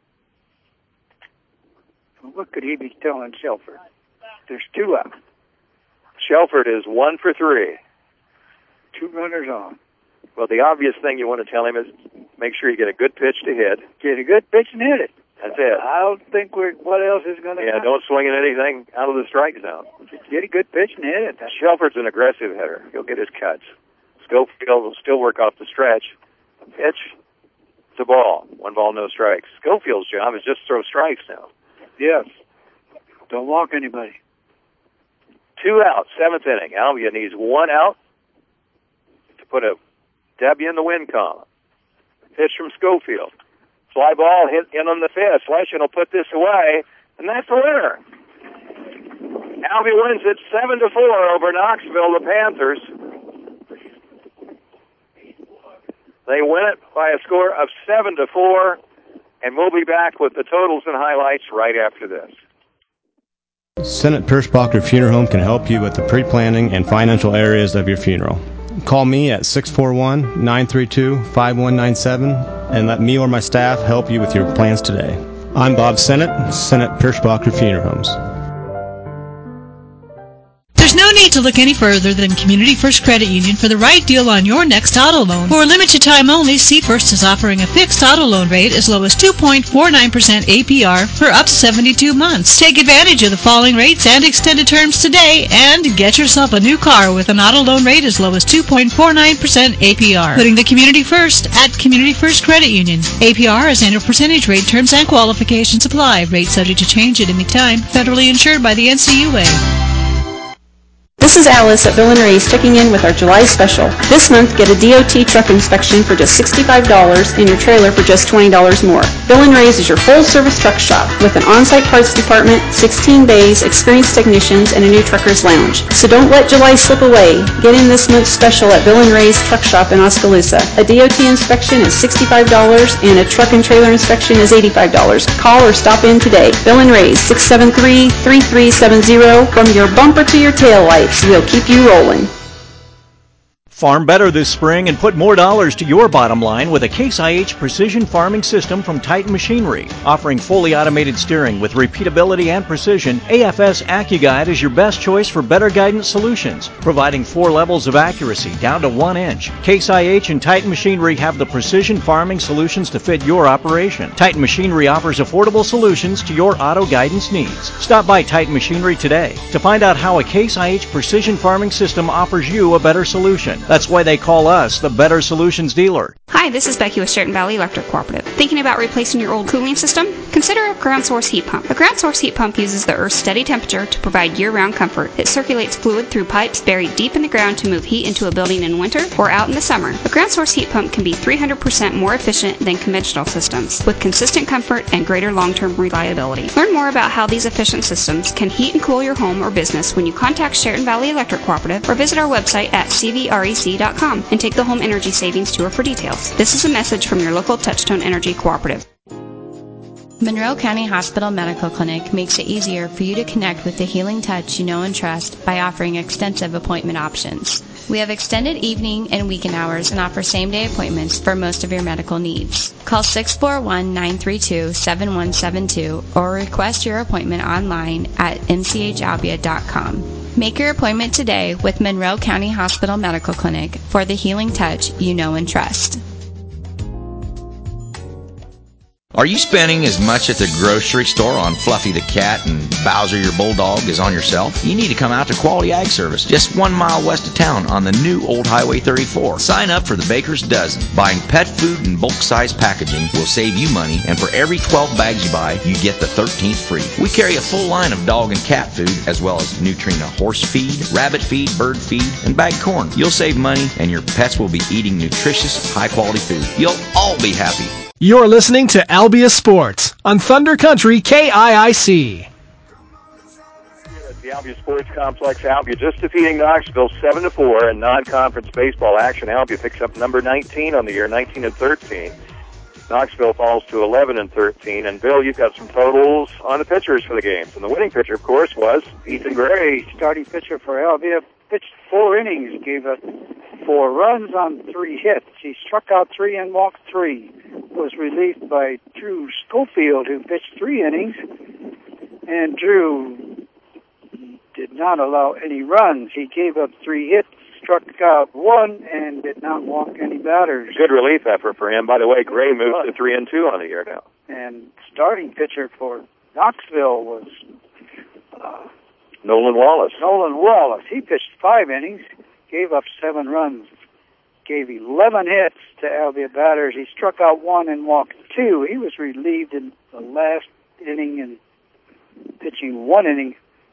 What could he be telling Shelford? There's 2 out. Shelford is 1 for 3. 2 runners on. Well, the obvious thing you want to tell him is make sure you get a good pitch to hit. Get a good pitch and hit it. That's it. I don't think what else is going to happen? Don't swing at anything out of the strike zone. Just get a good pitch and hit it. Shelford's an aggressive hitter. He'll get his cuts. Schofield will still work off the stretch. Pitch, it's a ball. 1 ball, no strikes. Schofield's job is just throw strikes now. Yes. Don't walk anybody. 2 out, 7th inning. Albia needs 1 out to put a W in the win column. Pitch from Schofield. Fly ball hit in on the fist. Leschen will put this away, and that's the winner. Albia wins it 7-4 over Knoxville, the Panthers. They win it by a score of 7-4, and we'll be back with the totals and highlights right after this. Senate Pirschbacher Funeral Home can help you with the pre-planning and financial areas of your funeral. Call me at 641-932-5197 and let me or my staff help you with your plans today. I'm Bob Sennett, Senate Pirschbacher Funeral Homes. There's no need to look any further than Community First Credit Union for the right deal on your next auto loan. For a limited time only, C First is offering a fixed auto loan rate as low as 2.49% APR for up to 72 months. Take advantage of the falling rates and extended terms today and get yourself a new car with an auto loan rate as low as 2.49% APR. Putting the community first at Community First Credit Union. APR is annual percentage rate. Terms and qualifications apply. Rate subject to change at any time. Federally insured by the NCUA. This is Alice at Bill & Ray's checking in with our July special. This month, get a DOT truck inspection for just $65 and your trailer for just $20 more. Bill & Ray's is your full-service truck shop with an on-site parts department, 16 bays, experienced technicians, and a new trucker's lounge. So don't let July slip away. Get in this month's special at Bill & Ray's Truck Shop in Oskaloosa. A DOT inspection is $65 and a truck and trailer inspection is $85. Call or stop in today. Bill & Ray's, 673-3370. From your bumper to your tail lights, we'll keep you rolling. Farm better this spring and put more dollars to your bottom line with a Case IH precision farming system from Titan Machinery. Offering fully automated steering with repeatability and precision, AFS AccuGuide is your best choice for better guidance solutions, providing 4 levels of accuracy down to 1 inch. Case IH and Titan Machinery have the precision farming solutions to fit your operation. Titan Machinery offers affordable solutions to your auto guidance needs. Stop by Titan Machinery today to find out how a Case IH precision farming system offers you a better solution. That's why they call us the Better Solutions Dealer. Hi, this is Becky with Sheraton Valley Electric Cooperative. Thinking about replacing your old cooling system? Consider a ground source heat pump. A ground source heat pump uses the Earth's steady temperature to provide year-round comfort. It circulates fluid through pipes buried deep in the ground to move heat into a building in winter or out in the summer. A ground source heat pump can be 300% more efficient than conventional systems, with consistent comfort and greater long-term reliability. Learn more about how these efficient systems can heat and cool your home or business when you contact Sheraton Valley Electric Cooperative or visit our website at cvrec.com and take the home energy savings tour for details. This is a message from your local Touchtone Energy Cooperative. Monroe County Hospital Medical Clinic makes it easier for you to connect with the healing touch you know and trust by offering extensive appointment options. We have extended evening and weekend hours and offer same-day appointments for most of your medical needs. Call 641-932-7172 or request your appointment online at mchalbia.com. Make your appointment today with Monroe County Hospital Medical Clinic for the healing touch you know and trust. Are you spending as much at the grocery store on Fluffy the cat and Bowser your bulldog as on yourself? You need to come out to Quality Ag Service, just 1 mile west of town on the new Old Highway 34. Sign up for the Baker's Dozen. Buying pet food and bulk size packaging will save you money, and for every 12 bags you buy, you get the 13th free. We carry a full line of dog and cat food, as well as Nutrina horse feed, rabbit feed, bird feed, and bagged corn. You'll save money, and your pets will be eating nutritious, high-quality food. You'll all be happy. You're listening to Albia Sports on Thunder Country KIIC. At the Albia Sports Complex, Albia just defeating Knoxville 7-4 in non-conference baseball action. Albia picks up number 19 on the year, 19-13. Knoxville falls to 11-13. And Bill, you've got some totals on the pitchers for the games. And the winning pitcher, of course, was Ethan Gray. Starting pitcher for Albia pitched 4 innings, gave us 4 runs on 3 hits. He struck out 3 and walked 3. Was relieved by Drew Schofield, who pitched 3 innings. And Drew did not allow any runs. He gave up 3 hits, struck out 1, and did not walk any batters. Good relief effort for him. By the way, Gray moved to 3-2 on the year now. And starting pitcher for Knoxville was Nolan Wallace. Nolan Wallace. He pitched 5 innings, gave up 7 runs, gave 11 hits to Albia batters. He struck out 1 and walked 2. He was relieved in the last inning and pitching 1 inning.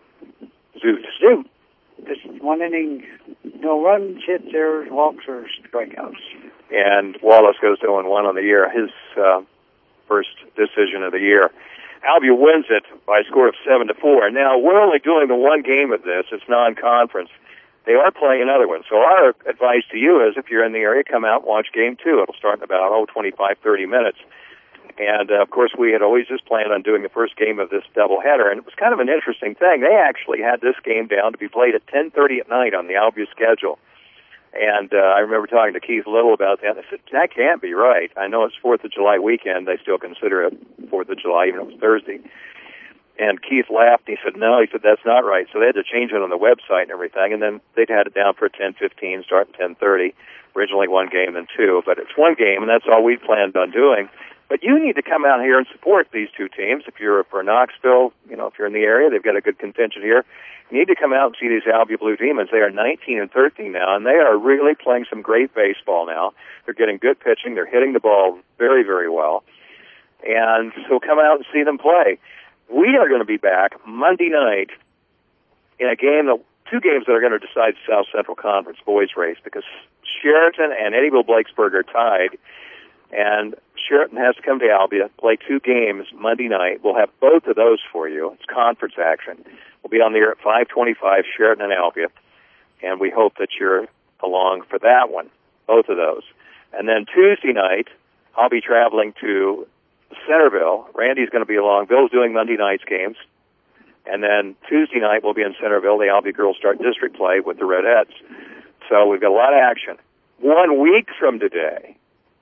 Zoot. Pitched 1 inning, no runs, hits, errors, walks, or strikeouts. And Wallace goes 0-1 on the year. His first decision of the year. Albia wins it by a score of 7-4. Now, we're only doing the 1 game of this. It's non-conference. They are playing another one. So our advice to you is if you're in the area, come out and watch game 2. It'll start in about, 25, 30 minutes. And, of course, we had always just planned on doing the first game of this doubleheader. And it was kind of an interesting thing. They actually had this game down to be played at 10:30 at night on the Albia schedule. And I remember talking to Keith Little about that. I said, that can't be right. I know it's 4th of July weekend. They still consider it 4th of July, even though it was Thursday. And Keith laughed. He said, no. He said, that's not right. So they had to change it on the website and everything. And then they'd had it down for 10:15, start at 10:30. Originally 1 game, then 2. But it's 1 game, and that's all we planned on doing. But you need to come out here and support these 2 teams. If you're for Knoxville, if you're in the area, they've got a good contingent here. You need to come out and see these Albia Blue Demons. They are 19-13 now, and they are really playing some great baseball now. They're getting good pitching. They're hitting the ball very, very well. And so come out and see them play. We are going to be back Monday night in a game that two games that are going to decide the South Central Conference boys race, because Sheraton and Eddyville-Blakesburg are tied, and Sheraton has to come to Albia, play two games Monday night. We'll have both of those for you. It's conference action. We'll be on the air at 5:25, Sheraton and Albia, and we hope that you're along for that one, both of those. And then Tuesday night, I'll be traveling to Centerville. Randy's going to be along. Bill's doing Monday night's games. And then Tuesday night, we'll be in Centerville. The Albia girls start district play with the Redettes. So we've got a lot of action. 1 week from today,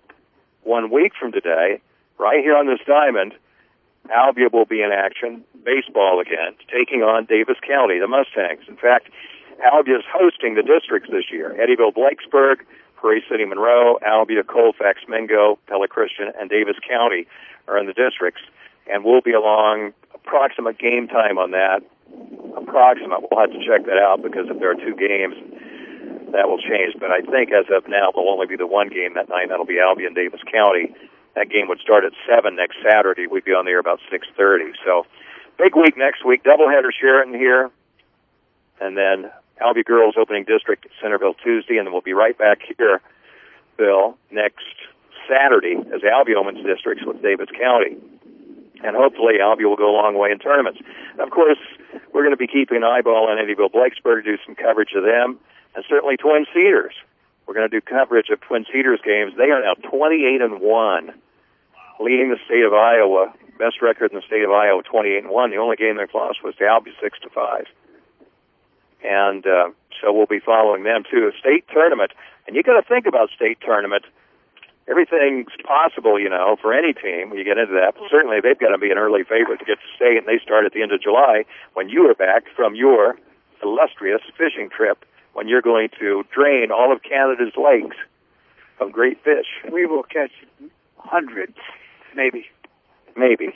right here on this diamond, Albia will be in action, baseball again, taking on Davis County, the Mustangs. In fact, Albia is hosting the districts this year. Eddyville-Blakesburg, Prairie City Monroe, Albia, Colfax, Mingo, Pella Christian, and Davis County are in the districts. And we'll be along approximate game time on that. Approximate. We'll have to check that out, because if there are two games, that will change. But I think as of now, there'll only be the one game that night. That'll be Albia and Davis County. That game would start at 7 next Saturday. We'd be on the air about 6:30. So big week next week. Doubleheader Sheraton here. And then Albia girls opening district at Centerville Tuesday. And then we'll be right back here, Bill, next Saturday as Albia opens districts with Davis County. And hopefully Albia will go a long way in tournaments. And of course, we're going to be keeping an eyeball on Eddyville-Blakesburg, do some coverage of them, and certainly Twin Cedars. We're going to do coverage of Twin Cedars games. They are now 28-1, leading the state of Iowa. Best record in the state of Iowa, 28-1. The only game they've lost was to Albia, 6-5. And so we'll be following them too. A state tournament, and you got to think about state tournament. Everything's possible, you know, for any team when you get into that. But certainly they've got to be an early favorite to get to state, and they start at the end of July when you are back from your illustrious fishing trip, when you're going to drain all of Canada's lakes of great fish. We will catch hundreds, maybe. Maybe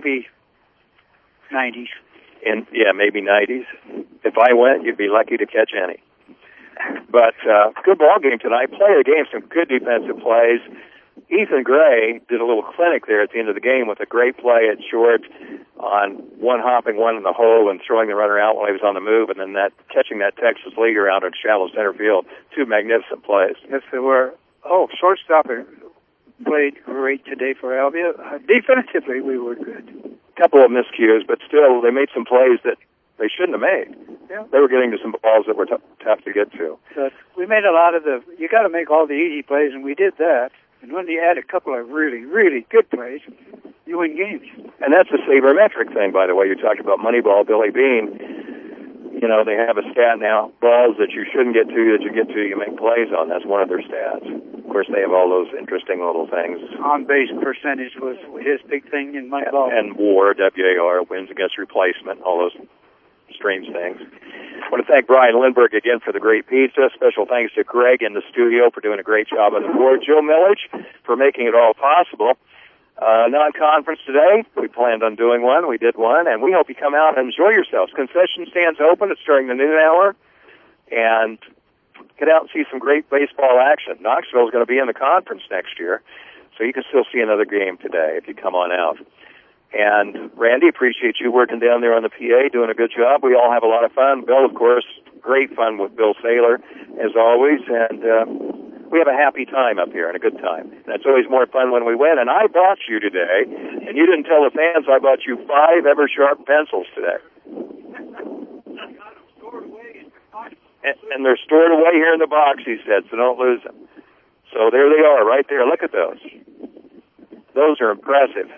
90s. Maybe 90s. If I went, you'd be lucky to catch any. But good ball game tonight. Play of the game, some good defensive plays. Ethan Gray did a little clinic there at the end of the game with a great play at short on one hopping one in the hole and throwing the runner out while he was on the move, and then catching that Texas leaguer out in shallow center field. Two magnificent plays. Yes, they were. Shortstop played great today for Albia. Defensively, we were good. A couple of miscues, but still, they made some plays that they shouldn't have made. Yeah. They were getting to some balls that were tough to get to. But we made a lot of you got to make all the easy plays, and we did that. And when you add a couple of really, really good plays, you win games. And that's the sabermetric thing, by the way. You talked about Moneyball, Billy Bean. You know, they have a stat now, balls that you shouldn't get to, that you get to, you make plays on. That's one of their stats. Of course, they have all those interesting little things. On-base percentage was his big thing in Moneyball. And WAR, W-A-R, wins against replacement, all those strange things. I want to thank Brian Lindbergh again for the great pizza. Special thanks to Greg in the studio for doing a great job on the board. Joe Millage for making it all possible. Non-conference today. We planned on doing one. We did one, and we hope you come out and enjoy yourselves. Concession stands open. It's during the noon hour, and get out and see some great baseball action. Knoxville is going to be in the conference next year, so you can still see another game today if you come on out. And Randy, appreciate you working down there on the PA, doing a good job. We all have a lot of fun. Bill, of course, great fun with Bill Saylor, as always, and we have a happy time up here and a good time. And it's always more fun when we win. And I bought you today, and you didn't tell the fans I bought you 5 Eversharp pencils today. And they're stored away here in the box, he said, so don't lose them. So there they are, right there. Look at those. Those are impressive.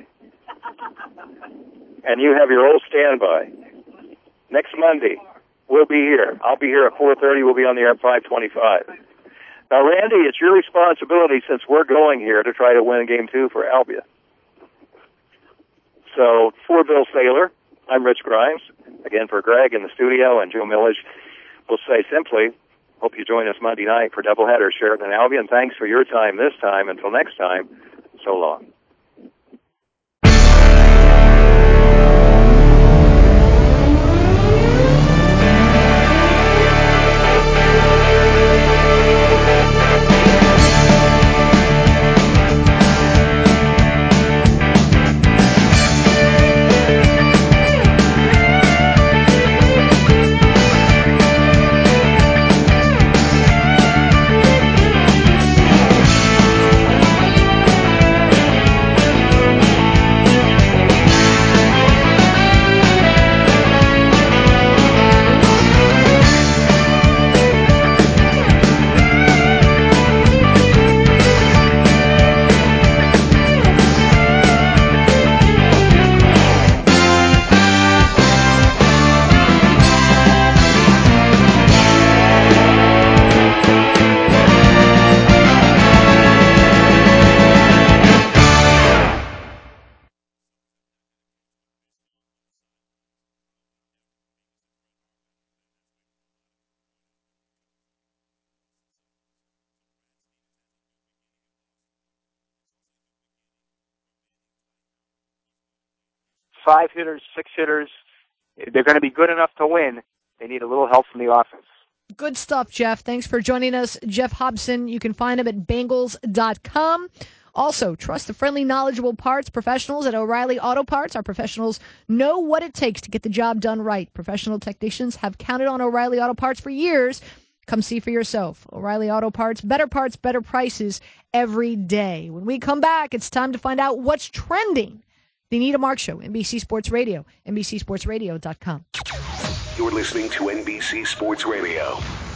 And you have your old standby. Next Monday, we'll be here. I'll be here at 4:30. We'll be on the air at 5:25. Now, Randy, it's your responsibility, since we're going here, to try to win Game 2 for Albia. So, for Bill Saylor, I'm Rich Grimes. Again, for Greg in the studio and Joe Millage, we'll say simply, hope you join us Monday night for doubleheader Sheraton and Albia. And thanks for your time this time. Until next time, so long. 5 hitters, 6 hitters. They're going to be good enough to win. They need a little help from the offense. Good stuff, Jeff. Thanks for joining us. Jeff Hobson, you can find him at Bengals.com. Also, trust the friendly, knowledgeable parts professionals at O'Reilly Auto Parts. Our professionals know what it takes to get the job done right. Professional technicians have counted on O'Reilly Auto Parts for years. Come see for yourself. O'Reilly Auto Parts, better prices every day. When we come back, it's time to find out what's trending. The Anita Mark Show, NBC Sports Radio, NBCSportsRadio.com. You're listening to NBC Sports Radio.